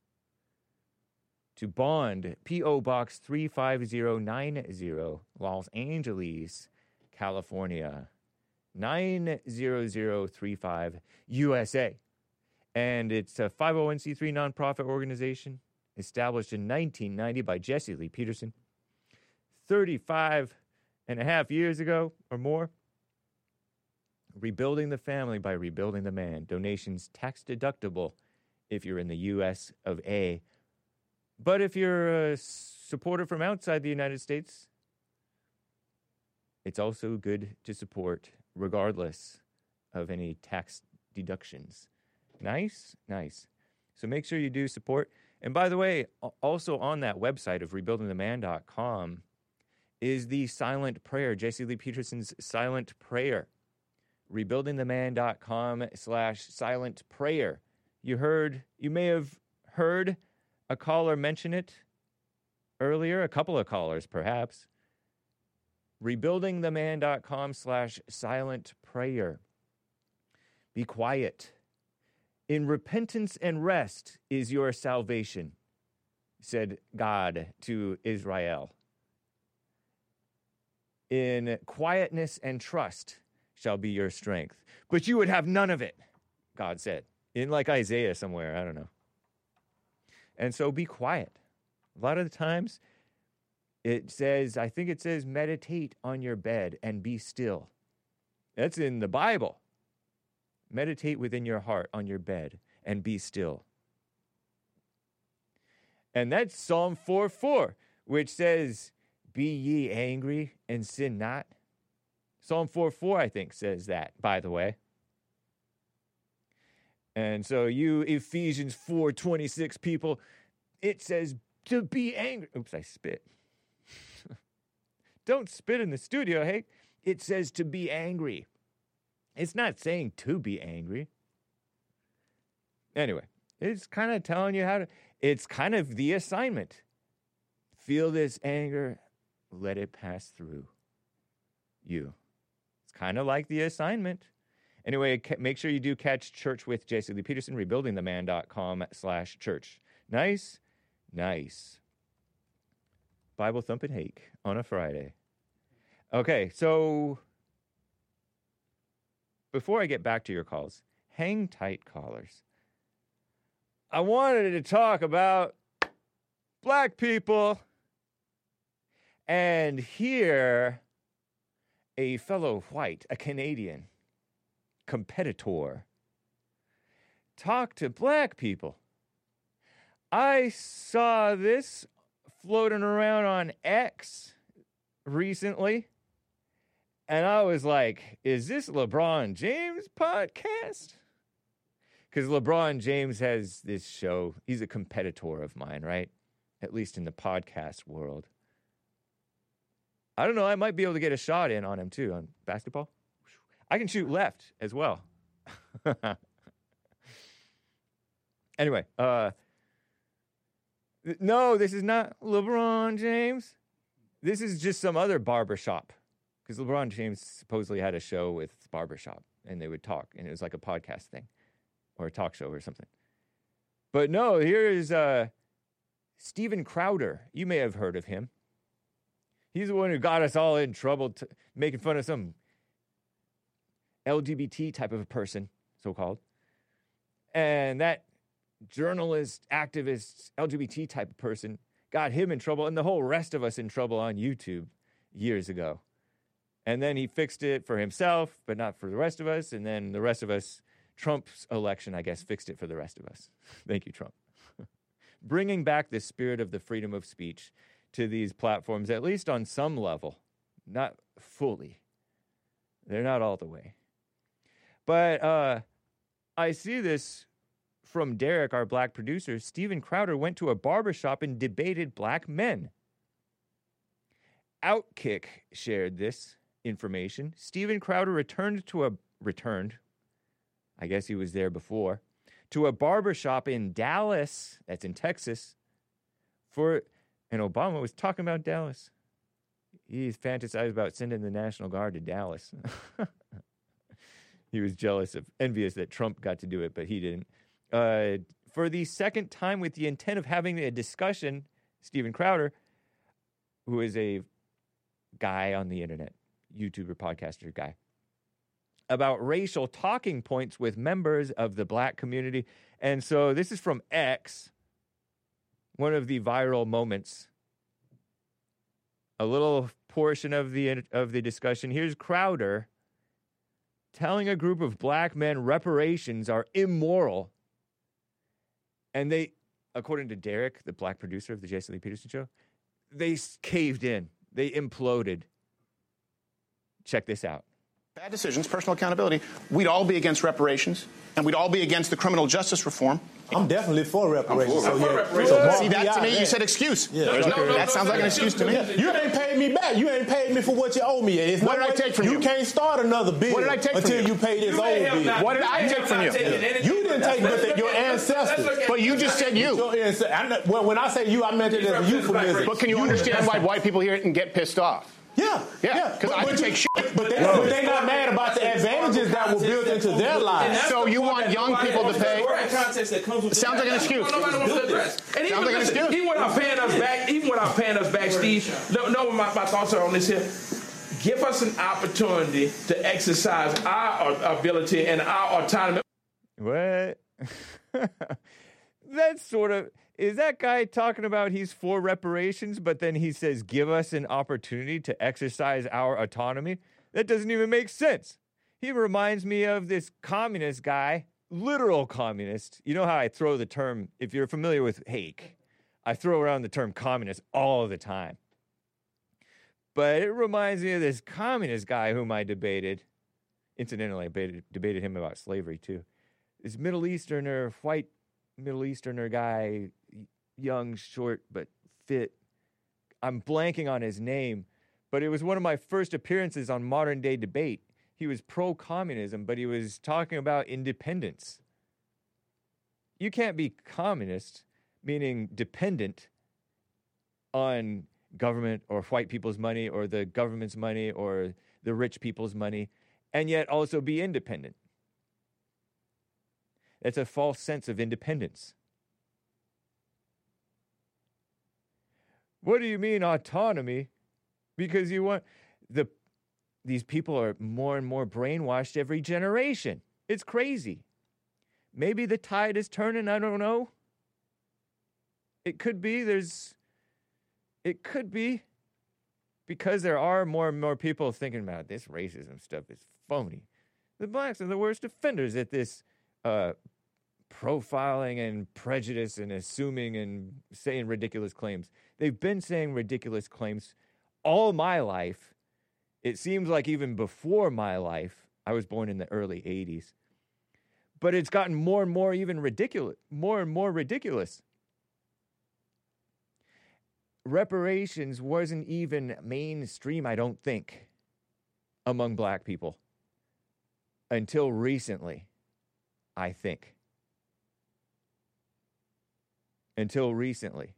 [SPEAKER 2] to Bond, P O. Box three five zero nine zero, Los Angeles, California, nine zero zero three five, U S A. And it's a five oh one c three nonprofit organization established in nineteen ninety by Jesse Lee Peterson. thirty-five and a half years ago or more. Rebuilding the family by rebuilding the man. Donations tax deductible if you're in the U S of A. But if you're a supporter from outside the United States, it's also good to support regardless of any tax deductions. Nice, nice. So make sure you do support. And by the way, also on that website of rebuilding the man dot com is the silent prayer, Jesse Lee Peterson's silent prayer. rebuilding the man dot com slash silent prayer. You heard, you may have heard a caller mention it earlier, a couple of callers perhaps. rebuilding the man dot com slash silent prayer. Be quiet. In repentance and rest is your salvation, said God to Israel. In quietness and trust shall be your strength. But you would have none of it, God said. In like Isaiah somewhere, I don't know. And so be quiet. A lot of the times it says, I think it says, meditate on your bed and be still. That's in the Bible. Meditate within your heart on your bed and be still. And that's Psalm four four, which says, be ye angry and sin not. Psalm four four, I think, says that, by the way. And so you Ephesians four twenty-six people, it says to be angry. Oops, I spit. Don't spit in the studio, hey? It says to be angry. It's not saying to be angry. Anyway, it's kind of telling you how to, it's kind of the assignment. Feel this anger, let it pass through you. It's kind of like the assignment. Anyway, make sure you do catch Church with Jesse Lee Peterson, rebuilding the man dot com slash church. Nice, nice. Bible thumping hake on a Friday. Okay, so before I get back to your calls, hang tight, callers. I wanted to talk about black people and hear a fellow white, a Canadian competitor, talk to black people. I saw this floating around on X recently, and I was like, is this LeBron James podcast? Because LeBron James has this show. He's a competitor of mine, right? At least in the podcast world. I don't know. I might be able to get a shot in on him, too, on basketball. I can shoot left as well. Anyway, uh, no, this is not LeBron James. This is just some other barbershop. Because LeBron James supposedly had a show with barbershop, and they would talk, and it was like a podcast thing, or a talk show or something. But no, here is uh, Steven Crowder. You may have heard of him. He's the one who got us all in trouble, t- making fun of some L G B T type of a person, so-called. And that journalist, activist, L G B T type of person got him in trouble and the whole rest of us in trouble on YouTube years ago. And then he fixed it for himself, but not for the rest of us. And then the rest of us, Trump's election, I guess, fixed it for the rest of us. Thank you, Trump. Bringing back the spirit of the freedom of speech to these platforms, at least on some level, not fully. They're not all the way. But uh, I see this from Derek, our black producer. Steven Crowder went to a barbershop and debated black men. Outkick shared this information. Steven Crowder returned to a returned, I guess he was there before, to a barbershop in Dallas, that's in Texas, for, and Obama was talking about Dallas. He fantasized about sending the National Guard to Dallas. He was jealous of, envious that Trump got to do it, but he didn't. Uh, for the second time with the intent of having a discussion, Steven Crowder, who is a guy on the internet, YouTuber, podcaster guy, about racial talking points with members of the black community. And so this is from X, one of the viral moments. A little portion of the of the discussion. Here's Crowder telling a group of black men reparations are immoral. And they, according to Derek, the black producer of the Jesse Lee Peterson Show, they caved in. They imploded. Check this out.
[SPEAKER 20] Bad decisions, personal accountability. We'd all be against reparations, and we'd all be against the criminal justice reform.
[SPEAKER 21] I'm definitely for reparations.
[SPEAKER 20] I'm for,
[SPEAKER 21] so,
[SPEAKER 20] I'm
[SPEAKER 21] yeah.
[SPEAKER 20] for reparations.
[SPEAKER 21] So
[SPEAKER 20] See, that to me, you said excuse.
[SPEAKER 21] Yeah.
[SPEAKER 20] No, no, no, that
[SPEAKER 21] no,
[SPEAKER 20] sounds
[SPEAKER 21] no,
[SPEAKER 20] like
[SPEAKER 21] no,
[SPEAKER 20] an excuse to me.
[SPEAKER 21] Yeah. You ain't paid me back. You ain't paid me for what you owe me. It's
[SPEAKER 20] what
[SPEAKER 21] no
[SPEAKER 20] did I take from you?
[SPEAKER 21] You can't start another bill
[SPEAKER 20] what did I take from
[SPEAKER 21] until
[SPEAKER 20] you?
[SPEAKER 21] you pay this old bill.
[SPEAKER 20] What did I take from you?
[SPEAKER 21] You didn't take but your ancestors.
[SPEAKER 20] But you just said you.
[SPEAKER 21] Well, when I say you, I meant it as a euphemism.
[SPEAKER 20] But can you understand why white people hear it and get pissed off?
[SPEAKER 21] Yeah,
[SPEAKER 20] yeah, because I can take shit.
[SPEAKER 21] But they're but they not mad about the advantages that were built into their lives.
[SPEAKER 20] So you want young people to pay? Sounds like an excuse.
[SPEAKER 22] Nobody wants to address. And even,
[SPEAKER 20] Sounds like an excuse.
[SPEAKER 22] Even without paying us back, even without paying us back, Steve, know, know what my, my thoughts are on this here.
[SPEAKER 4] give us an opportunity to exercise our ability and our autonomy.
[SPEAKER 2] What? That's sort of, is that guy talking about he's for reparations, but then he says, give us an opportunity to exercise our autonomy? That doesn't even make sense. He reminds me of this communist guy, literal communist. You know how I throw the term, if you're familiar with Hake, I throw around the term communist all the time. But it reminds me of this communist guy whom I debated. Incidentally, I debated, debated him about slavery too. This Middle Easterner, white Middle Easterner guy, young, short, but fit. I'm blanking on his name, but it was one of my first appearances on Modern Day Debate. He was pro-communism, but he was talking about independence. You can't be communist, meaning dependent on government or white people's money or the government's money or the rich people's money, and yet also be independent. That's a false sense of independence. What do you mean autonomy? Because you want the these people are more and more brainwashed every generation. It's crazy. Maybe the tide is turning, I don't know. It could be there's it could be because there are more and more people thinking about this racism stuff is phony. The blacks are the worst offenders at this uh, profiling and prejudice and assuming and saying ridiculous claims. They've been saying ridiculous claims all my life. It seems like even before my life. I was born in the early eighties. But it's gotten more and more even ridiculous, more and more ridiculous. Reparations wasn't even mainstream, I don't think, among black people until recently, I think. Until recently.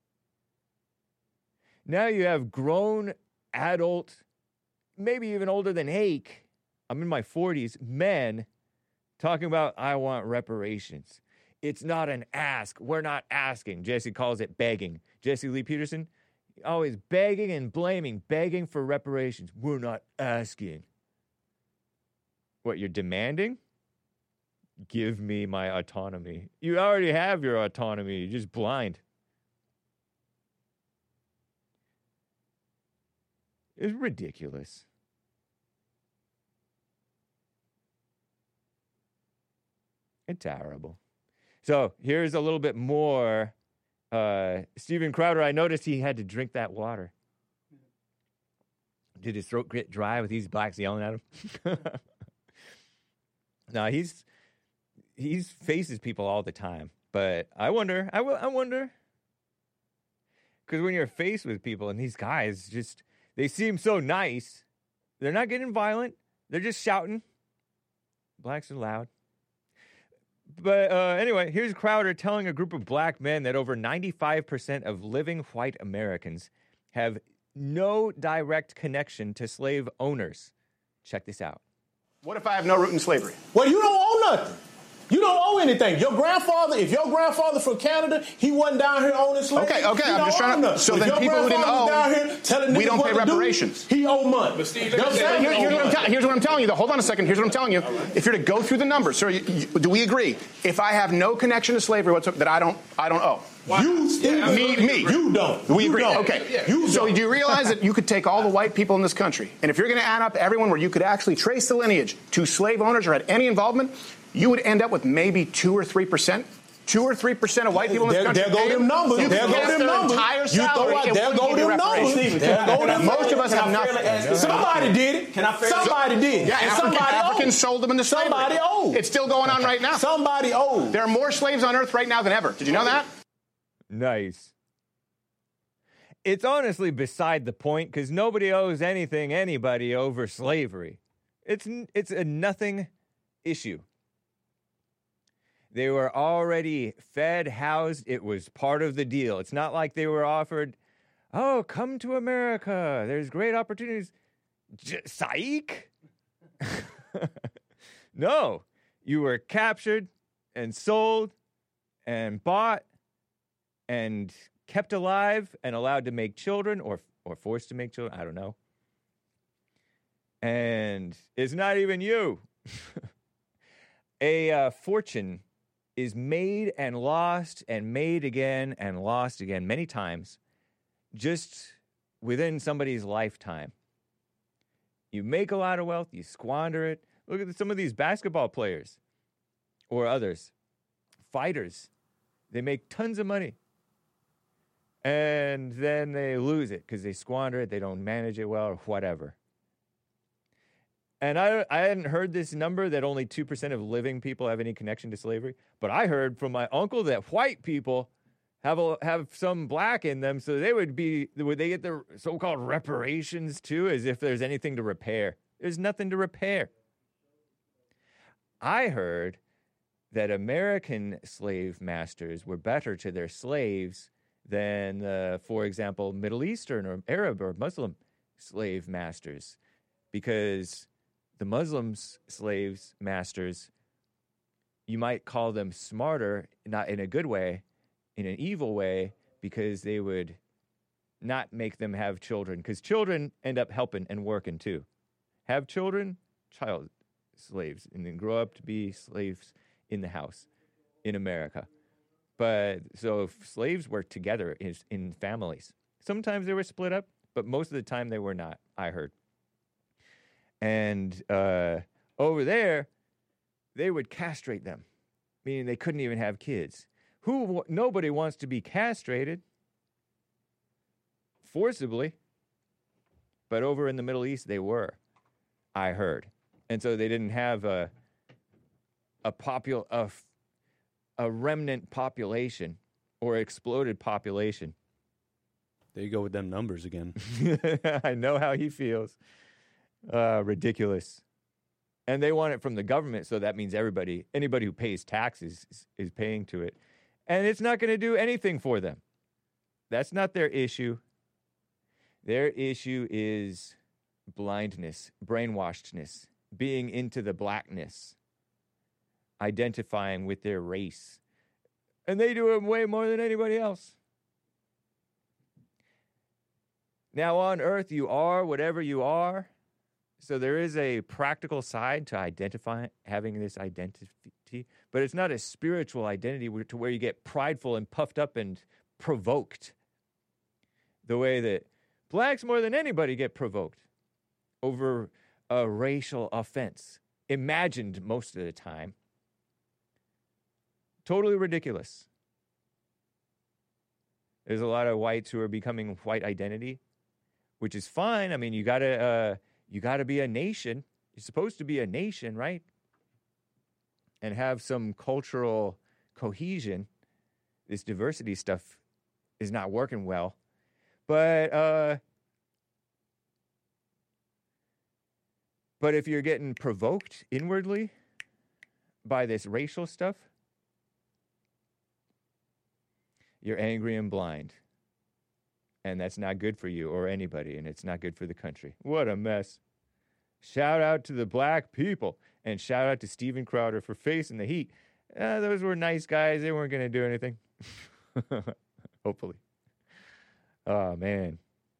[SPEAKER 2] Now you have grown, adult, maybe even older than Hake, I'm in my forties, men talking about, I want reparations. It's not an ask. We're not asking. Jesse calls it begging. Jesse Lee Peterson, always begging and blaming, begging for reparations. We're not asking. What, you're demanding? Give me my autonomy. You already have your autonomy. You're just blind. It's ridiculous. It's terrible. So here's a little bit more. Uh, Steven Crowder, I noticed he had to drink that water. Did his throat get dry with these blacks yelling at him? No, he's he's faces people all the time. But I wonder, I, will, I wonder. Because when you're faced with people and these guys just, they seem so nice. They're not getting violent. They're just shouting. Blacks are loud. But uh, anyway, here's Crowder telling a group of black men that over ninety-five percent of living white Americans have no direct connection to slave owners. Check this out.
[SPEAKER 20] What if I have no root in slavery?
[SPEAKER 21] Well, you don't owe nothing. You don't owe anything. Your grandfather, if your grandfather from Canada, he wasn't down here owning slaves.
[SPEAKER 20] Okay, okay,
[SPEAKER 21] he
[SPEAKER 20] I'm just trying to. So
[SPEAKER 21] if
[SPEAKER 20] then people who didn't owe,
[SPEAKER 21] down here telling
[SPEAKER 20] we don't
[SPEAKER 21] what
[SPEAKER 20] pay
[SPEAKER 21] to
[SPEAKER 20] reparations.
[SPEAKER 21] Do, he owe money. But Steve, you know what I'm saying?
[SPEAKER 20] Here, here's, what I'm te- here's what I'm telling you, though. Hold on a second. Here's what I'm telling you. If you're to go through the numbers, so you, you, do we agree? If I have no connection to slavery whatsoever, that I don't, I don't owe.
[SPEAKER 21] Why? You, Steve,
[SPEAKER 20] yeah, me, me.
[SPEAKER 21] You don't.
[SPEAKER 20] We
[SPEAKER 21] you
[SPEAKER 20] agree.
[SPEAKER 21] Don't.
[SPEAKER 20] Okay.
[SPEAKER 21] Yeah, you
[SPEAKER 20] so
[SPEAKER 21] don't.
[SPEAKER 20] do you realize that you could take all the white people in this country, and if you're going to add up everyone where you could actually trace the lineage to slave owners or had any involvement, you would end up with maybe two or three percent. Two or three percent of white people in this
[SPEAKER 21] there,
[SPEAKER 20] country.
[SPEAKER 21] There go them numbers.
[SPEAKER 20] You
[SPEAKER 21] there go them numbers. You throw out, there go them numbers. There go them
[SPEAKER 20] Most of us have nothing.
[SPEAKER 21] Somebody did it. Can I somebody did it.
[SPEAKER 20] Yeah,
[SPEAKER 21] and
[SPEAKER 20] African,
[SPEAKER 21] somebody
[SPEAKER 20] Africans
[SPEAKER 21] owed.
[SPEAKER 20] sold them into slavery.
[SPEAKER 21] Somebody owed.
[SPEAKER 20] It's still going on right now.
[SPEAKER 21] Somebody owed.
[SPEAKER 20] There are more slaves on earth right now than ever. Did you know that?
[SPEAKER 2] Nice. It's honestly beside the point because nobody owes anything anybody over slavery. It's it's a nothing issue. They were already fed, housed. It was part of the deal. It's not like they were offered, oh, come to America. There's great opportunities. J- psych? No. You were captured and sold and bought and kept alive and allowed to make children or or forced to make children. I don't know. And it's not even you. A uh, fortune is made and lost and made again and lost again many times just within somebody's lifetime. You make a lot of wealth, you squander it. Look at some of these basketball players or others, fighters. They make tons of money. And then they lose it because they squander it, they don't manage it well or whatever. And I, I hadn't heard this number that only two percent of living people have any connection to slavery. But I heard from my uncle that white people have a, have some black in them. So they would be, would they get the so-called reparations too, as if there's anything to repair? There's nothing to repair. I heard that American slave masters were better to their slaves than, uh, for example, Middle Eastern or Arab or Muslim slave masters, because the Muslims slaves masters, you might call them smarter, not in a good way, in an evil way, because they would not make them have children, because children end up helping and working too. Have children, child slaves, and then grow up to be slaves in the house in America. But so if slaves worked together in, in families, sometimes they were split up, but most of the time they were not, I heard. And uh, over there, they would castrate them, meaning they couldn't even have kids. Who? Nobody wants to be castrated forcibly, but over in the Middle East, they were, I heard. And so they didn't have a a popul a, a remnant population or exploded population.
[SPEAKER 7] There you go with them numbers again.
[SPEAKER 2] I know how he feels. Uh, ridiculous. And they want it from the government, so that means everybody, anybody who pays taxes is, is paying to it. And it's not going to do anything for them. That's not their issue. Their issue is blindness, brainwashedness, being into the blackness, identifying with their race. And they do it way more than anybody else. Now on earth, you are whatever you are. So there is a practical side to identifying, having this identity, but it's not a spiritual identity to where you get prideful and puffed up and provoked. The way that blacks more than anybody get provoked over a racial offense, imagined most of the time. Totally ridiculous. There's a lot of whites who are becoming white identity, which is fine. I mean, you gotta uh, you gotta be a nation. You're supposed to be a nation, right? And have some cultural cohesion. This diversity stuff is not working well, but uh, but if you're getting provoked inwardly by this racial stuff, you're angry and blind. And that's not good for you or anybody, and it's not good for the country. What a mess. Shout out to the black people, and shout out to Steven Crowder for facing the heat. Uh, those were nice guys. They weren't going to do anything. Hopefully. Oh, man.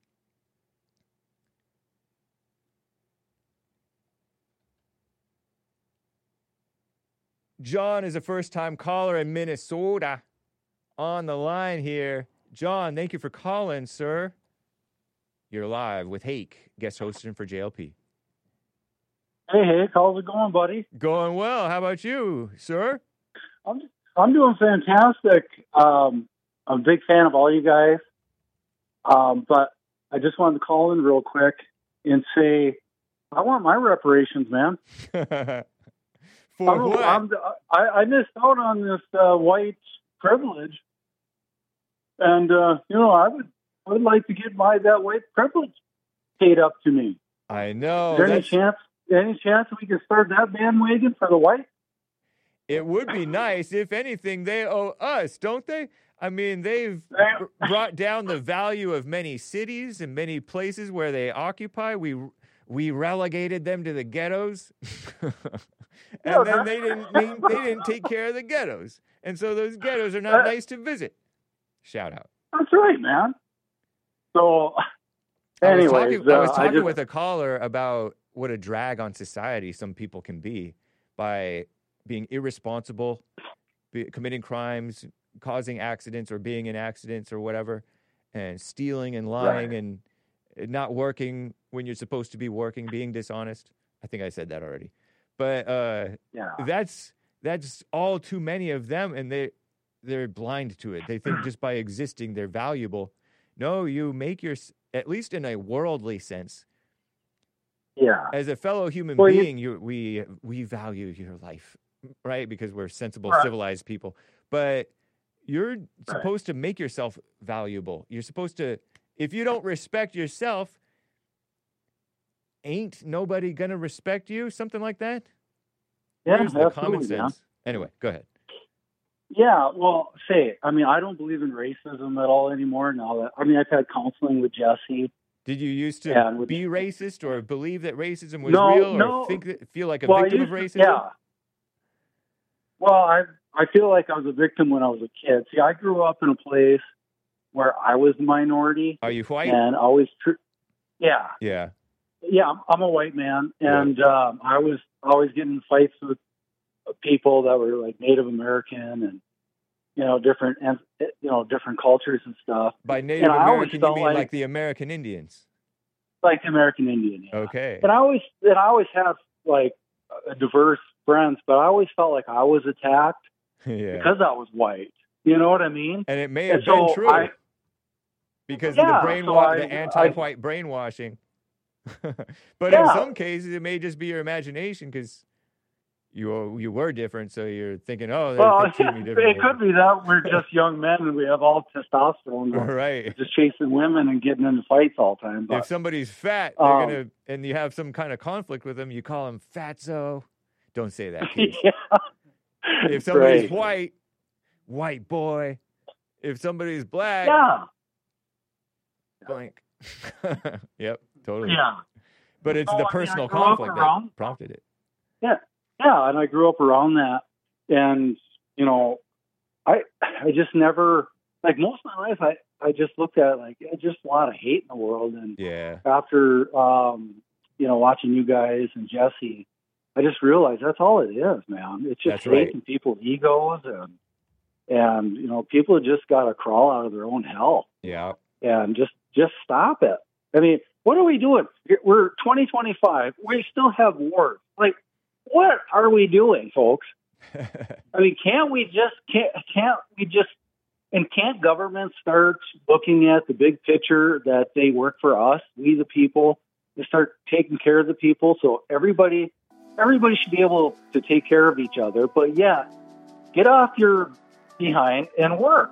[SPEAKER 2] John is a first-time caller in Minnesota. On the line here. John, thank you for calling, sir. You're live with Hake, guest hosting for J L P.
[SPEAKER 5] Hey, Hake, how's it going, buddy?
[SPEAKER 2] Going well. How about you, sir?
[SPEAKER 5] I'm I'm doing fantastic. Um, I'm a big fan of all you guys. Um, but I just wanted to call in real quick and say, I want my reparations, man.
[SPEAKER 2] For
[SPEAKER 5] I'm,
[SPEAKER 2] what?
[SPEAKER 5] I'm, I, I missed out on this uh, white privilege. And, uh, you know, I would I would like to get my that white privilege paid up to me.
[SPEAKER 2] I know.
[SPEAKER 5] Is there any
[SPEAKER 2] that's-
[SPEAKER 5] chance, any chance we can start that bandwagon for the white?
[SPEAKER 2] It would be nice. If anything, they owe us, don't they? I mean, they've br- brought down the value of many cities and many places where they occupy. We we relegated them to the ghettos, and
[SPEAKER 5] Yeah,
[SPEAKER 2] then
[SPEAKER 5] that-
[SPEAKER 2] they didn't mean, they didn't take care of the ghettos, and so those ghettos are not
[SPEAKER 5] Uh,
[SPEAKER 2] nice to visit. Shout out.
[SPEAKER 5] That's right, man. So,
[SPEAKER 2] I was
[SPEAKER 5] anyways,
[SPEAKER 2] talking, I was
[SPEAKER 5] uh,
[SPEAKER 2] talking
[SPEAKER 5] just,
[SPEAKER 2] with a caller about what a drag on society some people can be by being irresponsible, be, committing crimes, causing accidents or being in accidents or whatever, and stealing and lying
[SPEAKER 5] Right.
[SPEAKER 2] and not working when you're supposed to be working, being dishonest. I think I said that already. But uh,
[SPEAKER 5] Yeah.
[SPEAKER 2] that's that's all too many of them, and they they're blind to it. They think just by existing they're valuable. No, you make your, at least in a worldly sense.
[SPEAKER 5] Yeah.
[SPEAKER 2] As a fellow human
[SPEAKER 5] Well, you-
[SPEAKER 2] being, you, we we value your life, right? Because we're sensible,
[SPEAKER 5] Right.
[SPEAKER 2] civilized people. But you're supposed to make yourself valuable. You're supposed to, if you don't respect yourself, ain't nobody gonna respect you? Something like that?
[SPEAKER 5] Yeah,
[SPEAKER 2] Where's the common
[SPEAKER 5] absolutely, man.
[SPEAKER 2] sense? Anyway, go ahead.
[SPEAKER 5] Yeah, well, say, I mean, I don't believe in racism at all anymore. Now that I mean, I've had counseling with Jesse.
[SPEAKER 2] Did you used to
[SPEAKER 5] Yeah, with-
[SPEAKER 2] be racist or believe that racism was
[SPEAKER 5] No,
[SPEAKER 2] real or
[SPEAKER 5] no.
[SPEAKER 2] think that, feel like a
[SPEAKER 5] Well, I
[SPEAKER 2] victim of
[SPEAKER 5] used
[SPEAKER 2] racism?
[SPEAKER 5] to- Yeah. Well, I I feel like I was a victim when I was a kid. See, I grew up in a place where I was the minority.
[SPEAKER 2] Are you white?
[SPEAKER 5] And always, tr- yeah,
[SPEAKER 2] Yeah.
[SPEAKER 5] yeah. I'm, I'm a white man, and um, I was always getting in fights with people that were like Native American and you know different and you know different cultures and stuff.
[SPEAKER 2] By Native
[SPEAKER 5] And I always
[SPEAKER 2] American, you
[SPEAKER 5] felt
[SPEAKER 2] mean
[SPEAKER 5] like,
[SPEAKER 2] like the American Indians?
[SPEAKER 5] like the American Indian. Yeah.
[SPEAKER 2] Okay.
[SPEAKER 5] And I always and I always have like a diverse friends, but I always felt like I was attacked
[SPEAKER 2] Yeah.
[SPEAKER 5] because I was white. You know what I mean?
[SPEAKER 2] And it may
[SPEAKER 5] And
[SPEAKER 2] have been
[SPEAKER 5] so
[SPEAKER 2] true
[SPEAKER 5] I-
[SPEAKER 2] because
[SPEAKER 5] Yeah,
[SPEAKER 2] of the
[SPEAKER 5] so
[SPEAKER 2] brainwa-
[SPEAKER 5] I-
[SPEAKER 2] the anti-white brainwashing. But
[SPEAKER 5] Yeah.
[SPEAKER 2] in some cases, it may just be your imagination because you were, you were different, so you're thinking, oh, they,
[SPEAKER 5] Well,
[SPEAKER 2] they treat me differently.
[SPEAKER 5] it could be that we're just young men and we have all testosterone. We're
[SPEAKER 2] Right.
[SPEAKER 5] just chasing women and getting into fights all the time. But,
[SPEAKER 2] If somebody's fat, they're
[SPEAKER 5] Um,
[SPEAKER 2] gonna, and you have some kind of conflict with them, you call them fatso. Don't say that, kids.
[SPEAKER 5] yeah.
[SPEAKER 2] If somebody's
[SPEAKER 5] Right.
[SPEAKER 2] white, white boy. If somebody's black,
[SPEAKER 5] Yeah.
[SPEAKER 2] blank. Yep, totally.
[SPEAKER 5] Yeah.
[SPEAKER 2] But it's
[SPEAKER 5] So, I
[SPEAKER 2] the
[SPEAKER 5] mean, I
[SPEAKER 2] personal
[SPEAKER 5] grew up
[SPEAKER 2] conflict
[SPEAKER 5] around-
[SPEAKER 2] that prompted it.
[SPEAKER 5] Yeah, yeah, and I grew up around that, and you know, I I just never like most of my life. I I just looked at it like yeah, just a lot of hate in the world, and
[SPEAKER 2] Yeah.
[SPEAKER 5] after um, you know watching you guys and Jesse, I just realized that's all it is, man. It's just
[SPEAKER 2] That's right.
[SPEAKER 5] hating people's egos, and and you know people just got to crawl out of their own hell
[SPEAKER 2] Yeah.
[SPEAKER 5] and just just stop it. I mean, what are we doing? We're twenty twenty-five. We still have wars. Like, what are we doing, folks? I mean, can't we just can't can't we just and can't government start looking at the big picture that they work for us, we the people, and start taking care of the people? So everybody everybody should be able to take care of each other. But yeah, get off your behind and work.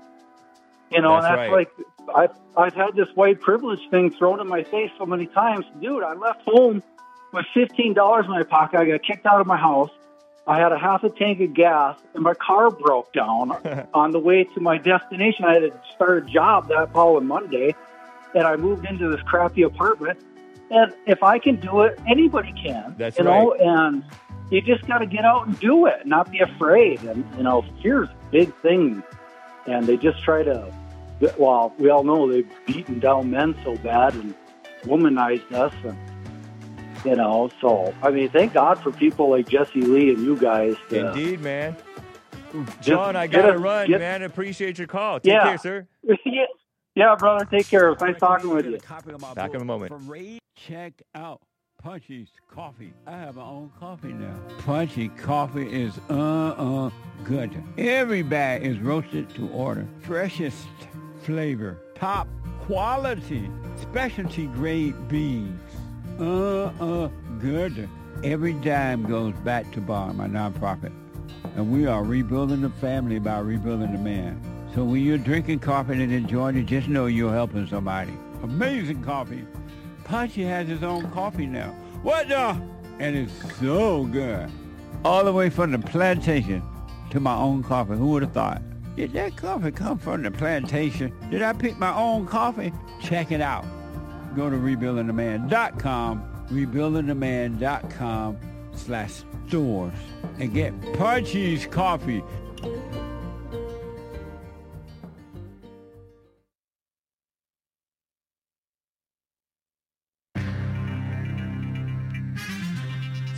[SPEAKER 5] You know,
[SPEAKER 2] That's
[SPEAKER 5] and that's
[SPEAKER 2] right.
[SPEAKER 5] like I've I've had this white privilege thing thrown in my face so many times. Dude, I left home with fifteen dollars in my pocket. I got kicked out of my house. I had a half a tank of gas, and my car broke down on the way to my destination. I had to start a job that following Monday, and I moved into this crappy apartment. And if I can do it, anybody can.
[SPEAKER 2] That's
[SPEAKER 5] you know, and you just got to get out and do it, not be afraid. And you know, fear's a big thing, and they just try to. Well, we all know they've beaten down men so bad and womanized us, and you know. So I mean, thank God for people like Jesse Lee and you guys. To,
[SPEAKER 2] Indeed, man.
[SPEAKER 5] Just
[SPEAKER 2] John, I
[SPEAKER 5] get
[SPEAKER 2] gotta
[SPEAKER 5] a-
[SPEAKER 2] run,
[SPEAKER 5] get-
[SPEAKER 2] man. Appreciate your call. Take
[SPEAKER 5] Yeah.
[SPEAKER 2] care, sir.
[SPEAKER 5] yeah, yeah, brother. Take care. It was nice talking with you.
[SPEAKER 2] Back in a moment.
[SPEAKER 3] Check out Punchy's Coffee. I have my own coffee now. Punchy Coffee is uh-uh good. Every bag is roasted to order. Freshest flavor. Top quality. Specialty grade beans. Uh-uh good. Every dime goes back to Bar, my nonprofit. And we are rebuilding the family by rebuilding the man. So when you're drinking coffee and enjoying it, just know you're helping somebody. Amazing coffee. Punchy has his own coffee now. What the? And it's so good. All the way from the plantation to my own coffee. Who would have thought? Did that coffee come from the plantation? Did I pick my own coffee? Check it out. Go to rebuilding the man dot com, rebuilding the man dot com slash stores, and get Punchy's Coffee.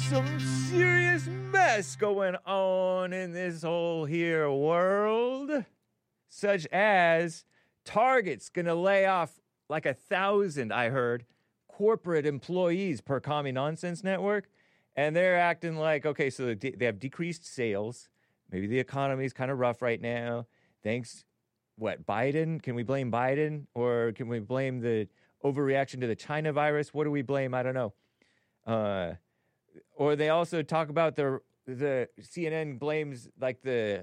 [SPEAKER 2] some serious mess going on in this whole here world, such as Target's gonna lay off like a thousand, I heard, corporate employees per Commie Nonsense Network, and they're acting like, okay, so they they have decreased sales. Maybe the economy is kind of rough right now. Thanks, what, Biden? Can we blame Biden? Or can we blame the overreaction to the China virus? What do we blame? I don't know. Uh, or they also talk about the, the C N N blames like the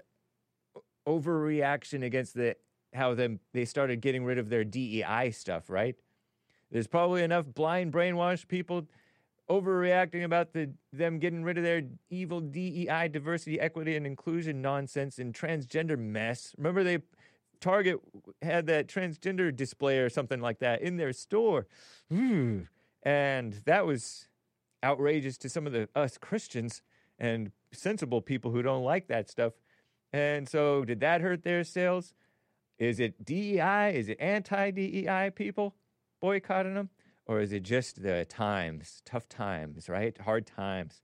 [SPEAKER 2] overreaction against the, how them, they started getting rid of their D E I stuff, right? There's probably enough blind, brainwashed people overreacting about the them getting rid of their evil D E I, diversity, equity, and inclusion nonsense and transgender mess. Remember, they Target had that transgender display or something like that in their store, Ooh. And that was outrageous to some of the us Christians and sensible people who don't like that stuff. And so, did that hurt their sales? Is it D E I? Is it anti-D E I people boycotting them? Or is it just the times, tough times, right? Hard times.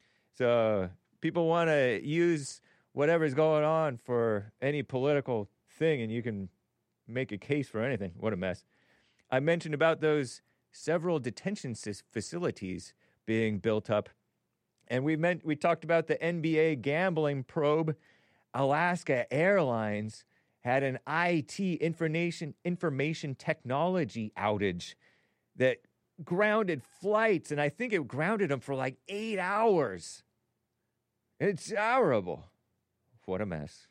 [SPEAKER 2] So people want to use whatever's going on for any political thing, and you can make a case for anything. What a mess. I mentioned about those several detention facilities being built up. And we meant we talked about the N B A gambling probe. Alaska Airlines had an I T information information technology outage that grounded flights, and I think it grounded them for like eight hours. It's horrible. What a mess.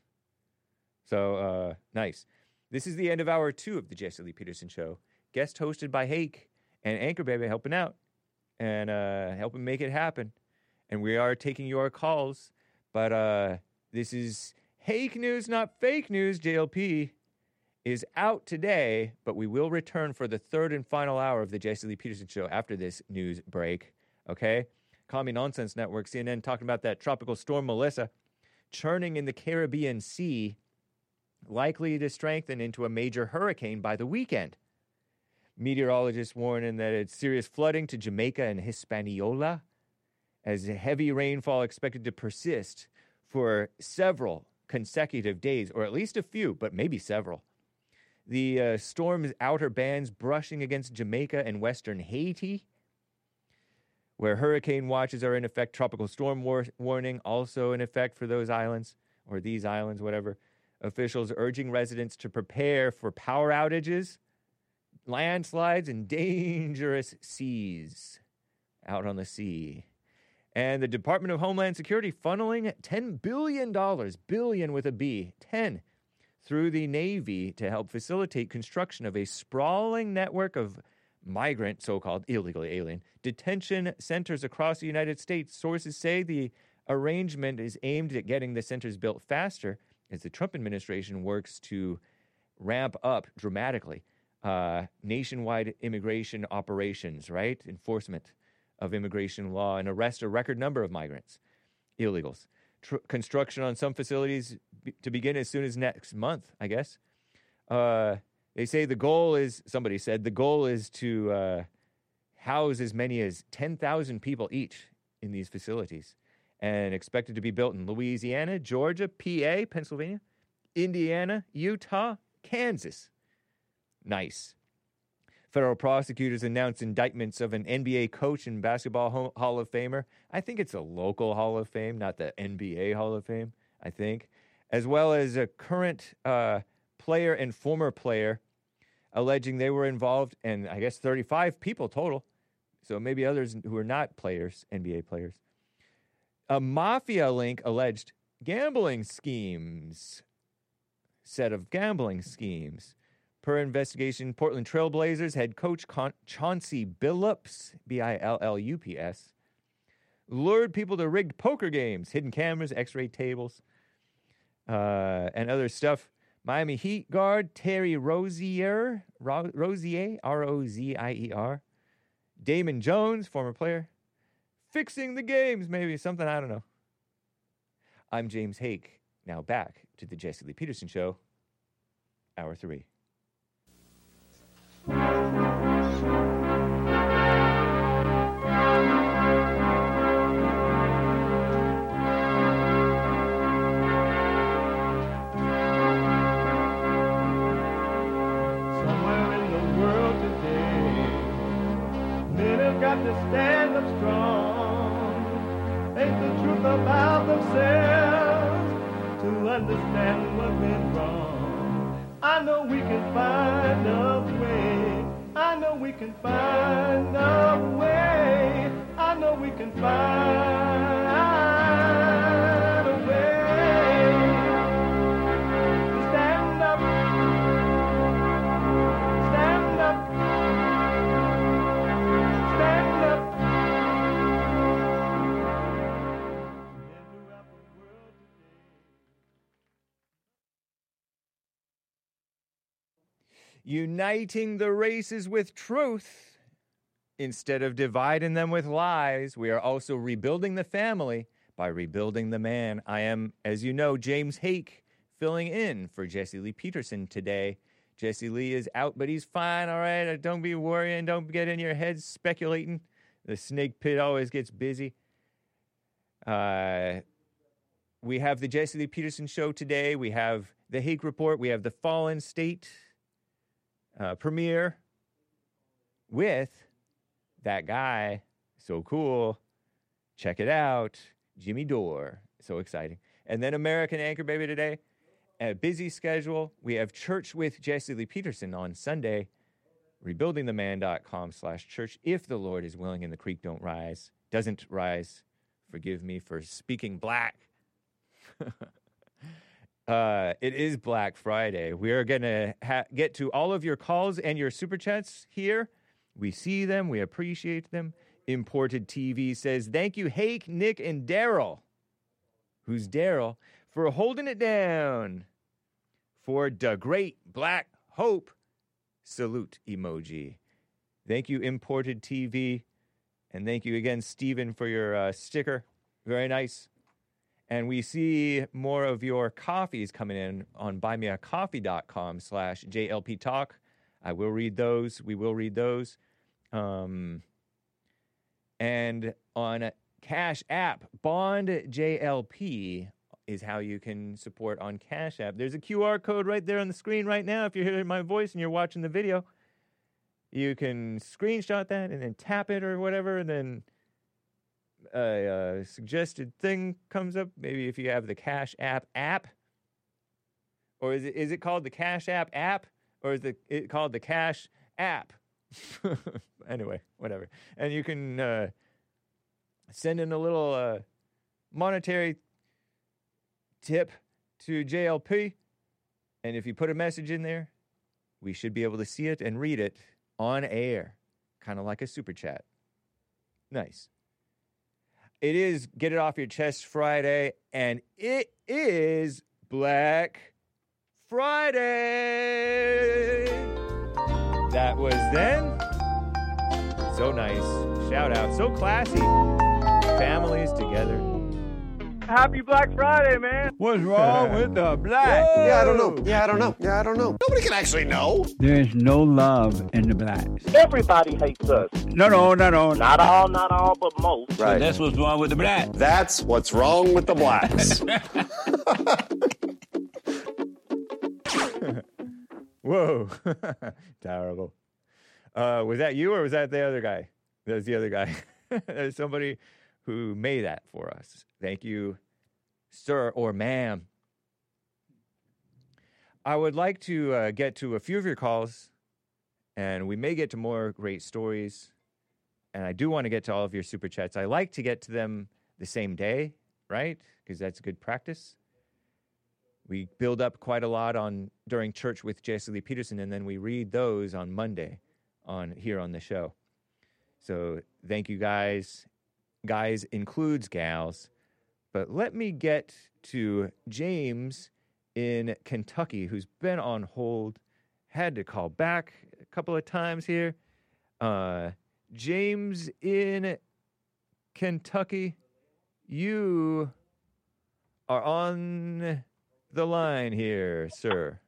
[SPEAKER 2] So, uh, nice. This is the end of hour two of the Jesse Lee Peterson Show. Guest hosted by Hake and Anchor Baby helping out and uh, helping make it happen. And we are taking your calls, but uh, this is Hake News, not fake news. J L P is out today, but we will return for the third and final hour of the Jesse Lee Peterson Show after this news break, okay? Commie Nonsense Network, C N N, talking about that tropical storm Melissa churning in the Caribbean Sea, likely to strengthen into a major hurricane by the weekend. Meteorologists warning that it's serious flooding to Jamaica and Hispaniola, as heavy rainfall expected to persist for several consecutive days, or at least a few, but maybe several. The uh, storm's outer bands brushing against Jamaica and western Haiti, where hurricane watches are in effect. Tropical storm war- warning also in effect for those islands, or these islands, whatever. Officials urging residents to prepare for power outages, landslides, and dangerous seas out on the sea. And the Department of Homeland Security funneling ten billion dollars, billion with a B, ten, through the Navy to help facilitate construction of a sprawling network of migrant, so-called illegally alien, detention centers across the United States. Sources say the arrangement is aimed at getting the centers built faster as the Trump administration works to ramp up dramatically uh, nationwide immigration operations, right? Enforcement of immigration law and arrest a record number of migrants, illegals. Tr- construction on some facilities b- to begin as soon as next month, I guess. Uh, they say the goal is, somebody said, the goal is to uh, house as many as ten thousand people each in these facilities, and expected to be built in Louisiana, Georgia, P A, Pennsylvania, Indiana, Utah, Kansas. Nice. Federal prosecutors announced indictments of an N B A coach and basketball Hall of Famer. I think it's a local Hall of Fame, not the N B A Hall of Fame, I think. As well as a current uh, player and former player, alleging they were involved, and I guess thirty-five people total, so maybe others who are not players, N B A players. A mafia link alleged gambling schemes. Set of gambling schemes. Per investigation, Portland Trail Blazers head coach Con- Chauncey Billups, B I L L U P S, lured people to rigged poker games, hidden cameras, x-ray tables, uh, and other stuff. Miami Heat guard Terry Rozier, Ro- Rozier, R O Z I E R, Damon Jones, former player, fixing the games, maybe, something, I don't know. I'm James Hake. Now back to the Jesse Lee Peterson Show, hour three.
[SPEAKER 1] got to stand up strong. Ain't the truth about themselves to understand what went wrong. I know we can find a way. I know we can find a way. I know we can find a way to stand up, stand up, stand up.
[SPEAKER 2] Uniting the races with truth instead of dividing them with lies. We are also rebuilding the family by rebuilding the man. I am, as you know, James Hake, filling in for Jesse Lee Peterson today. Jesse Lee is out, but he's fine, all right? Don't be worrying. Don't get in your head speculating. The snake pit always gets busy. Uh, we have the Jesse Lee Peterson show today. We have the Hake Report. We have the Fallen State Uh, premiere with that guy, so cool. Check it out, Jimmy Dore, so exciting. And then American Anchor Baby today. A busy schedule. We have Church with Jesse Lee Peterson on Sunday. rebuilding the man dot com slash church. If the Lord is willing and the creek don't rise, doesn't rise, forgive me for speaking black. Uh, it is Black Friday. We are going to ha- get to all of your calls and your super chats here. We see them. We appreciate them. Imported T V says, thank you, Hake, Nick, and Daryl. Who's Daryl? For holding it down. For the great Black Hope. Salute emoji. Thank you, Imported T V. And thank you again, Stephen, for your uh, sticker. Very nice. And we see more of your coffees coming in on buymeacoffee.com slash JLP Talk. I will read those. We will read those. Um, and on Cash App, Bond J L P is how you can support on Cash App. There's a Q R code right there on the screen right now. If you're hearing my voice and you're watching the video, you can screenshot that and then tap it or whatever, and then a uh, suggested thing comes up. Maybe if you have the Cash App app, or is it is it called the Cash App app, or is it, it called the Cash App? Anyway, whatever. And you can uh, send in a little uh, monetary tip to J L P, and if you put a message in there, we should be able to see it and read it on air, kind of like a super chat. Nice. It is Get It Off Your Chest Friday, and it is Black Friday. That was then. So nice. Shout out. So classy. Families together.
[SPEAKER 6] Happy Black Friday, man.
[SPEAKER 3] What's wrong with the black?
[SPEAKER 6] Whoa.
[SPEAKER 21] Yeah, I don't know. Yeah, I don't know. Yeah, I don't know. Nobody can actually know.
[SPEAKER 3] There's no love in the blacks.
[SPEAKER 14] Everybody hates us.
[SPEAKER 3] No, no, not all.
[SPEAKER 14] Not all, not all, but most.
[SPEAKER 21] Right.
[SPEAKER 3] So that's what's wrong with the blacks.
[SPEAKER 21] That's what's wrong with the blacks.
[SPEAKER 2] Whoa. Terrible. Uh, was that you or was that the other guy? That was the other guy. There's somebody who made that for us. Thank you, sir or ma'am. I would like to uh, get to a few of your calls, and we may get to more great stories. And I do want to get to all of your super chats. I like to get to them the same day, right? Because that's good practice. We build up quite a lot on during church with Jesse Lee Peterson, and then we read those on Monday on here on the show. So thank you, guys. Guys includes gals. But let me get to James in Kentucky, who's been on hold, had to call back a couple of times here. Uh, James in Kentucky, you are on the line here, sir.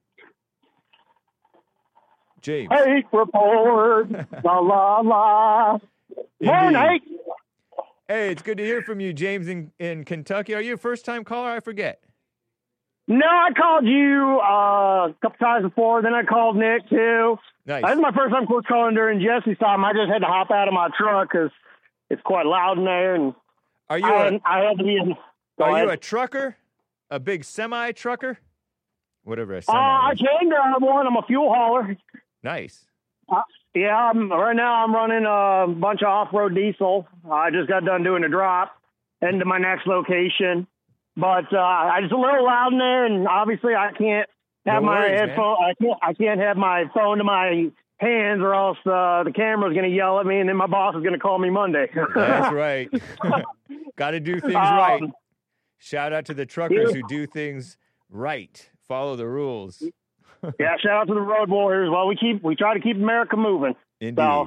[SPEAKER 2] James.
[SPEAKER 6] Hake report. La la la. Morning, Hake.
[SPEAKER 2] Hey, it's good to hear from you, James in, in Kentucky. Are you a first-time caller? I forget.
[SPEAKER 6] No, I called you uh, a couple times before. Then I called Nick, too.
[SPEAKER 2] Nice.
[SPEAKER 6] This is my first time, of course, calling during Jesse's time. I just had to hop out of my truck because it's quite loud in there. And
[SPEAKER 2] Are you
[SPEAKER 6] I,
[SPEAKER 2] a,
[SPEAKER 6] I had to be in. Go
[SPEAKER 2] Are
[SPEAKER 6] ahead.
[SPEAKER 2] you a trucker? A big semi-trucker? Whatever a
[SPEAKER 6] Uh,
[SPEAKER 2] semi
[SPEAKER 6] I
[SPEAKER 2] is.
[SPEAKER 6] can drive one. I'm a fuel hauler.
[SPEAKER 2] Nice.
[SPEAKER 6] Uh, yeah, I'm, right now I'm running a bunch of off-road diesel. I just got done doing a drop into my next location. But uh, I just a little loud in there, and obviously I can't have
[SPEAKER 2] No
[SPEAKER 6] my
[SPEAKER 2] worries,
[SPEAKER 6] headphone. I can't. I can't have my phone to my hands, or else uh, the camera's going to yell at me, and then my boss is going to call me Monday.
[SPEAKER 2] That's right. Got to do things
[SPEAKER 6] Um,
[SPEAKER 2] right. Shout out to the truckers
[SPEAKER 6] yeah.
[SPEAKER 2] who do things right. Follow the rules.
[SPEAKER 6] Yeah, shout out to the road warriors. Well, we keep we try to keep America moving.
[SPEAKER 2] Indeed.
[SPEAKER 6] So,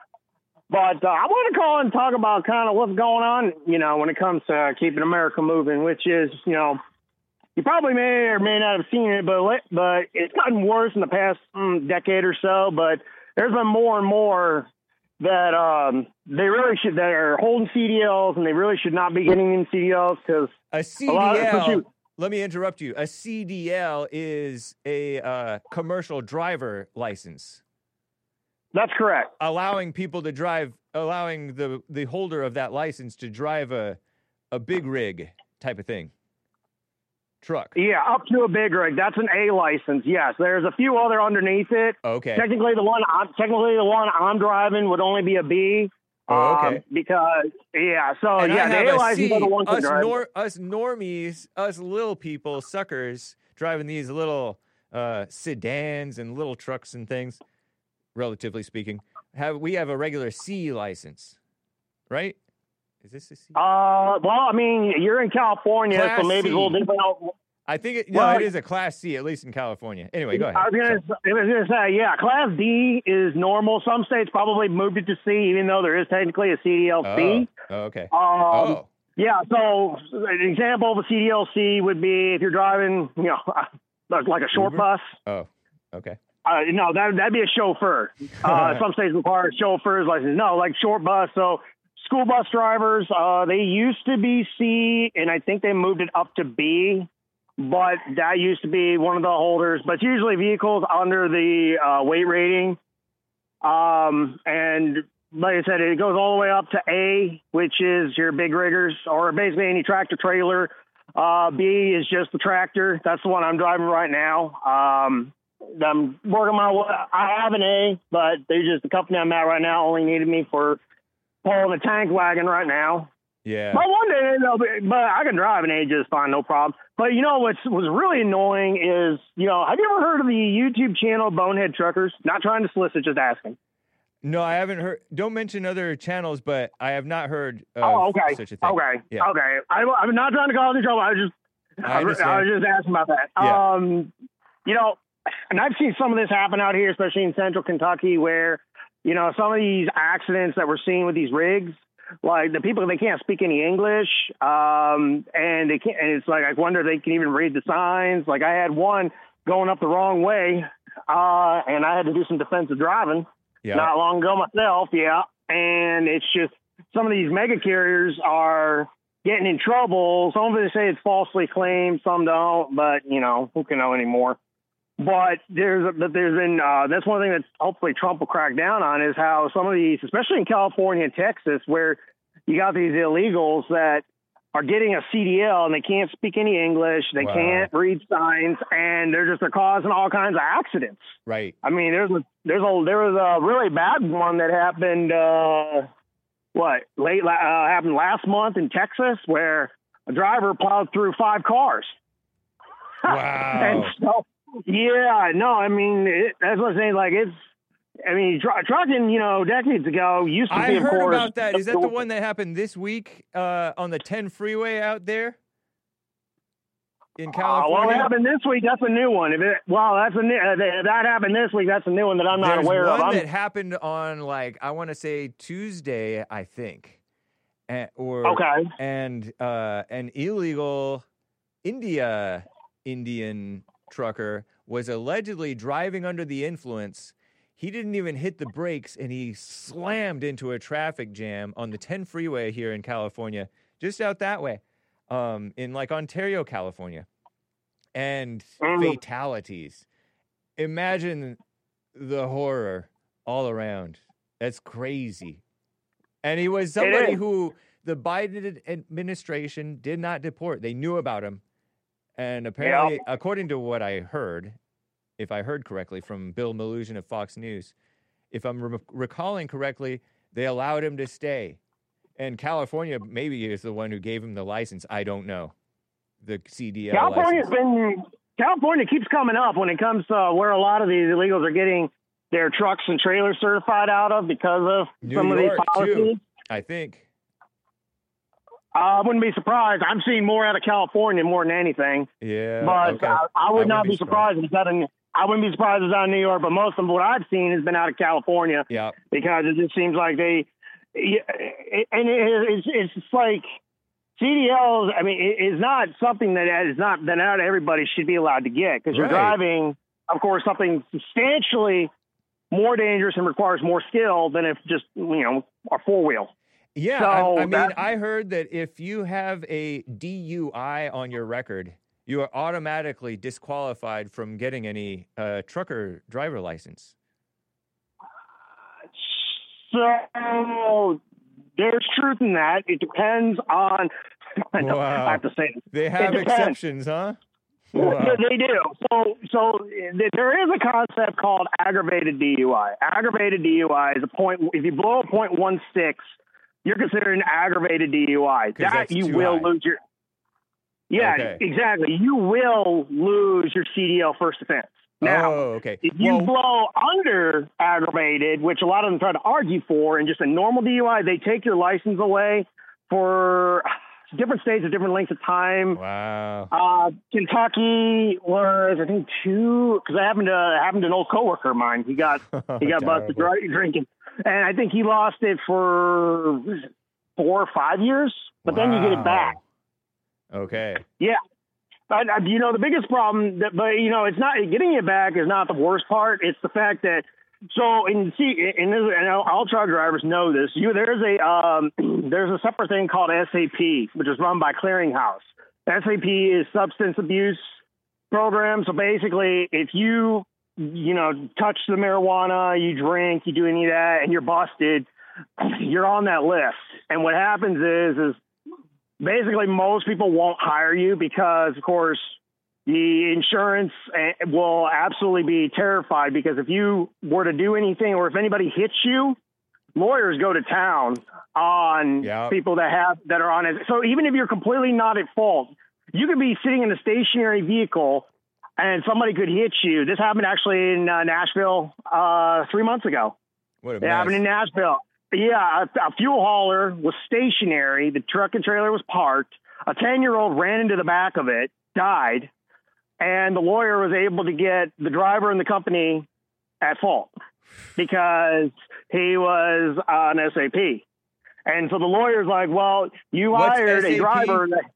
[SPEAKER 6] but uh, I want to call and talk about kind of what's going on, you know, when it comes to uh, keeping America moving, which is, you know, you probably may or may not have seen it, but but it's gotten worse in the past mm, decade or so. But there's been more and more that um, they really should, that are holding C D Ls, and they really should not be getting in C D Ls because
[SPEAKER 2] A C D
[SPEAKER 6] a lot
[SPEAKER 2] L,
[SPEAKER 6] of,
[SPEAKER 2] let me interrupt you. A C D L is a uh, commercial driver license.
[SPEAKER 6] That's correct.
[SPEAKER 2] Allowing people to drive, allowing the, the holder of that license to drive a, a big rig type of thing. Truck.
[SPEAKER 6] Yeah, up to a big rig. That's an A license. Yes, there's a few other underneath it.
[SPEAKER 2] Okay.
[SPEAKER 6] Technically, the one I'm, technically the one I'm driving would only be a B.
[SPEAKER 2] Oh, okay.
[SPEAKER 6] Um, because yeah, so
[SPEAKER 2] And
[SPEAKER 6] yeah,
[SPEAKER 2] I
[SPEAKER 6] the
[SPEAKER 2] have
[SPEAKER 6] A
[SPEAKER 2] a
[SPEAKER 6] license
[SPEAKER 2] C.
[SPEAKER 6] are the ones that
[SPEAKER 2] Us,
[SPEAKER 6] drive.
[SPEAKER 2] nor, us normies, us little people, suckers, driving these little uh, sedans and little trucks and things, relatively speaking, have we have a regular C license, right? Is this a C?
[SPEAKER 6] Uh, well, I mean, you're in California,
[SPEAKER 2] Class
[SPEAKER 6] so maybe it's a little
[SPEAKER 2] C.
[SPEAKER 6] different.
[SPEAKER 2] I think it, no,
[SPEAKER 6] Well,
[SPEAKER 2] it is a Class C, at least in California. Anyway, go ahead.
[SPEAKER 6] I was gonna, I was gonna say, yeah, Class D is normal. Some states probably moved it to C, even though there is technically a C D L C.
[SPEAKER 2] Oh, oh, okay.
[SPEAKER 6] Um,
[SPEAKER 2] oh,
[SPEAKER 6] Yeah, so an example of a C D L C would be if you're driving, you know, like a short
[SPEAKER 2] Uber?
[SPEAKER 6] bus.
[SPEAKER 2] oh, okay.
[SPEAKER 6] Uh, no, that, that'd be a chauffeur. Uh, some states require chauffeurs license. No, like short bus. So school bus drivers, uh, they used to be C, and I think they moved it up to B. But that used to be one of the holders. But it's usually vehicles under the uh, weight rating. Um, and like I said, it goes all the way up to A, which is your big riggers, or basically any tractor trailer. Uh, B is just the tractor. That's the one I'm driving right now. Um, I'm working my way. I have an A, but they just the company I'm at right now only needed me for pulling a tank wagon right now.
[SPEAKER 2] Yeah.
[SPEAKER 6] But one day, you know, but, but I can drive an A just fine, no problem. But you know what's was really annoying is, you know, have you ever heard of the YouTube channel Bonehead Truckers? Not trying to solicit, just asking.
[SPEAKER 2] No, I haven't heard. Don't mention other channels, but I have not heard of
[SPEAKER 6] Oh, okay.
[SPEAKER 2] such a thing.
[SPEAKER 6] Okay.
[SPEAKER 2] Yeah.
[SPEAKER 6] Okay. I, I'm not trying to cause any trouble. I was just,
[SPEAKER 2] I
[SPEAKER 6] I,
[SPEAKER 2] understand.
[SPEAKER 6] I was just asking about that.
[SPEAKER 2] Yeah.
[SPEAKER 6] Um, you know, and I've seen some of this happen out here, especially in central Kentucky, where, you know, some of these accidents that we're seeing with these rigs, like the people, they can't speak any English. Um, and they can't, and it's like, I wonder if they can even read the signs. Like I had one going up the wrong way, uh, and I had to do some defensive driving.
[SPEAKER 2] Yeah.
[SPEAKER 6] Not long ago myself, yeah. And it's just some of these mega carriers are getting in trouble. Some of them say it's falsely claimed, some don't, but you know, who can know anymore. But there's but there's been uh, that's one thing that hopefully Trump will crack down on is how some of these, especially in California and Texas, where you got these illegals that are getting a C D L and they can't speak any English, they
[SPEAKER 2] Wow.
[SPEAKER 6] can't read signs, and they're just they're causing all kinds of accidents.
[SPEAKER 2] Right.
[SPEAKER 6] I mean, there's a there's a there was a really bad one that happened. Uh, what late uh, happened last month in Texas, where a driver plowed through five cars.
[SPEAKER 2] Wow.
[SPEAKER 6] and so, yeah, no, I mean it, that's what I'm saying. Like it's, I mean, tr- trucking, you know, decades ago used to
[SPEAKER 2] I
[SPEAKER 6] be, of
[SPEAKER 2] heard
[SPEAKER 6] course.
[SPEAKER 2] about that. Is that the one that happened this week uh, on the ten freeway out there in
[SPEAKER 6] Uh,
[SPEAKER 2] California?
[SPEAKER 6] well, it happened this week. That's a new one. If it, well, that's a new, uh, that that happened this week. That's a new one that I'm not
[SPEAKER 2] There's
[SPEAKER 6] aware
[SPEAKER 2] one
[SPEAKER 6] of. I'm,
[SPEAKER 2] that happened on like I want to say Tuesday, I think, and, or
[SPEAKER 6] Okay.
[SPEAKER 2] and uh, an illegal India Indian trucker was allegedly driving under the influence. He didn't even hit the brakes, and he slammed into a traffic jam on the ten freeway here in California, just out that way, um, in like Ontario, California. and
[SPEAKER 6] Mm.
[SPEAKER 2] fatalities. Imagine the horror all around. That's crazy. And he was somebody
[SPEAKER 6] is.
[SPEAKER 2] who the Biden administration did not deport. They knew about him. And apparently,
[SPEAKER 6] Yep.
[SPEAKER 2] according to what I heard, if I heard correctly from Bill Melugin of Fox News, if I'm re- recalling correctly, they allowed him to stay. And California maybe is the one who gave him the license. I don't know. The C D L
[SPEAKER 6] California's
[SPEAKER 2] license.
[SPEAKER 6] been California keeps coming up when it comes to where a lot of these illegals are getting their trucks and trailers certified out of because of
[SPEAKER 2] New
[SPEAKER 6] some
[SPEAKER 2] York,
[SPEAKER 6] of these policies.
[SPEAKER 2] too, I think.
[SPEAKER 6] I wouldn't be surprised. I'm seeing more out of California more than anything.
[SPEAKER 2] Yeah.
[SPEAKER 6] But
[SPEAKER 2] okay.
[SPEAKER 6] I, I would
[SPEAKER 2] I
[SPEAKER 6] not
[SPEAKER 2] wouldn't
[SPEAKER 6] be surprised if it's out in, I wouldn't be surprised if it's out in New York, but most of what I've seen has been out of California.
[SPEAKER 2] Yeah.
[SPEAKER 6] Because it just seems like they, yeah, it- and it, it's, it's just like C D Ls, I mean, it is not something that is not, that not everybody should be allowed to get because you're
[SPEAKER 2] Right.
[SPEAKER 6] driving, of course, something substantially more dangerous and requires more skill than if just, you know, a four wheel.
[SPEAKER 2] Yeah,
[SPEAKER 6] So
[SPEAKER 2] I, I mean,
[SPEAKER 6] that-
[SPEAKER 2] I heard that if you have a D U I on your record, you are automatically disqualified from getting any uh, trucker driver license.
[SPEAKER 6] So there's truth in that. It depends on. I know,
[SPEAKER 2] Wow.
[SPEAKER 6] I have to say it.
[SPEAKER 2] They
[SPEAKER 6] It
[SPEAKER 2] have
[SPEAKER 6] depends.
[SPEAKER 2] exceptions, huh?
[SPEAKER 6] Yeah,
[SPEAKER 2] Wow.
[SPEAKER 6] they do. So, so th- there is a concept called aggravated D U I. Aggravated D U I is a point. If you blow a point one six, you're considered an aggravated D U I.
[SPEAKER 2] 'Cause
[SPEAKER 6] That
[SPEAKER 2] that's
[SPEAKER 6] you
[SPEAKER 2] too
[SPEAKER 6] will
[SPEAKER 2] high.
[SPEAKER 6] lose your. Yeah,
[SPEAKER 2] Okay.
[SPEAKER 6] exactly. You will lose your C D L first offense. Now,
[SPEAKER 2] oh, okay.
[SPEAKER 6] if you
[SPEAKER 2] Well,
[SPEAKER 6] blow under aggravated, which a lot of them try to argue for, and just a normal D U I, they take your license away for different states at different lengths of time.
[SPEAKER 2] Wow.
[SPEAKER 6] Uh, Kentucky was, I think, two, because I happened to happened to an old coworker of mine. He got he got busted
[SPEAKER 2] Terrible.
[SPEAKER 6] dri- drinking, and I think he lost it for what was it, four or five years. But then you get it
[SPEAKER 2] Wow.
[SPEAKER 6] back.
[SPEAKER 2] Okay.
[SPEAKER 6] Yeah. But, uh, you know, the biggest problem, that, but, you know, it's not getting it back is not the worst part. It's the fact that, so, in see, in this, and all all truck drivers know this, you, there's a, um, there's a separate thing called S A P, which is run by Clearinghouse. S A P is substance abuse program. So basically, if you, you know, touch the marijuana, you drink, you do any of that, and you're busted, you're on that list. And what happens is, is, basically, most people won't hire you because, of course, the insurance eh, will absolutely be terrified because if you were to do anything or if anybody hits you, lawyers go to town on
[SPEAKER 2] Yep.
[SPEAKER 6] people that have that are on it. So even if you're completely not at fault, you could be sitting in a stationary vehicle and somebody could hit you. This happened actually in uh, Nashville uh, three months ago.
[SPEAKER 2] What a
[SPEAKER 6] It happened in
[SPEAKER 2] mess.
[SPEAKER 6] Nashville. Yeah, a, a fuel hauler was stationary. The truck and trailer was parked. A ten-year-old ran into the back of it, died, and the lawyer was able to get the driver and the company at fault because he was on S A P. And so the lawyer's like, well, you
[SPEAKER 2] What's
[SPEAKER 6] hired
[SPEAKER 2] S A P?
[SPEAKER 6] a driver. That,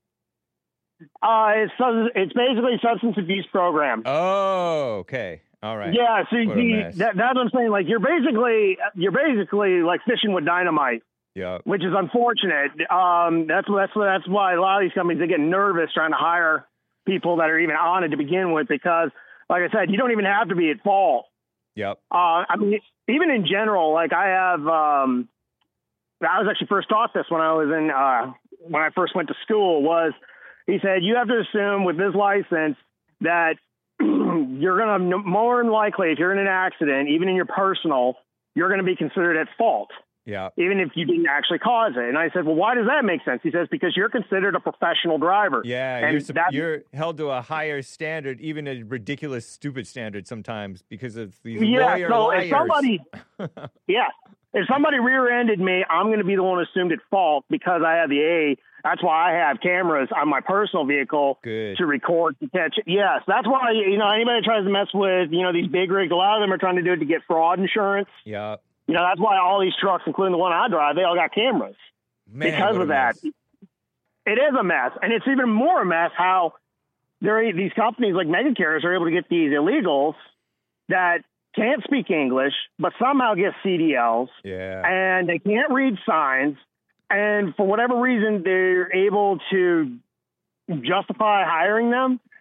[SPEAKER 6] uh, it's, sus- it's basically a substance abuse program.
[SPEAKER 2] Oh, okay. All right.
[SPEAKER 6] Yeah, see,
[SPEAKER 2] What a
[SPEAKER 6] see
[SPEAKER 2] mess.
[SPEAKER 6] that, that's what I'm saying. Like you're basically you're basically like fishing with dynamite,
[SPEAKER 2] Yeah.
[SPEAKER 6] which is unfortunate. Um, that's that's that's why a lot of these companies they get nervous trying to hire people that are even on it to begin with because, like I said, you don't even have to be at fault.
[SPEAKER 2] Yep.
[SPEAKER 6] Uh, I mean, even in general, like I have, um, I was actually first taught this when I was in uh, when I first went to school. Was he said you have to assume with this license that you're going to more than likely, if you're in an accident, even in your personal, you're going to be considered at fault,
[SPEAKER 2] Yeah.
[SPEAKER 6] even if you didn't actually cause it. And I said, well, why does that make sense? He says, because you're considered a professional driver.
[SPEAKER 2] Yeah,
[SPEAKER 6] And
[SPEAKER 2] you're, sup-
[SPEAKER 6] that-
[SPEAKER 2] you're held to a higher standard, even a ridiculous, stupid standard sometimes because of these
[SPEAKER 6] Yeah,
[SPEAKER 2] lawyer
[SPEAKER 6] so
[SPEAKER 2] liars.
[SPEAKER 6] if somebody, yeah, if somebody rear-ended me, I'm going to be the one assumed at fault because I have the A. That's why I have cameras on my personal vehicle
[SPEAKER 2] Good.
[SPEAKER 6] to record, to catch it. Yes, that's why, you know, anybody that tries to mess with, you know, these big rigs, a lot of them are trying to do it to get fraud insurance.
[SPEAKER 2] Yeah.
[SPEAKER 6] You know, that's why all these trucks, including the one I drive, they all got cameras
[SPEAKER 2] Man,
[SPEAKER 6] because
[SPEAKER 2] what
[SPEAKER 6] of
[SPEAKER 2] a
[SPEAKER 6] that.
[SPEAKER 2] mess.
[SPEAKER 6] It is a mess. And it's even more a mess how there these companies like mega carriers are able to get these illegals that can't speak English, but somehow get C D Ls.
[SPEAKER 2] Yeah.
[SPEAKER 6] And they can't read signs. And for whatever reason, they're able to justify hiring them.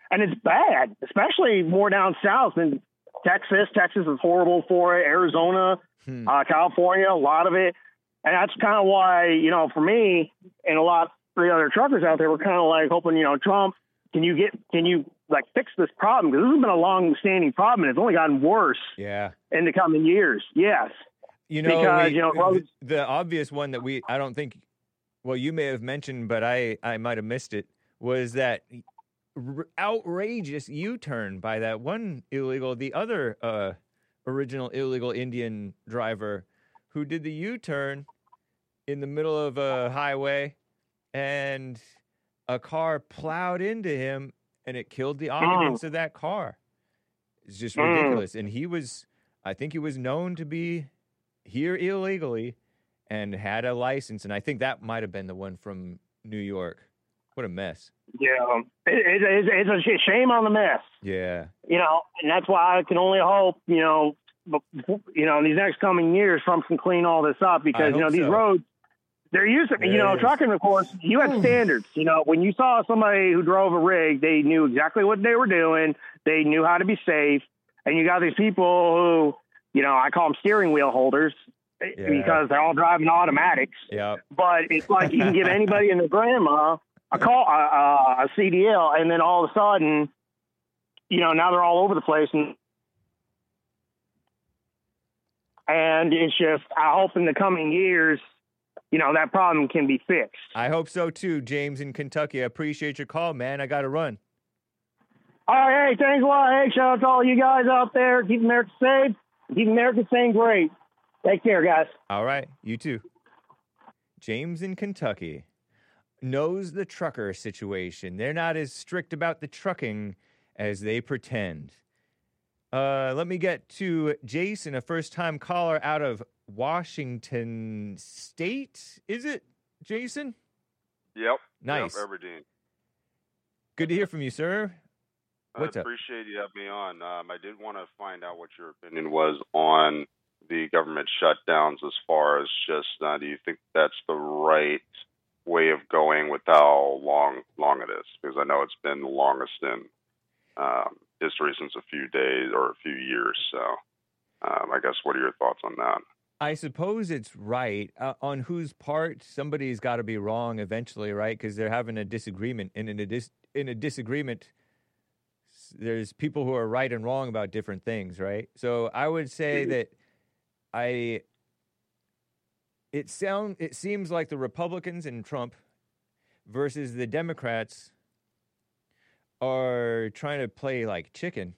[SPEAKER 6] and it's bad, especially more down south in Texas. Texas is horrible for it. Arizona, hmm. uh, California, a lot of it. And that's kind of why, you know, for me and a lot of the other truckers out there, we're kind of like hoping, you know, Trump, can you get, can you like fix this problem? Because this has been a long-standing problem, and it's only gotten worse.
[SPEAKER 2] Yeah.
[SPEAKER 6] In the coming years. Yes.
[SPEAKER 2] You know,
[SPEAKER 6] because,
[SPEAKER 2] we,
[SPEAKER 6] you know, roads,
[SPEAKER 2] the, the obvious one that we, I don't think, well, you may have mentioned, but I, I might have missed it, was that r- outrageous U-turn by that one illegal, the other uh, original illegal Indian driver who did the U-turn in the middle of a highway, and a car plowed into him, and it killed the occupants mm. of that car. It's just mm. ridiculous. And he was, I think he was known to be here illegally and had a license, and I think that might have been the one from New York. What a mess.
[SPEAKER 6] Yeah, it, it, it's a shame on the mess.
[SPEAKER 2] Yeah.
[SPEAKER 6] You know, and that's why I can only hope, you know, you know, in these next coming years, Trump can clean all this up, because, you know, these so. roads, they're used to, you know, is. trucking, of course, you had standards. You know, when you saw somebody who drove a rig, they knew exactly what they were doing. They knew how to be safe. And you got these people who, you know, I call them steering wheel holders yeah. because they're all driving automatics.
[SPEAKER 2] Yeah.
[SPEAKER 6] But it's like you can give anybody and their grandma a call, uh, a C D L, and then all of a sudden, you know, now they're all over the place. And And it's just, I hope in the coming years, you know, that problem can be fixed.
[SPEAKER 2] I hope so too, James in Kentucky. I appreciate your call, man. I got to run.
[SPEAKER 6] All right, hey, thanks a lot. Hey, shout out to all you guys out there. Keep America safe. Keep America staying great. Take care, guys.
[SPEAKER 2] All right, you too. James in Kentucky knows the trucker situation. They're not as strict about the trucking as they pretend. Uh, let me get to Jason, a first-time caller out of Washington State. Is it, Jason?
[SPEAKER 8] Yep.
[SPEAKER 2] Nice.
[SPEAKER 8] Yep, Aberdeen.
[SPEAKER 2] Good to hear from you, sir. What's
[SPEAKER 8] I
[SPEAKER 2] up?
[SPEAKER 8] appreciate you having me on. Um, I did want to find out what your opinion was on the government shutdowns as far as just, uh, do you think that's the right way of going with how long, long it is? Because I know it's been the longest in um, history since a few days or a few years. So um, I guess what are your thoughts on that?
[SPEAKER 2] I suppose it's right. Uh, on whose part? Somebody's got to be wrong eventually, right? Because they're having a disagreement. And in a, dis- in a disagreement, there's people who are right and wrong about different things, right? So I would say that I... It sound it seems like the Republicans and Trump versus the Democrats are trying to play like chicken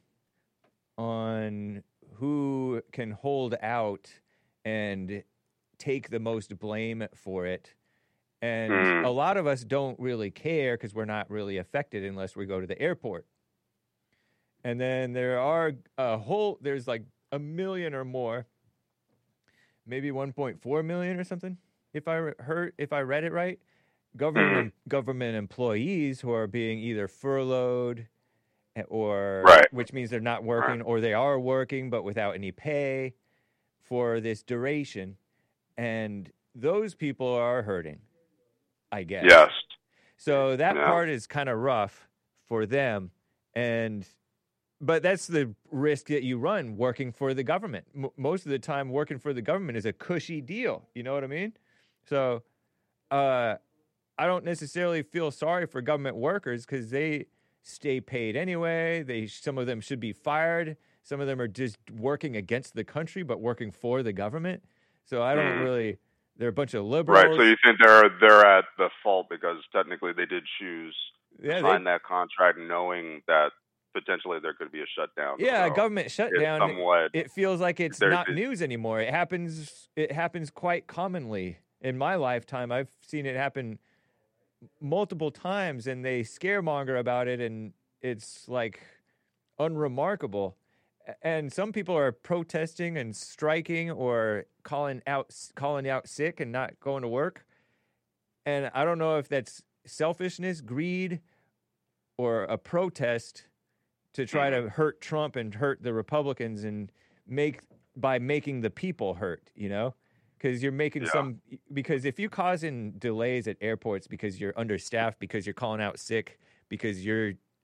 [SPEAKER 2] on who can hold out and take the most blame for it. And mm. a lot of us don't really care because we're not really affected unless we go to the airport. And then there are a whole, there's like a million or more, maybe one point four million or something, if I heard, if I read it right, government government employees who are being either furloughed or,
[SPEAKER 8] right.
[SPEAKER 2] which means they're not working, right. or they are working but without any pay for this duration, and those people are hurting, I guess.
[SPEAKER 8] Yes.
[SPEAKER 2] So that
[SPEAKER 8] yeah.
[SPEAKER 2] part is kind of rough for them, and. But that's the risk that you run working for the government. M- most of the time, working for the government is a cushy deal. You know what I mean? So uh, I don't necessarily feel sorry for government workers because they stay paid anyway. They Some of them should be fired. Some of them are just working against the country but working for the government. So I don't mm. really... They're a bunch of liberals.
[SPEAKER 8] Right, so you think they're they're at the fault because technically they did choose
[SPEAKER 2] yeah,
[SPEAKER 8] to sign
[SPEAKER 2] they,
[SPEAKER 8] that contract knowing that potentially there could be a shutdown.
[SPEAKER 2] Yeah,
[SPEAKER 8] so
[SPEAKER 2] a government shutdown.
[SPEAKER 8] Somewhat,
[SPEAKER 2] it feels like it's not news anymore. It happens. It happens quite commonly in my lifetime. I've seen it happen multiple times, and they scaremonger about it, and it's like unremarkable. And some people are protesting and striking or calling out calling out sick and not going to work. And I don't know if that's selfishness, greed, or a protest to try to hurt Trump and hurt the Republicans and make by making the people hurt, you know, because you're making
[SPEAKER 8] yeah.
[SPEAKER 2] some because if you causing delays at airports because you're understaffed, because you're calling out sick, because you're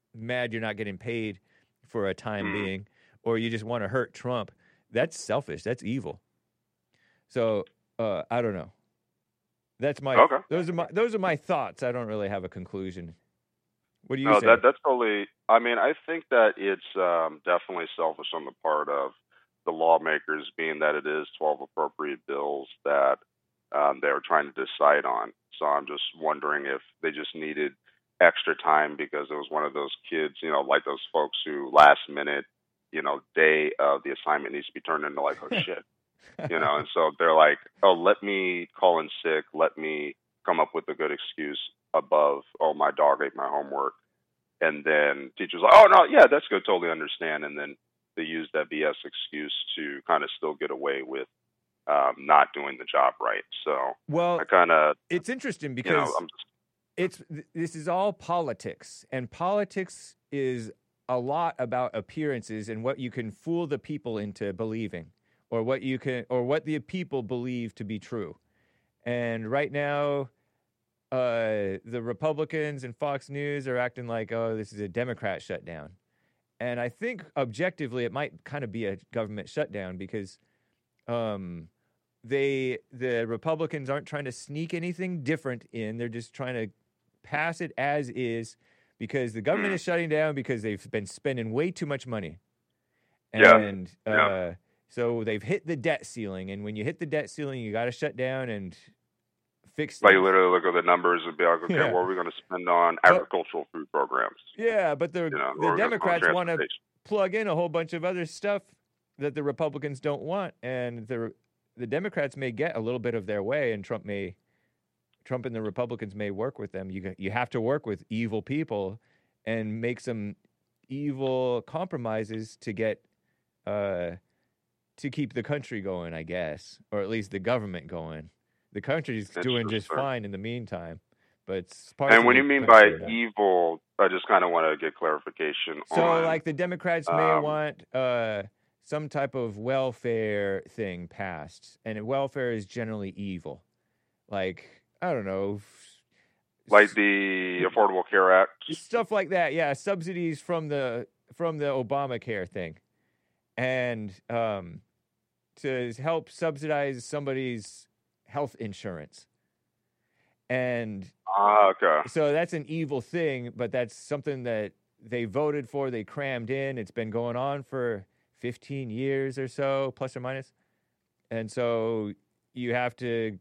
[SPEAKER 2] mad you're not getting paid for a time
[SPEAKER 8] Mm.
[SPEAKER 2] being, or you just want to hurt Trump. That's selfish. That's evil. So uh, I don't know. That's my
[SPEAKER 8] Okay.
[SPEAKER 2] those are my those are my thoughts. I don't really have a conclusion. What do you
[SPEAKER 8] No,
[SPEAKER 2] say?
[SPEAKER 8] that that's totally. I mean, I think that it's um, definitely selfish on the part of the lawmakers, being that it is twelve appropriate bills that um, they were trying to decide on. So I'm just wondering if they just needed extra time because it was one of those kids, you know, like those folks who last minute, you know, day of the assignment needs to be turned into like, oh shit, you know, and so they're like, oh, let me call in sick, let me come up with a good excuse above, oh, my dog ate my homework. And then teachers like, oh, no, yeah, that's good, totally understand. And then they use that B S excuse to kind of still get away with um, not doing the job right. So
[SPEAKER 2] Well,
[SPEAKER 8] I kind of,
[SPEAKER 2] it's interesting
[SPEAKER 8] you
[SPEAKER 2] because
[SPEAKER 8] know, I'm just,
[SPEAKER 2] it's th- this is all politics, and politics is a lot about appearances and what you can fool the people into believing, or what you can, or what the people believe to be true. And right now, uh, the Republicans and Fox News are acting like, oh, this is a Democrat shutdown. And I think objectively, it might kind of be a government shutdown because um, they the Republicans aren't trying to sneak anything different in. They're just trying to pass it as is because the government is shutting down because they've been spending way too much money.
[SPEAKER 8] Yeah.
[SPEAKER 2] And uh,
[SPEAKER 8] Yeah.
[SPEAKER 2] so they've hit the debt ceiling. And when you hit the debt ceiling, you got to shut down and fix
[SPEAKER 8] like
[SPEAKER 2] things.
[SPEAKER 8] literally look at the numbers and be like, okay,
[SPEAKER 2] Yeah.
[SPEAKER 8] what are we going to spend on agricultural food programs?
[SPEAKER 2] Yeah, but the,
[SPEAKER 8] You know,
[SPEAKER 2] the
[SPEAKER 8] or
[SPEAKER 2] Democrats want to
[SPEAKER 8] transportation.
[SPEAKER 2] plug in a whole bunch of other stuff that the Republicans don't want, and the the Democrats may get a little bit of their way, and Trump may Trump and the Republicans may work with them. You you have to work with evil people and make some evil compromises to get uh to keep the country going, I guess, or at least the government going. The country's doing just
[SPEAKER 8] Interesting.
[SPEAKER 2] fine in the meantime, but it's parts
[SPEAKER 8] And
[SPEAKER 2] of
[SPEAKER 8] when
[SPEAKER 2] the
[SPEAKER 8] you mean by
[SPEAKER 2] country that-
[SPEAKER 8] evil, I just kind of want to get clarification
[SPEAKER 2] So,
[SPEAKER 8] on.
[SPEAKER 2] like, the Democrats may
[SPEAKER 8] um,
[SPEAKER 2] want uh, some type of welfare thing passed, and welfare is generally evil. Like, I don't know,
[SPEAKER 8] like the Affordable Care Act.
[SPEAKER 2] stuff like that. Yeah, subsidies from the from the Obamacare thing, and um, to help subsidize somebody's health insurance. And
[SPEAKER 8] Ah, okay.
[SPEAKER 2] so that's an evil thing, but that's something that they voted for, they crammed in. It's been going on for fifteen years or so, plus or minus. And so you have to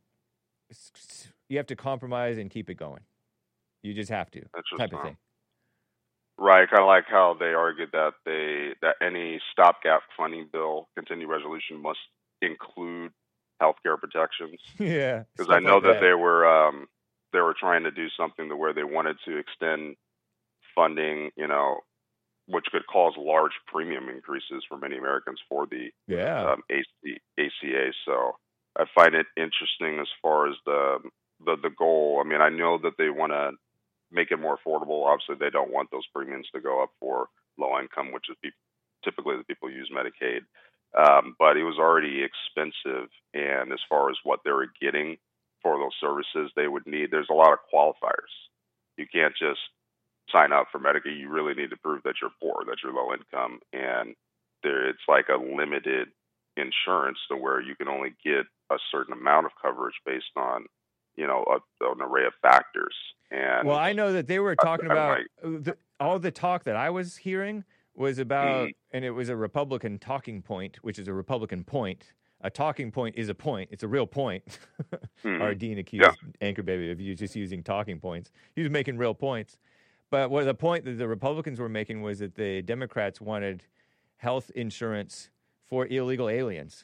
[SPEAKER 2] you have to compromise and keep it going. You just have to, type of
[SPEAKER 8] Interesting.
[SPEAKER 2] thing.
[SPEAKER 8] Right, kind of like how they argued that they that any stopgap funding bill, continued resolution, must include healthcare protections.
[SPEAKER 2] Yeah,
[SPEAKER 8] Because I
[SPEAKER 2] stuff
[SPEAKER 8] know
[SPEAKER 2] like
[SPEAKER 8] that,
[SPEAKER 2] that.
[SPEAKER 8] they were um, they were trying to do something to where they wanted to extend funding, you know, which could cause large premium increases for many Americans for the
[SPEAKER 2] Yeah.
[SPEAKER 8] um, A C A. So I find it interesting as far as the the the goal. I mean, I know that they want to make it more affordable. Obviously, they don't want those premiums to go up for low income, which is pe- typically the people who use Medicaid. Um, but it was already expensive, and as far as what they were getting for those services, they would need. There's a lot of qualifiers. You can't just sign up for Medicaid. You really need to prove that you're poor, that you're low income, and there it's like a limited insurance to where you can only get a certain amount of coverage based on, you know, a, an array of factors. And
[SPEAKER 2] Well, I know that they were
[SPEAKER 8] I-
[SPEAKER 2] talking
[SPEAKER 8] I'm
[SPEAKER 2] about
[SPEAKER 8] like-
[SPEAKER 2] the, all the talk that I was hearing was about,
[SPEAKER 8] Mhm.
[SPEAKER 2] and it was a Republican talking point, which is a Republican point. A talking point is a point; it's a real point.
[SPEAKER 8] Mhm.
[SPEAKER 2] Our dean accused
[SPEAKER 8] Yeah.
[SPEAKER 2] Anchor Baby of you just using talking points. He was making real points, but what the point that the Republicans were making was that the Democrats wanted health insurance for illegal aliens.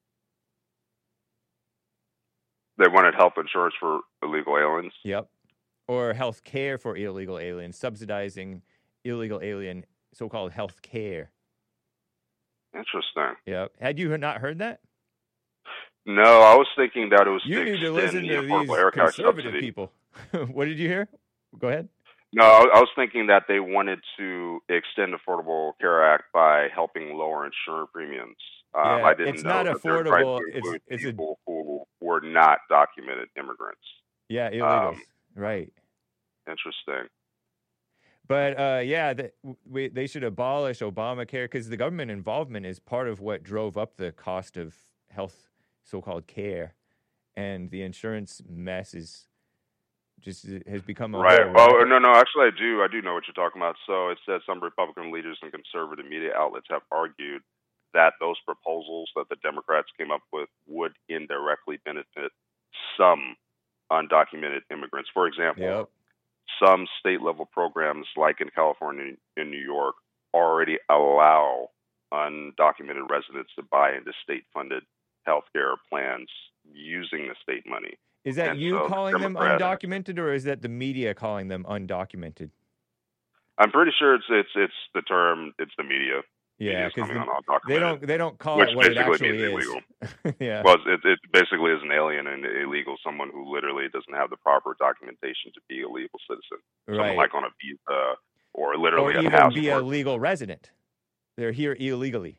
[SPEAKER 8] they wanted health insurance for illegal aliens.
[SPEAKER 2] Yep. Or health care for illegal aliens, subsidizing illegal alien so-called health care.
[SPEAKER 8] Interesting.
[SPEAKER 2] Yep. Had you not heard that?
[SPEAKER 8] No, I was thinking that it was
[SPEAKER 2] You
[SPEAKER 8] to
[SPEAKER 2] need to
[SPEAKER 8] extend
[SPEAKER 2] listen
[SPEAKER 8] the
[SPEAKER 2] to
[SPEAKER 8] Affordable
[SPEAKER 2] these
[SPEAKER 8] Air Care
[SPEAKER 2] conservative
[SPEAKER 8] subsidy.
[SPEAKER 2] people. What did you hear? Go ahead.
[SPEAKER 8] No, I I was thinking that they wanted to extend Affordable Care Act by helping lower insurance premiums. Um,
[SPEAKER 2] Yeah,
[SPEAKER 8] I didn't
[SPEAKER 2] it's
[SPEAKER 8] know
[SPEAKER 2] not
[SPEAKER 8] that they were trying
[SPEAKER 2] affordable.
[SPEAKER 8] to
[SPEAKER 2] It's
[SPEAKER 8] include
[SPEAKER 2] it's a
[SPEAKER 8] people who were not documented immigrants.
[SPEAKER 2] yeah illegals,
[SPEAKER 8] Um,
[SPEAKER 2] right?
[SPEAKER 8] Interesting.
[SPEAKER 2] But uh, yeah, the, we, they should abolish Obamacare because the government involvement is part of what drove up the cost of health, so-called care, and the insurance mess is just has become a
[SPEAKER 8] Right.
[SPEAKER 2] whole
[SPEAKER 8] Oh,
[SPEAKER 2] racket.
[SPEAKER 8] no, no. Actually, I do. I do know what you're talking about. So it says some Republican leaders and conservative media outlets have argued that those proposals that the Democrats came up with would indirectly benefit some undocumented immigrants. For example,
[SPEAKER 2] Yep.
[SPEAKER 8] some state-level programs, like in California and New York, already allow undocumented residents to buy into state-funded healthcare plans using the state money.
[SPEAKER 2] Is that
[SPEAKER 8] And
[SPEAKER 2] you
[SPEAKER 8] so
[SPEAKER 2] calling them
[SPEAKER 8] Democrats-
[SPEAKER 2] undocumented, or is that the media calling them undocumented?
[SPEAKER 8] I'm pretty sure it's it's it's the term. It's the media.
[SPEAKER 2] Yeah,
[SPEAKER 8] Media's
[SPEAKER 2] because
[SPEAKER 8] coming on undocumented,
[SPEAKER 2] they don't they don't call
[SPEAKER 8] which
[SPEAKER 2] it what it
[SPEAKER 8] basically
[SPEAKER 2] actually
[SPEAKER 8] means
[SPEAKER 2] is.
[SPEAKER 8] illegal.
[SPEAKER 2] Yeah.
[SPEAKER 8] Well, it, it basically is an alien and illegal, someone who literally doesn't have the proper documentation to be a legal citizen. Someone
[SPEAKER 2] Right.
[SPEAKER 8] like on a visa or
[SPEAKER 2] Or
[SPEAKER 8] literally a
[SPEAKER 2] even
[SPEAKER 8] passport.
[SPEAKER 2] be a legal resident. They're here illegally.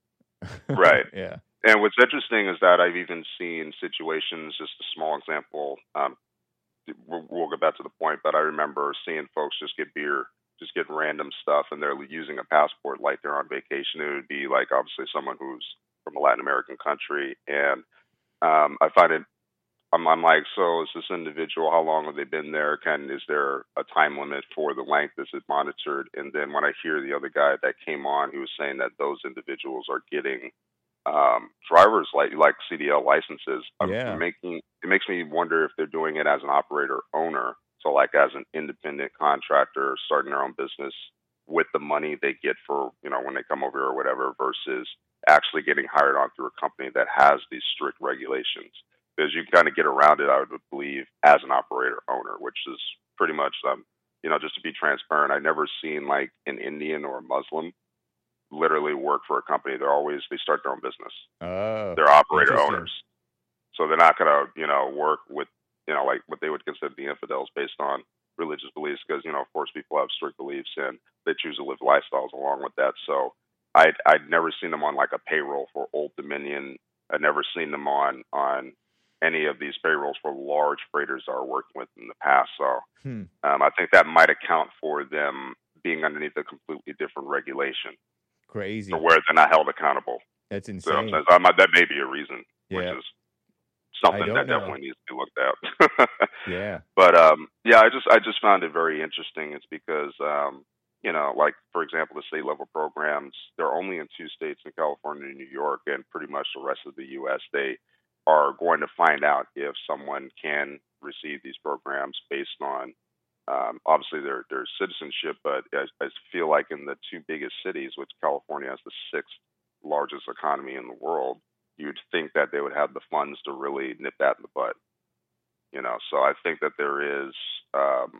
[SPEAKER 8] Right.
[SPEAKER 2] Yeah.
[SPEAKER 8] And what's interesting is that I've even seen situations, just a small example, um, we'll, we'll get back to the point, but I remember seeing folks just get beer, just get random stuff, and they're using a passport like they're on vacation. It would be like obviously someone who's from a Latin American country. And um, I find it, I'm, I'm like, so is this individual, how long have they been there? Can, is there a time limit for the length? Is it monitored? And then when I hear the other guy that came on, who was saying that those individuals are getting um, driver's like like C D L licenses. I'm
[SPEAKER 2] Yeah.
[SPEAKER 8] making it makes me wonder if they're doing it as an operator owner, so like as an independent contractor starting their own business with the money they get for you know when they come over here or whatever, versus actually getting hired on through a company that has these strict regulations. Because you kind of get around it, I would believe, as an operator owner, which is pretty much um you know just to be transparent. I've never seen like an Indian or a Muslim literally work for a company. They're always they start their own business.
[SPEAKER 2] Oh,
[SPEAKER 8] They're operator
[SPEAKER 2] interesting.
[SPEAKER 8] owners, so they're not going to you know work with you know like what they would consider the infidels based on religious beliefs, because you know of course people have strict beliefs and they choose to live lifestyles along with that. So I'd I'd never seen them on like a payroll for Old Dominion. I'd never seen them on on any of these payrolls for large freighters that are working with in the past. So
[SPEAKER 2] Hmm.
[SPEAKER 8] um, I think that might account for them being underneath a completely different regulation,
[SPEAKER 2] Crazy.
[SPEAKER 8] to where they're not held accountable.
[SPEAKER 2] That's
[SPEAKER 8] So
[SPEAKER 2] insane.
[SPEAKER 8] so I might- that may be a reason,
[SPEAKER 2] Yeah.
[SPEAKER 8] which is something
[SPEAKER 2] I don't
[SPEAKER 8] that
[SPEAKER 2] know.
[SPEAKER 8] definitely needs to be looked at.
[SPEAKER 2] Yeah.
[SPEAKER 8] But um, yeah, I just I just found it very interesting. It's because um, you know, like for example, the state level programs, they're only in two states, in California and New York, and pretty much the rest of the U S. They are going to find out if someone can receive these programs based on um, obviously their their citizenship. But I, I feel like in the two biggest cities, which California has the sixth largest economy in the world, you'd think that they would have the funds to really nip that in the bud. You know, so I think that there is um,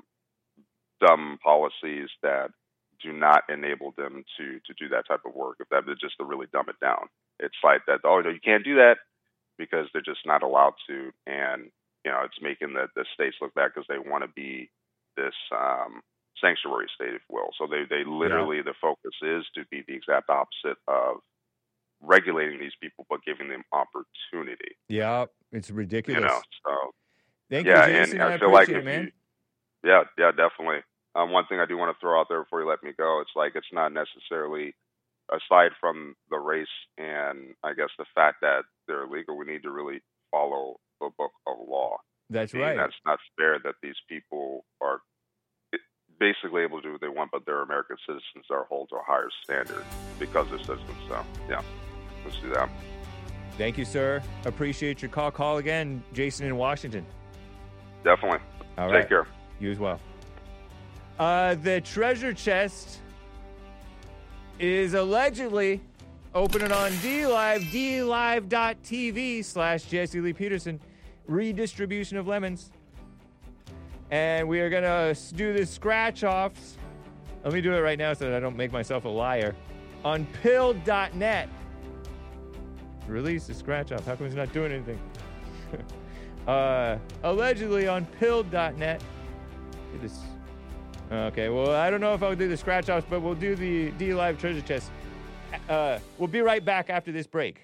[SPEAKER 8] dumb policies that do not enable them to to do that type of work. If that is just to really dumb it down, it's like that. Oh no, you can't do that because they're just not allowed to, and you know, it's making the the states look bad because they want to be this um, sanctuary state, if you will. So they they literally the focus is to be the exact opposite of regulating these people, but giving them opportunity.
[SPEAKER 2] Yeah, it's ridiculous.
[SPEAKER 8] You know, so
[SPEAKER 2] Thank
[SPEAKER 8] yeah,
[SPEAKER 2] you, Jason.
[SPEAKER 8] and I,
[SPEAKER 2] I
[SPEAKER 8] feel like
[SPEAKER 2] appreciate
[SPEAKER 8] if
[SPEAKER 2] it, man.
[SPEAKER 8] you, yeah, yeah, definitely. Um, one thing I do want to throw out there before you let me go, it's like it's not necessarily, aside from the race and I guess the fact that they're illegal, we need to really follow the book of law.
[SPEAKER 2] That's
[SPEAKER 8] And
[SPEAKER 2] right.
[SPEAKER 8] That's not fair that these people are basically able to do what they want, but they're American citizens that are held to a higher standard because they're citizens. So, yeah, let's do that.
[SPEAKER 2] Thank you, sir. Appreciate your call. Call again, Jason in Washington.
[SPEAKER 8] Definitely.
[SPEAKER 2] All
[SPEAKER 8] Take
[SPEAKER 2] right.
[SPEAKER 8] care.
[SPEAKER 2] You as well. Uh, the treasure chest is allegedly opening on DLive, DLive.tv slash Jesse Lee Peterson, redistribution of lemons. And we are going to do the scratch-offs. Let me do it right now so that I don't make myself a liar. On pilled dot net. Release the scratch-off. How come he's not doing anything? uh, allegedly on pilled dot net. Get this. Okay, well, I don't know if I'll do the scratch-offs, but we'll do the DLive treasure chest. Uh, we'll be right back after this break.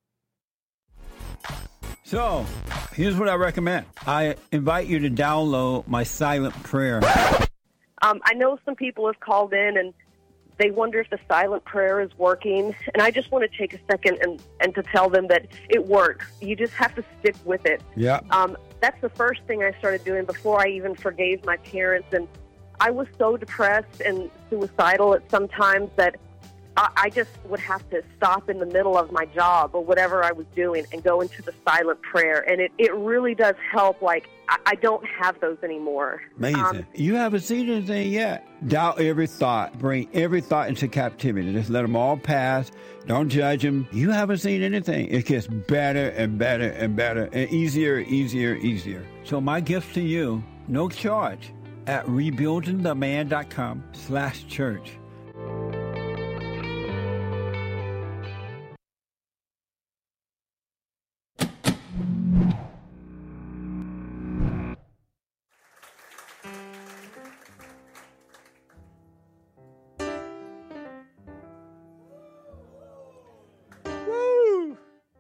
[SPEAKER 3] So, here's what I recommend. I invite you to download my silent prayer.
[SPEAKER 10] Um, I know some people have called in and they wonder if the silent prayer is working. And I just want to take a second and, and to tell them that it works. You just have to stick with it.
[SPEAKER 3] Yeah.
[SPEAKER 10] Um, that's the first thing I started doing before I even forgave my parents. And I was so depressed and suicidal at some times that I, I just would have to stop in the middle of my job or whatever I was doing and go into the silent prayer. And it, it really does help. Like, I, I don't have those anymore.
[SPEAKER 3] Amazing.
[SPEAKER 10] Um,
[SPEAKER 3] You haven't seen anything yet. Doubt every thought. Bring every thought into captivity. Just let them all pass. Don't judge them. You haven't seen anything. It gets better and better and better and easier, easier, easier. So my gift to you, no charge, at rebuildingtheman.com slash church.
[SPEAKER 2] Woo!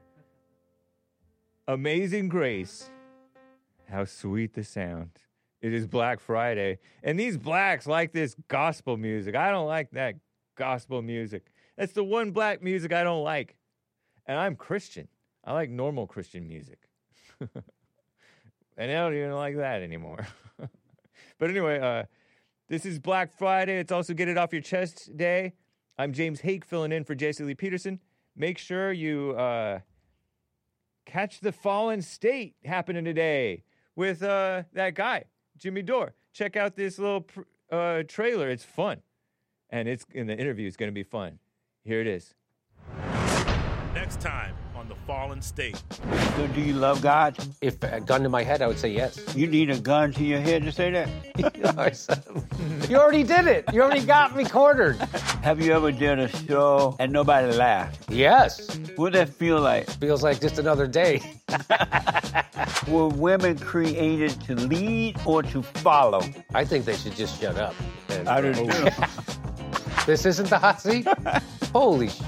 [SPEAKER 2] Amazing Grace. How sweet the sound. It is Black Friday. And these blacks like this gospel music. I don't like that gospel music. That's the one black music I don't like. And I'm Christian. I like normal Christian music. And I don't even like that anymore. But anyway, uh, this is Black Friday. It's also Get It Off Your Chest Day. I'm James Hake, filling in for Jesse Lee Peterson. Make sure you uh, catch the Fallen State happening today with uh, that guy, Jimmy Dore. Check out this little pr- uh, trailer. It's fun. And it's in the interview, it's going to be fun. Here it is.
[SPEAKER 22] Next time on The Fallen State.
[SPEAKER 3] So do you love God?
[SPEAKER 11] If a gun to my head, I would say yes.
[SPEAKER 3] You need a gun to your head to say that?
[SPEAKER 11] You already did it. You already got me cornered.
[SPEAKER 3] Have you ever done a show and nobody laughed?
[SPEAKER 11] Yes.
[SPEAKER 3] What does that feel like?
[SPEAKER 11] Feels like just another day.
[SPEAKER 3] Were women created to lead or to follow?
[SPEAKER 11] I think they should just shut up. And,
[SPEAKER 3] I do too.
[SPEAKER 11] This isn't the hot seat? Holy sh**.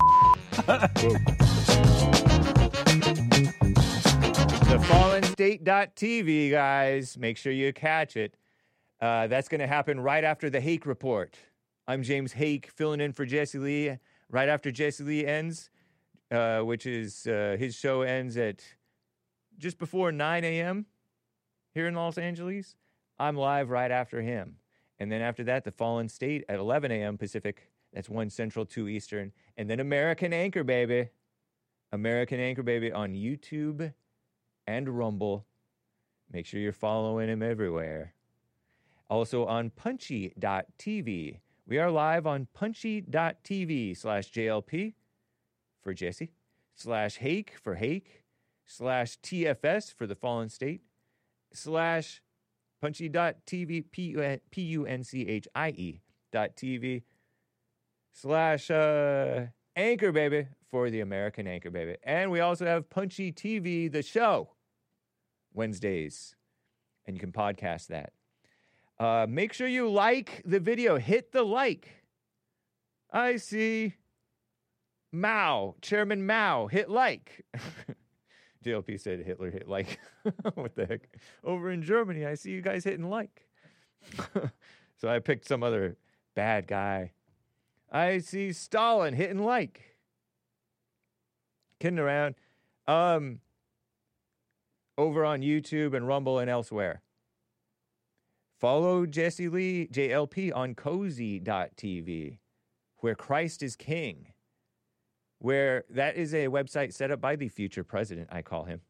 [SPEAKER 2] The fallen state dot t v, guys. Make sure you catch it. Uh, that's going to happen right after the Hake Report. I'm James Hake, filling in for Jesse Lee. Right after Jesse Lee ends, uh, which is uh, his show ends at just before nine a.m. here in Los Angeles. I'm live right after him. And then after that, the Fallen State at eleven a.m. Pacific. That's one Central, two Eastern. And then American Anchor Baby. American Anchor Baby on YouTube and Rumble. Make sure you're following him everywhere. Also on punchy dot t v. We are live on punchy dot t v slash J L P for Jesse, slash Hake for Hake, slash T F S for the Fallen State, slash punchy dot t v, P U N C H I E dot T V, slash uh, Anchor Baby for the American Anchor Baby. And we also have Punchy T V, the show, Wednesdays. And you can podcast that. Uh, make sure you like the video. Hit the like. I see Mao, Chairman Mao, hit like. J L P said Hitler hit like. What the heck? Over in Germany, I see you guys hitting like. So I picked some other bad guy. I see Stalin hitting like. Kidding around. Um, over on YouTube and Rumble and elsewhere. Follow Jesse Lee, J L P, on cozy dot t v, where Christ is King. Where that is a website set up by the future president, I call him.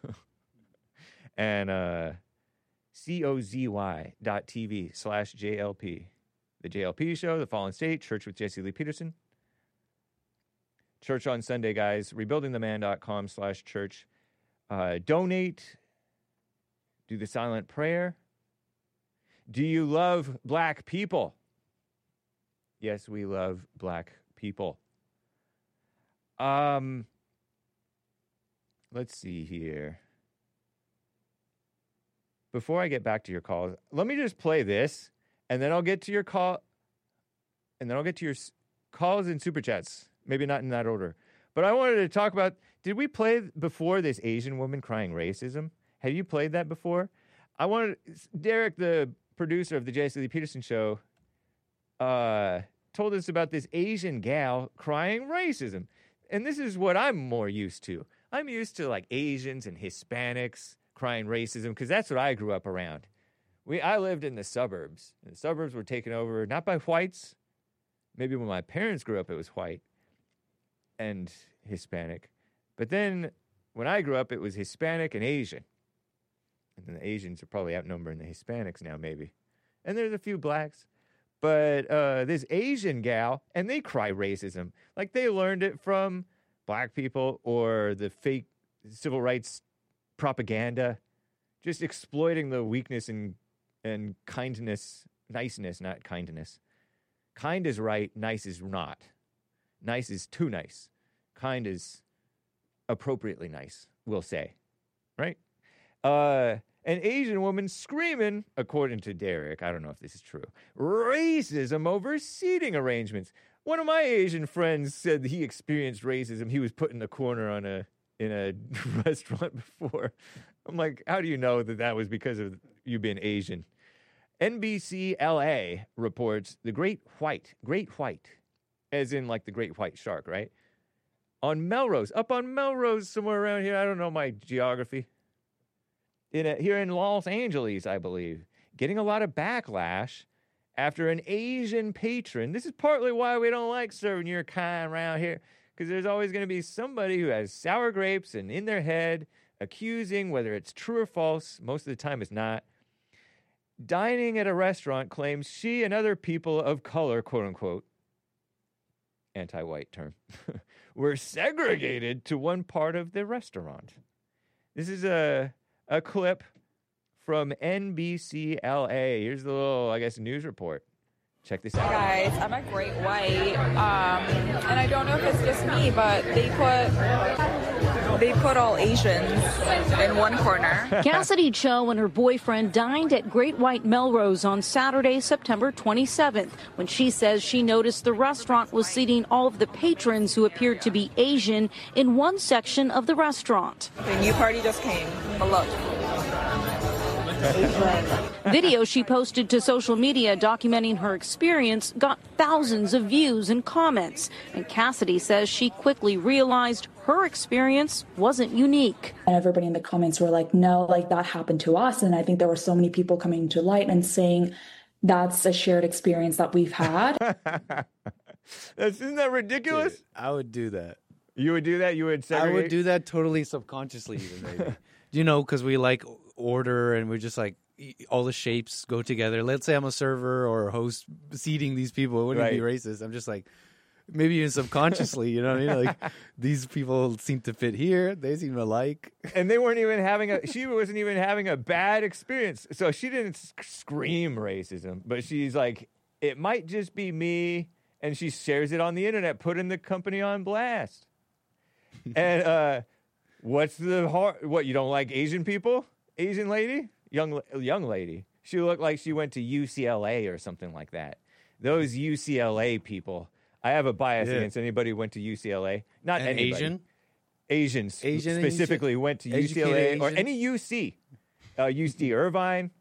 [SPEAKER 2] And uh, cozy dot t v slash J L P. The J L P Show, The Fallen State, Church with Jesse Lee Peterson. Church on Sunday, guys. rebuilding the man dot com slash church. Uh, donate. Do the silent prayer. Do you love black people? Yes, we love black people. Um, let's see here. Before I get back to your calls, let me just play this, and then I'll get to your call, and then I'll get to your s- calls and super chats. Maybe not in that order. But I wanted to talk about, did we play before this Asian woman crying racism? Have you played that before? I wanted, Derek, the producer of the Jesse Lee Peterson Show, uh, told us about this Asian gal crying racism. And this is what I'm more used to. I'm used to like Asians and Hispanics crying racism because that's what I grew up around. We I lived in the suburbs. The suburbs were taken over not by whites. Maybe when my parents grew up, it was white and Hispanic. But then when I grew up, it was Hispanic and Asian. And then the Asians are probably outnumbering the Hispanics now, maybe. And there's a few blacks. But uh, this Asian gal, and they cry racism. Like they learned it from black people or the fake civil rights propaganda, just exploiting the weakness and, and kindness, niceness, not kindness. Kind is right, nice is not. Nice is too nice. Kind is appropriately nice, we'll say. Right? Uh, an Asian woman screaming, according to Derek, I don't know if this is true, racism over seating arrangements. One of my Asian friends said he experienced racism. He was put in a corner on a in a restaurant before. I'm like, how do you know that that was because of you being Asian? N B C L A reports the great white, great white, as in like the great white shark, right? On Melrose, up on Melrose, somewhere around here. I don't know my geography. In a, here in Los Angeles, I believe, getting a lot of backlash after an Asian patron. This is partly why we don't like serving your kind around here, because there's always going to be somebody who has sour grapes and in their head accusing, whether it's true or false, most of the time it's not, dining at a restaurant claims she and other people of color, quote unquote, anti-white term, were segregated to one part of the restaurant. This is a... A clip from N B C L A. Here's the little, I guess, news report. Check this out.
[SPEAKER 9] Hi guys, I'm a great white, um, and I don't know if it's just me, but they put they put all Asians in one corner.
[SPEAKER 13] Cassidy Cho and her boyfriend dined at Great White Melrose on Saturday, September twenty-seventh, when she says she noticed the restaurant was seating all of the patrons who appeared to be Asian in one section of the restaurant.
[SPEAKER 9] The new party just came. But look.
[SPEAKER 13] Video she posted to social media documenting her experience got thousands of views and comments. And Cassidy says she quickly realized her experience wasn't unique.
[SPEAKER 23] And everybody in the comments were like, no, like that happened to us. And I think there were so many people coming to light and saying that's a shared experience that we've had.
[SPEAKER 2] That's, isn't that ridiculous?
[SPEAKER 7] Dude, I would do that.
[SPEAKER 2] You would do that? You would segregate?
[SPEAKER 7] I would do that totally subconsciously even, maybe. You know, because we like order and we're just like, all the shapes go together. Let's say I'm a server or a host seating these people. It wouldn't
[SPEAKER 2] Right.
[SPEAKER 7] be racist. I'm just like, maybe even subconsciously, you know what I mean? Like, these people seem to fit here. They seem to like.
[SPEAKER 2] And they weren't even having a, she wasn't even having a bad experience. So she didn't sc- scream racism, but she's like, it might just be me. And she shares it on the internet, putting the company on blast. And uh, what's the hard, what, you don't like Asian people? Asian lady? Young young lady. She looked like she went to U C L A or something like that. Those U C L A people. I have a bias
[SPEAKER 7] Yeah.
[SPEAKER 2] against anybody who went to U C L A. Not
[SPEAKER 7] And
[SPEAKER 2] anybody.
[SPEAKER 7] Asian?
[SPEAKER 2] Asians
[SPEAKER 7] Asian
[SPEAKER 2] specifically
[SPEAKER 7] Asian?
[SPEAKER 2] went to U C L A
[SPEAKER 7] Educated
[SPEAKER 2] or
[SPEAKER 7] Asians?
[SPEAKER 2] any U C. Uh, U C Irvine.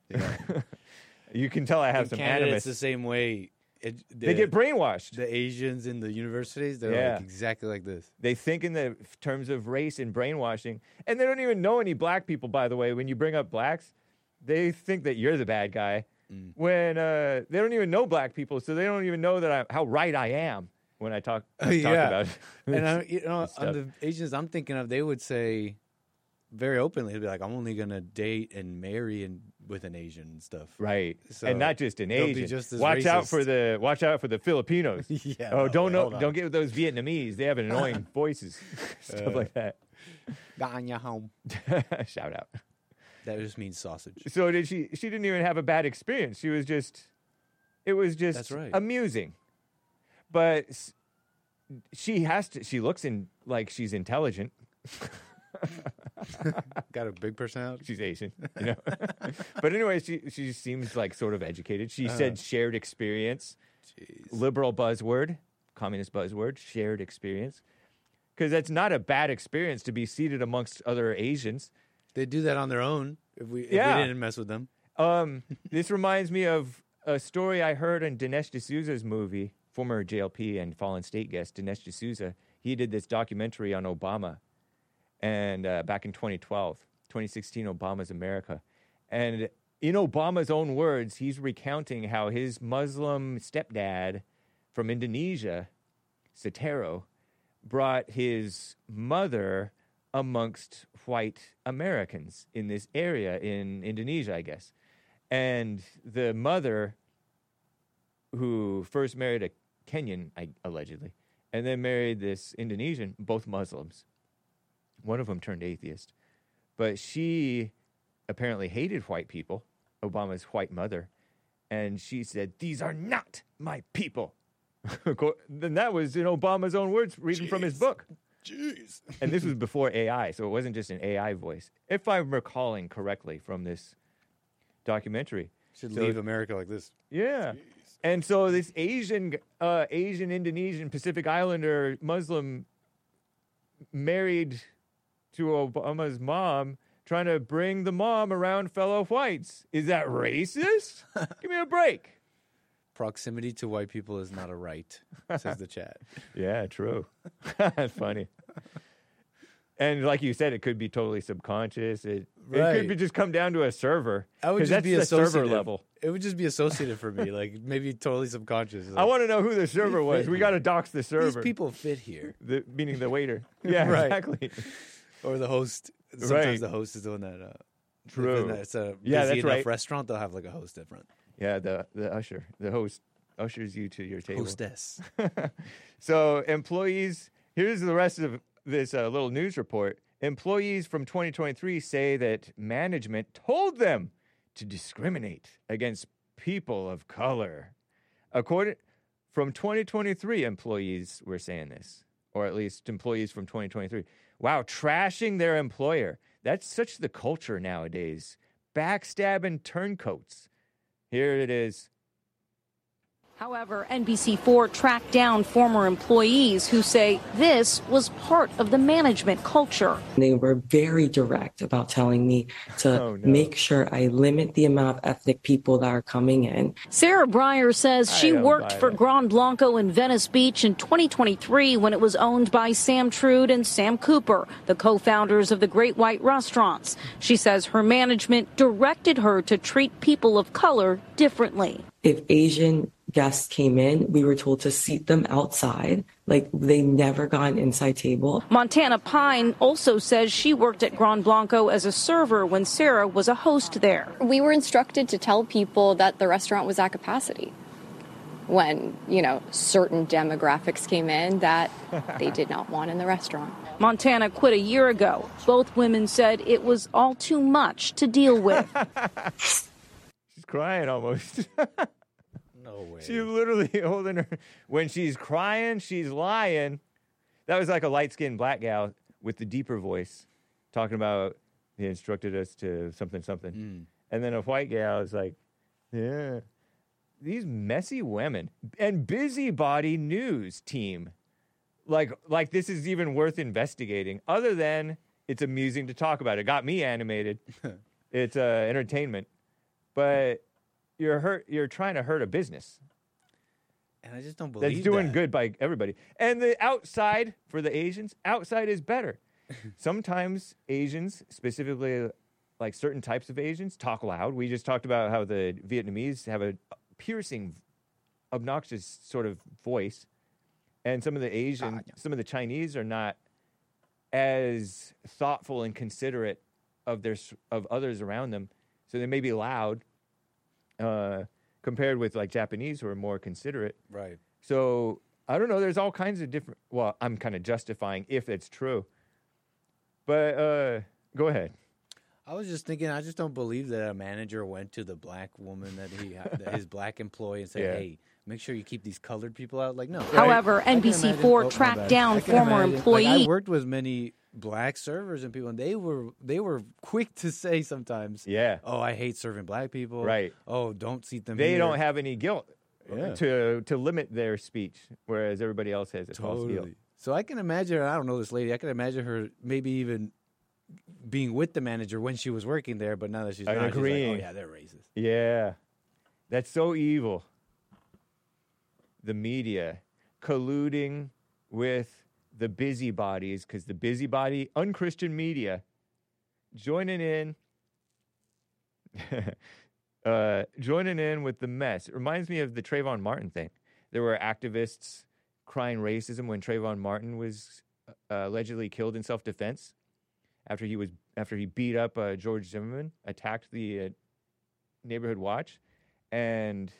[SPEAKER 2] You can tell I have
[SPEAKER 7] In
[SPEAKER 2] some
[SPEAKER 7] Canada,
[SPEAKER 2] animus.
[SPEAKER 7] it's the same way. It,
[SPEAKER 2] They get brainwashed.
[SPEAKER 7] The Asians in the universities, they're
[SPEAKER 2] Yeah.
[SPEAKER 7] like exactly like this.
[SPEAKER 2] They think in the terms of race and brainwashing. And they don't even know any black people, by the way. When you bring up blacks, they think that you're the bad guy.
[SPEAKER 7] Mm.
[SPEAKER 2] When uh, they don't even know black people, so they don't even know that I, how right I am when I talk, talk
[SPEAKER 7] yeah.
[SPEAKER 2] about
[SPEAKER 7] And I, you know,
[SPEAKER 2] this
[SPEAKER 7] on
[SPEAKER 2] stuff.
[SPEAKER 7] the Asians I'm thinking of, they would say very openly, they'd be like, I'm only gonna date and marry and with an Asian and stuff.
[SPEAKER 2] Right.
[SPEAKER 7] So
[SPEAKER 2] and not just an
[SPEAKER 7] they'll be
[SPEAKER 2] Asian.
[SPEAKER 7] just as
[SPEAKER 2] watch out
[SPEAKER 7] racist.
[SPEAKER 2] for the watch out for the Filipinos.
[SPEAKER 7] Yeah,
[SPEAKER 2] oh,
[SPEAKER 7] no,
[SPEAKER 2] don't
[SPEAKER 7] wait,
[SPEAKER 2] know,
[SPEAKER 7] hold on.
[SPEAKER 2] don't get with those Vietnamese. They have annoying voices, stuff
[SPEAKER 7] Uh,
[SPEAKER 2] like that.
[SPEAKER 7] Got your home.
[SPEAKER 2] Shout out.
[SPEAKER 7] That just means sausage.
[SPEAKER 2] So did she? She didn't even have a bad experience. She was just, it was just
[SPEAKER 7] That's right.
[SPEAKER 2] amusing. But s- she has to. She looks in like she's intelligent.
[SPEAKER 7] Got a big personality.
[SPEAKER 2] She's Asian, you know. But anyway, she she seems like sort of educated. She
[SPEAKER 7] Uh.
[SPEAKER 2] said shared experience, liberal buzzword, communist buzzword, shared experience, because that's not a bad experience to be seated amongst other Asians.
[SPEAKER 7] They do that on their own if we, if
[SPEAKER 2] Yeah.
[SPEAKER 7] we didn't mess with them.
[SPEAKER 2] Um, this reminds me of a story I heard in Dinesh D'Souza's movie, former J L P and Fallen State guest Dinesh D'Souza. He did this documentary on Obama, and uh, back in twenty twelve, twenty sixteen, Obama's America. And in Obama's own words, he's recounting how his Muslim stepdad from Indonesia, Setero, brought his mother amongst white Americans in this area in Indonesia, I guess. And the mother, who first married a Kenyan, I, allegedly, and then married this Indonesian, both Muslims. One of them turned atheist. But she apparently hated white people, Obama's white mother, and she said, "These are not my people." Then that was in Obama's own words, reading Jeez. from his book.
[SPEAKER 21] Jeez.
[SPEAKER 2] And this was before A I, so it wasn't just an A I voice, if I'm recalling correctly from this documentary.
[SPEAKER 7] Should
[SPEAKER 2] so,
[SPEAKER 7] leave America like this.
[SPEAKER 2] Yeah. Jeez. And so this Asian, uh, Asian, Indonesian, Pacific Islander Muslim married to Obama's mom, trying to bring the mom around fellow whites. Is that racist? Give me a break.
[SPEAKER 7] Proximity to white people is not a right, says the chat.
[SPEAKER 2] Yeah, true. That's funny. And like you said, it could be totally subconscious. It,
[SPEAKER 7] right.
[SPEAKER 2] it could be just come down to a server.
[SPEAKER 7] I would just
[SPEAKER 2] that's
[SPEAKER 7] be
[SPEAKER 2] the server
[SPEAKER 7] associative.
[SPEAKER 2] level.
[SPEAKER 7] It would just be associative for me, like maybe totally subconscious. Like,
[SPEAKER 2] I want to know who the server was. We got to dox the server.
[SPEAKER 7] These people fit here.
[SPEAKER 2] The, meaning the waiter. Yeah,
[SPEAKER 7] right.
[SPEAKER 2] exactly.
[SPEAKER 7] Or the host. Sometimes
[SPEAKER 2] right.
[SPEAKER 7] the host is doing that. Uh,
[SPEAKER 2] True.
[SPEAKER 7] It's a
[SPEAKER 2] yeah,
[SPEAKER 7] busy
[SPEAKER 2] that's
[SPEAKER 7] enough
[SPEAKER 2] right.
[SPEAKER 7] restaurant, they'll have like a host up front.
[SPEAKER 2] Yeah, the, the usher, the host ushers you to your table.
[SPEAKER 7] Hostess.
[SPEAKER 2] So employees, here's the rest of this uh, little news report. Employees from twenty twenty-three say that management told them to discriminate against people of color. According from twenty twenty-three, employees were saying this, or at least employees from twenty twenty-three. Wow, trashing their employer. That's such the culture nowadays. Backstabbing turncoats. Here it is.
[SPEAKER 13] However, N B C four tracked down former employees who say this was part of the management culture.
[SPEAKER 12] They were very direct about telling me to oh, no. make sure I limit the amount of ethnic people that are coming in.
[SPEAKER 13] Sarah Breyer says she worked for Gran Blanco in Venice Beach in twenty twenty-three when it was owned by Sam Trude and Sam Cooper, the co-founders of the Great White Restaurants. She says her management directed her to treat people of color differently.
[SPEAKER 12] If Asian guests came in, we were told to seat them outside. Like, they never got an inside table.
[SPEAKER 13] Montana Pine also says she worked at Gran Blanco as a server when Sarah was a host there.
[SPEAKER 16] We were instructed to tell people that the restaurant was at capacity when, you know, certain demographics came in that they did not want in the restaurant.
[SPEAKER 13] Montana quit a year ago. Both women said it was all too much to deal with.
[SPEAKER 2] She's crying almost.
[SPEAKER 7] No way.
[SPEAKER 2] She's literally holding her. When she's crying, she's lying. That was like a light-skinned black gal with the deeper voice talking about, he instructed us to something, something.
[SPEAKER 7] Mm.
[SPEAKER 2] And then a white gal is like, yeah. These messy women. And busybody news team. Like, like this is even worth investigating. Other than it's amusing to talk about. It got me animated. It's uh, entertainment. But you're hurt. You're trying to hurt a business.
[SPEAKER 7] And I just don't believe
[SPEAKER 2] that's doing
[SPEAKER 7] that.
[SPEAKER 2] good by everybody. And the outside for the Asians, outside is better. Sometimes Asians, specifically like certain types of Asians, talk loud. We just talked about how the Vietnamese have a piercing, obnoxious sort of voice. And some of the Asian, ah, yeah. some of the Chinese are not as thoughtful and considerate of their of others around them. So they may be loud uh, compared with like Japanese who are more considerate.
[SPEAKER 7] Right.
[SPEAKER 2] So I don't know. There's all kinds of different. Well, I'm kind of justifying if it's true. But uh, go ahead.
[SPEAKER 7] I was just thinking. I just don't believe that a manager went to the black woman that he that his black employee and said, yeah. "Hey, make sure you keep these colored people out." Like no.
[SPEAKER 13] However,
[SPEAKER 7] right?
[SPEAKER 13] N B C four oh, tracked down former employees.
[SPEAKER 7] Like, I worked with many black servers and people, and they were they were quick to say sometimes,
[SPEAKER 2] yeah,
[SPEAKER 7] oh, I hate serving black people.
[SPEAKER 2] Right.
[SPEAKER 7] Oh, don't seat them.
[SPEAKER 2] They
[SPEAKER 7] here.
[SPEAKER 2] don't have any guilt
[SPEAKER 7] yeah.
[SPEAKER 2] to to limit their speech, whereas everybody else has a
[SPEAKER 7] totally.
[SPEAKER 2] false guilt.
[SPEAKER 7] So I can imagine. I don't know this lady. I can imagine her maybe even being with the manager when she was working there, but now that she's not,
[SPEAKER 2] agreeing.
[SPEAKER 7] she's like, oh yeah, they're racist.
[SPEAKER 2] Yeah, That's so evil. The media colluding with the busybodies, because the busybody, unchristian media, joining in, uh, joining in with the mess. It reminds me of the Trayvon Martin thing. There were activists crying racism when Trayvon Martin was uh, allegedly killed in self-defense after he was after he beat up uh, George Zimmerman, attacked the uh, neighborhood watch, and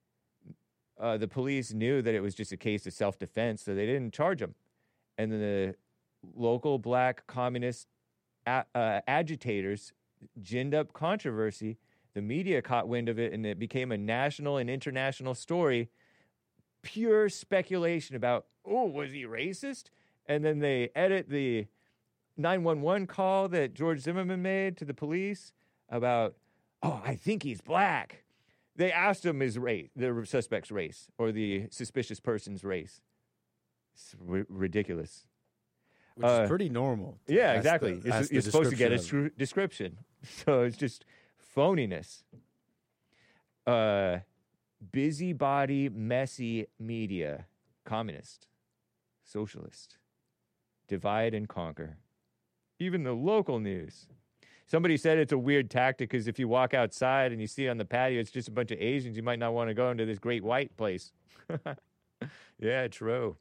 [SPEAKER 2] uh, the police knew that it was just a case of self-defense, so they didn't charge him. And then the local black communist a- uh, agitators ginned up controversy. The media caught wind of it, and it became a national and international story. Pure speculation about, oh, was he racist? And then they edit the nine one one call that George Zimmerman made to the police about, oh, I think he's black. They asked him his race, the suspect's race, or the suspicious person's race. It's r- ridiculous.
[SPEAKER 7] Which
[SPEAKER 2] Uh,
[SPEAKER 7] is pretty normal.
[SPEAKER 2] Yeah,
[SPEAKER 7] Ask
[SPEAKER 2] exactly.
[SPEAKER 7] the-
[SPEAKER 2] You're,
[SPEAKER 7] ask the
[SPEAKER 2] you're supposed to get a
[SPEAKER 7] description of
[SPEAKER 2] scru- description. So it's just phoniness. Uh, busybody, messy media, communist, socialist, divide and conquer. Even the local news. Somebody said it's a weird tactic because if you walk outside and you see on the patio it's just a bunch of Asians, you might not want to go into this great white place. Yeah, true.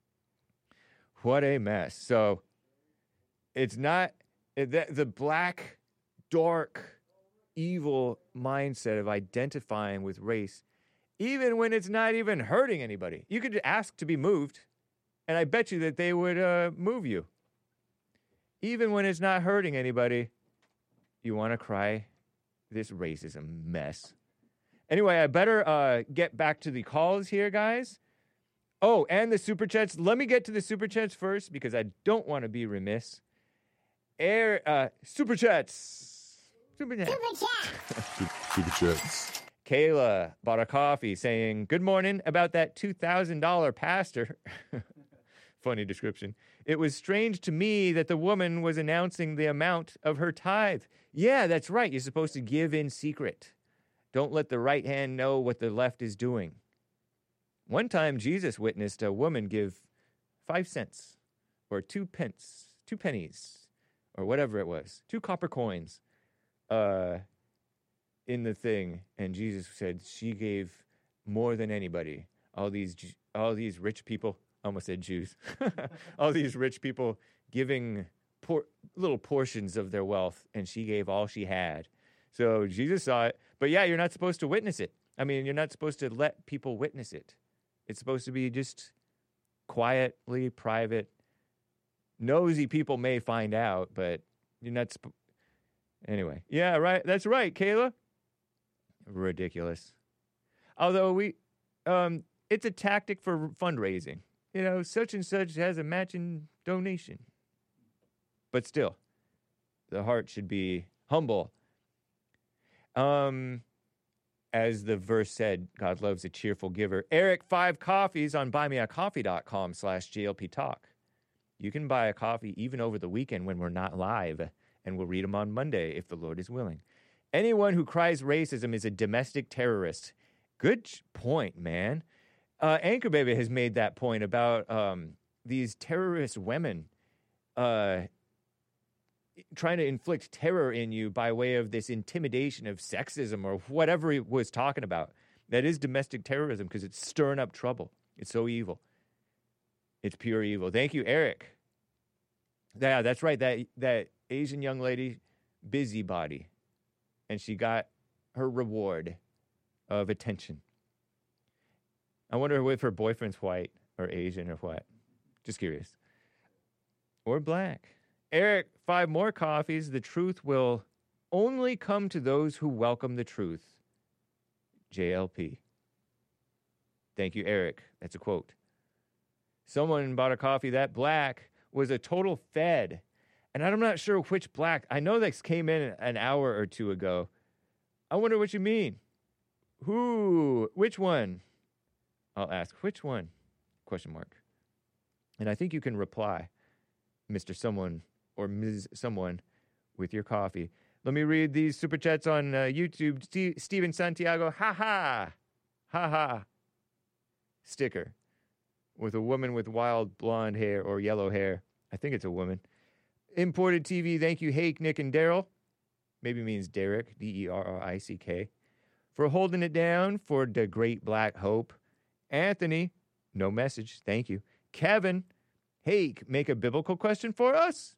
[SPEAKER 2] What a mess. So it's not it, the, the black, dark, evil mindset of identifying with race, even when it's not even hurting anybody. You could ask to be moved, and I bet you that they would uh, move you. Even when it's not hurting anybody, you want to cry this racism mess. Anyway, I better uh, get back to the calls here, guys. Oh, and the Super Chats. Let me get to the Super Chats first because I don't want to be remiss. Air, uh, Super Chats. Super Chats.
[SPEAKER 15] Super Chats.
[SPEAKER 2] Kayla bought a coffee saying, good morning, about that two thousand dollars pastor. Funny description. It was strange to me that the woman was announcing the amount of her tithe. Yeah, that's right. You're supposed to give in secret. Don't let the right hand know what the left is doing. One time, Jesus witnessed a woman give five cents or two pence, two pennies, or whatever it was, two copper coins uh, in the thing. And Jesus said she gave more than anybody. All these, all these rich people, I almost said Jews, all these rich people giving por- little portions of their wealth, and she gave all she had. So Jesus saw it. But yeah, you're not supposed to witness it. I mean, you're not supposed to let people witness it. It's supposed to be just quietly, private. Nosy people may find out, but you're not sp- Anyway. Yeah, right. That's right, Kayla. Ridiculous. Although we, um, it's a tactic for fundraising. You know, such and such has a matching donation. But still, the heart should be humble. Um... As the verse said, God loves a cheerful giver. Eric, five coffees on buymeacoffee.com slash JLP Talk. You can buy a coffee even over the weekend when we're not live, and we'll read them on Monday if the Lord is willing. Anyone who cries racism is a domestic terrorist. Good point, man. Uh, Anchor Baby has made that point about um, these terrorist women uh, trying to inflict terror in you by way of this intimidation of sexism or whatever he was talking about. That is domestic terrorism because it's stirring up trouble. It's so evil. It's pure evil. Thank you, Eric. Yeah, that's right. That that Asian young lady, busybody, and she got her reward of attention. I wonder if her boyfriend's white or Asian or what. Just curious. Or black. Eric, five more coffees. The truth will only come to those who welcome the truth. J L P. Thank you, Eric. That's a quote. Someone bought a coffee. That black was a total fed. And I'm not sure which black. I know this came in an hour or two ago. I wonder what you mean. Who? Which one? I'll ask. Which one? Question mark. And I think you can reply, Mister Someone or Miz Someone, with your coffee. Let me read these super chats on uh, YouTube. Steve, Steven Santiago, ha ha, ha ha, sticker with a woman with wild blonde hair or yellow hair. I think it's a woman. Imported T V, thank you, Hake, Nick, and Daryl. Maybe means Derek, D E R R I C K. For holding it down for the Great Black Hope. Anthony, no message, thank you. Kevin, Hake, make a biblical question for us.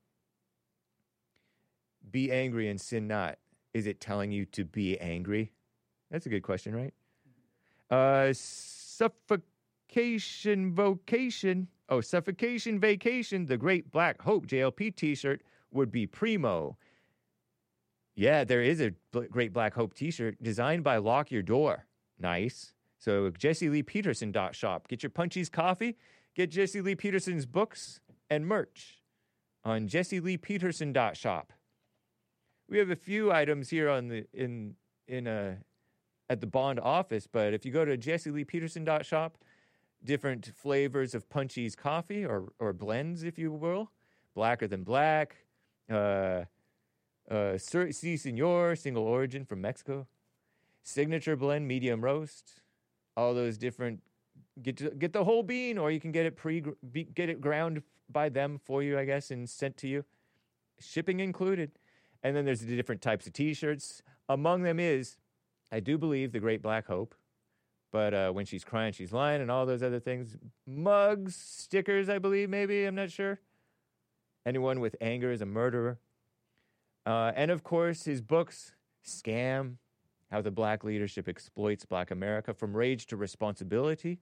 [SPEAKER 2] Be angry and sin not. Is it telling you to be angry? That's a good question, right? Uh, suffocation vocation. Oh, suffocation vacation. The Great Black Hope J L P t-shirt would be primo. Yeah, there is a Great Black Hope t-shirt designed by Lock Your Door. Nice. So Jesse Lee Peterson dot shop. Get your Punchies coffee. Get Jesse Lee Peterson's books and merch on Jesse Lee Peterson dot shop. We have a few items here on the in in a at the Bond office, but if you go to Jesse Lee Peterson dot shop, different flavors of Punchies coffee or or blends, if you will, blacker than black, uh, uh, Si Senor single origin from Mexico, signature blend medium roast, all those different. Get to, get the whole bean, or you can get it pre get it ground by them for you, I guess, and sent to you, shipping included. And then there's the different types of T-shirts. Among them is, I do believe, the Great Black Hope. But uh, when she's crying, she's lying, and all those other things. Mugs, stickers, I believe, maybe. I'm not sure. Anyone with anger is a murderer. Uh, and, of course, his books, Scam, How the Black Leadership Exploits Black America, From Rage to Responsibility.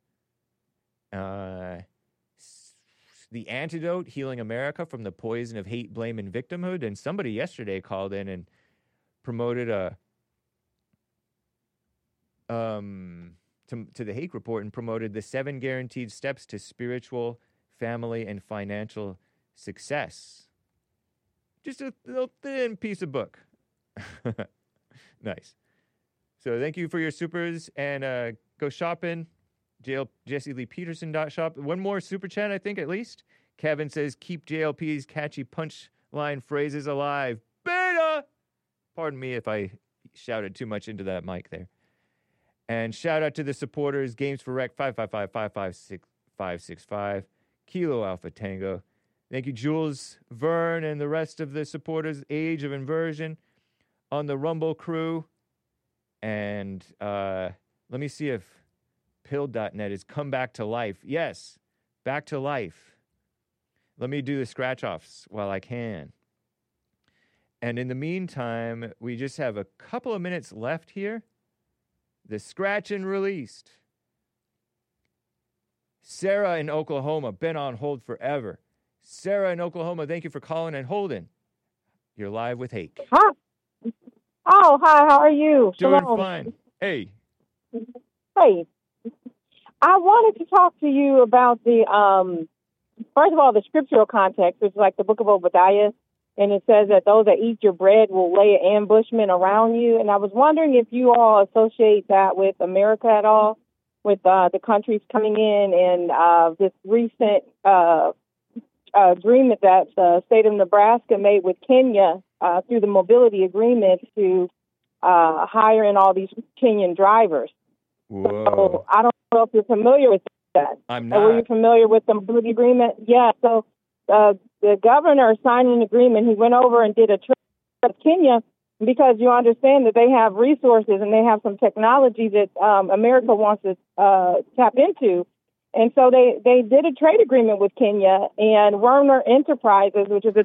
[SPEAKER 2] Uh... The Antidote, Healing America from the Poison of Hate, Blame, and Victimhood. And somebody yesterday called in and promoted a um to, to the Hake Report and promoted the seven guaranteed steps to spiritual, family, and financial success. Just a little thin piece of book. Nice. So thank you for your supers, and uh, go shopping. Jesse Lee Peterson dot shop. One more super chat, I think, at least. Kevin says, keep J L P's catchy punchline phrases alive. Beta! Pardon me if I shouted too much into that mic there. And shout out to the supporters, Games for Rec, five five five, five five six, five six five, Kilo Alpha Tango. Thank you, Jules, Vern, and the rest of the supporters, Age of Inversion, on the Rumble crew. And uh, let me see if Pill dot net is come back to life. Yes, back to life. Let me do the scratch-offs while I can. And in the meantime, we just have a couple of minutes left here. The scratch and released. Sarah in Oklahoma, been on hold forever. Sarah in Oklahoma, thank you for calling and holding. You're live with Hake.
[SPEAKER 17] Hi. Oh, hi, how are you?
[SPEAKER 2] Doing
[SPEAKER 17] Shalom.
[SPEAKER 2] fine. Hey.
[SPEAKER 17] Hey. I wanted to talk to you about the, um, first of all, the scriptural context, which is like the book of Obadiah, and it says that those that eat your bread will lay an ambushment around you. And I was wondering if you all associate that with America at all, with uh, the countries coming in and uh, this recent uh, uh, agreement that the state of Nebraska made with Kenya uh, through the mobility agreement to uh, hire in all these Kenyan drivers.
[SPEAKER 2] Whoa.
[SPEAKER 17] So I don't know if you're familiar with that.
[SPEAKER 2] I'm
[SPEAKER 17] Or were
[SPEAKER 2] not.
[SPEAKER 17] you familiar with the mobility agreement? Yeah. So uh, the governor signed an agreement. He went over and did a trip to Kenya because you understand that they have resources and they have some technology that um, America wants to uh, tap into. And so they, they did a trade agreement with Kenya, and Werner Enterprises, which is a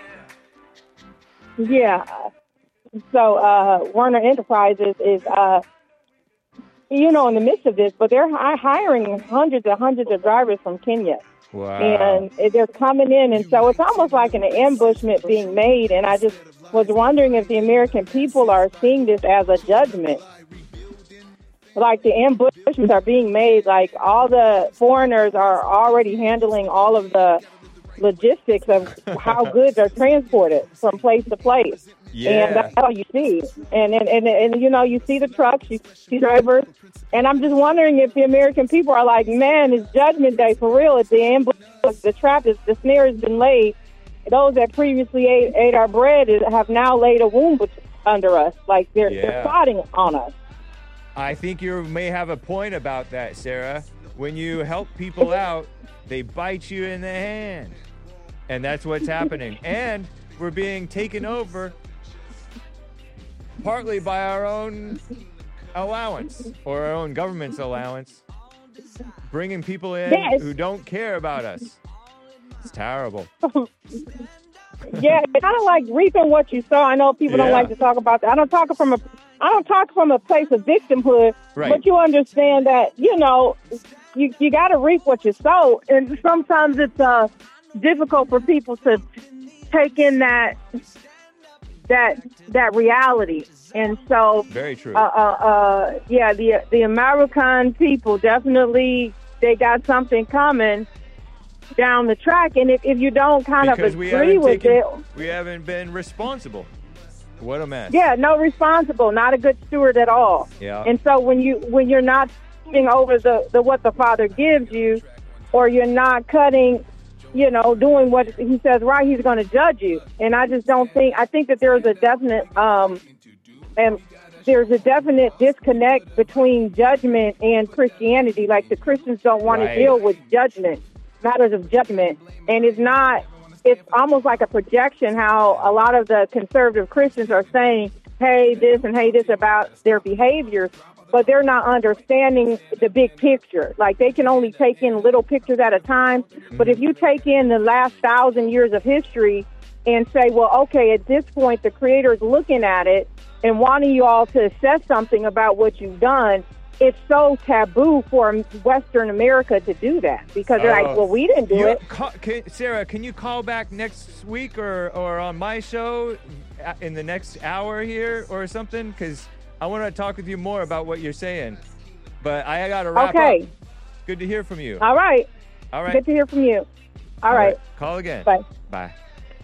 [SPEAKER 17] yeah. So uh, Werner Enterprises is. Uh, you know, in the midst of this, but they're hi- hiring hundreds and hundreds of drivers from Kenya.
[SPEAKER 2] Wow.
[SPEAKER 17] And they're coming in, and so it's almost like an ambushment being made, and I just was wondering if the American people are seeing this as a judgment. Like the ambushments are being made, like all the foreigners are already handling all of the logistics of how goods are transported from place to place.
[SPEAKER 2] Yeah.
[SPEAKER 17] And that's all you see. And, and, and, and, you know, you see the trucks, you see drivers. And I'm just wondering if the American people are like, man, it's judgment day for real. It's the ambush, the trap, is, the snare has been laid. those that previously ate, ate our bread is, have now laid a wound under us. Like they're,
[SPEAKER 2] Yeah.
[SPEAKER 17] they're plotting on us.
[SPEAKER 2] I think you may have a point about that, Sarah. When you help people out, they bite you in the hand. And that's what's happening. And we're being taken over partly by our own allowance or our own government's allowance, bringing people in
[SPEAKER 17] Yes.
[SPEAKER 2] who don't care about us. It's terrible.
[SPEAKER 17] Yeah, it's kind of like reaping what you sow. I know people don't
[SPEAKER 2] Yeah.
[SPEAKER 17] like to talk about that. I don't talk from a, I don't talk from a place of victimhood,
[SPEAKER 2] Right.
[SPEAKER 17] but you understand that, you know, you you got to reap what you sow, and sometimes it's uh difficult for people to take in that that that reality, and so
[SPEAKER 2] Very true.
[SPEAKER 17] Uh, uh, uh, yeah, the the American people definitely they got something coming down the track, and if, if you don't kind
[SPEAKER 2] Because
[SPEAKER 17] of
[SPEAKER 2] we
[SPEAKER 17] agree
[SPEAKER 2] haven't
[SPEAKER 17] with
[SPEAKER 2] taken,
[SPEAKER 17] it,
[SPEAKER 2] we haven't been responsible. What a mess.
[SPEAKER 17] yeah, no responsible, not a good steward at all.
[SPEAKER 2] Yeah.
[SPEAKER 17] And so when you when you're not giving over the, the what the Father gives you, or you're not cutting, you know, doing what He says right, He's going to judge you. And I just don't think I think that there's a definite um and there's a definite disconnect between judgment and Christianity. Like the Christians don't want
[SPEAKER 4] Right.
[SPEAKER 17] to deal with judgment, matters of judgment, and it's not. It's almost like a projection how a lot of the conservative Christians are saying, hey, this and hey, this about their behaviors, but they're not understanding the big picture. Like they can only take in little pictures at a time. But if you take in the last thousand years of history and say, well, okay, at this point, the Creator is looking at it and wanting you all to assess something about what you've done, it's so taboo for Western America to do that because they're
[SPEAKER 2] Oh.
[SPEAKER 17] like, well, we didn't do
[SPEAKER 2] You-
[SPEAKER 17] it.
[SPEAKER 2] ca- can, Sarah, can you call back next week or, or on my show uh, in the next hour here or something? Because I want to talk with you more about what you're saying. But I got to wrap
[SPEAKER 17] Okay.
[SPEAKER 2] up. Good to hear from you.
[SPEAKER 17] All right.
[SPEAKER 2] All right.
[SPEAKER 17] Good to hear from you. All right.
[SPEAKER 2] Call again.
[SPEAKER 17] Bye.
[SPEAKER 2] Bye.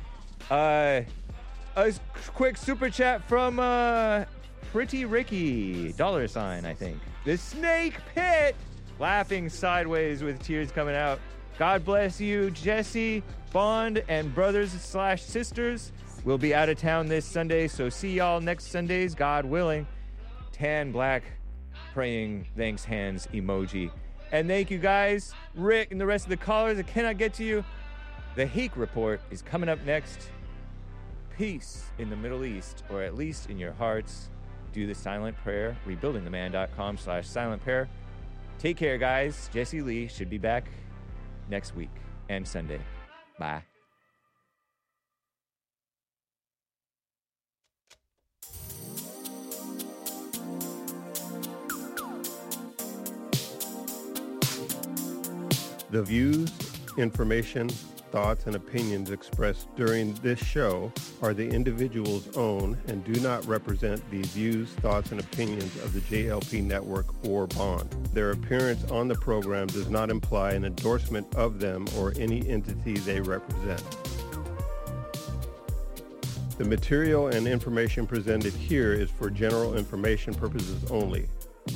[SPEAKER 2] Uh, a s- quick super chat from uh, Pretty Ricky, dollar sign, I think. The Snake Pit, laughing sideways with tears coming out. God bless you, Jesse, Bond, and brothers slash sisters. We'll be out of town this Sunday, so see y'all next Sundays, God willing. Tan, black, praying, thanks, hands, emoji. And thank you guys, Rick and the rest of the callers. I cannot get to you. The Hake Report is coming up next. Peace in the Middle East, or at least in your hearts. Do the silent prayer, rebuildingtheman.com slash silent prayer. Take care, guys. Jesse Lee should be back next week and Sunday. Bye.
[SPEAKER 4] The views, information, thoughts, and opinions expressed during this show are the individual's own and do not represent the views, thoughts, and opinions of the J L P Network or Bond. Their appearance on the program does not imply an endorsement of them or any entity they represent. The material and information presented here is for general information purposes only.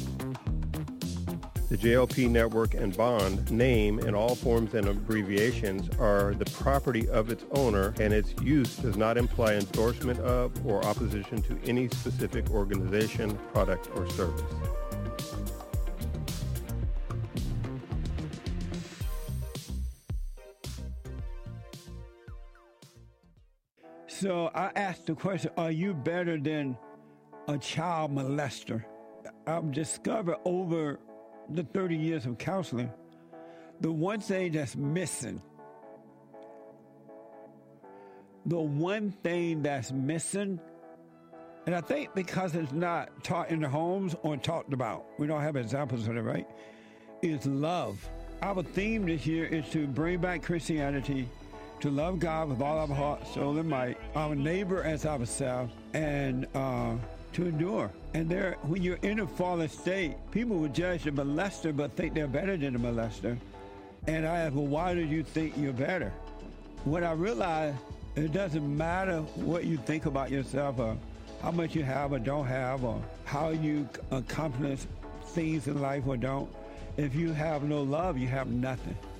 [SPEAKER 4] The J L P Network and Bond name and all forms and abbreviations are the property of its owner, and its use does not imply endorsement of or opposition to any specific organization, product, or service.
[SPEAKER 3] So I asked the question, are you better than a child molester? I've discovered over the thirty years of counseling, the one thing that's missing, the one thing that's missing, and I think because it's not taught in the homes or talked about, we don't have examples of it, right, is love. Our theme this year is to bring back Christianity, to love God with all our heart, soul, and might, our neighbor as ourselves, and uh, to endure. And there, when you're in a fallen state, people will judge the molester but think they're better than the molester. And I ask, well, why do you think you're better? When I realized it doesn't matter what you think about yourself or how much you have or don't have or how you accomplish things in life or don't. If you have no love, you have nothing.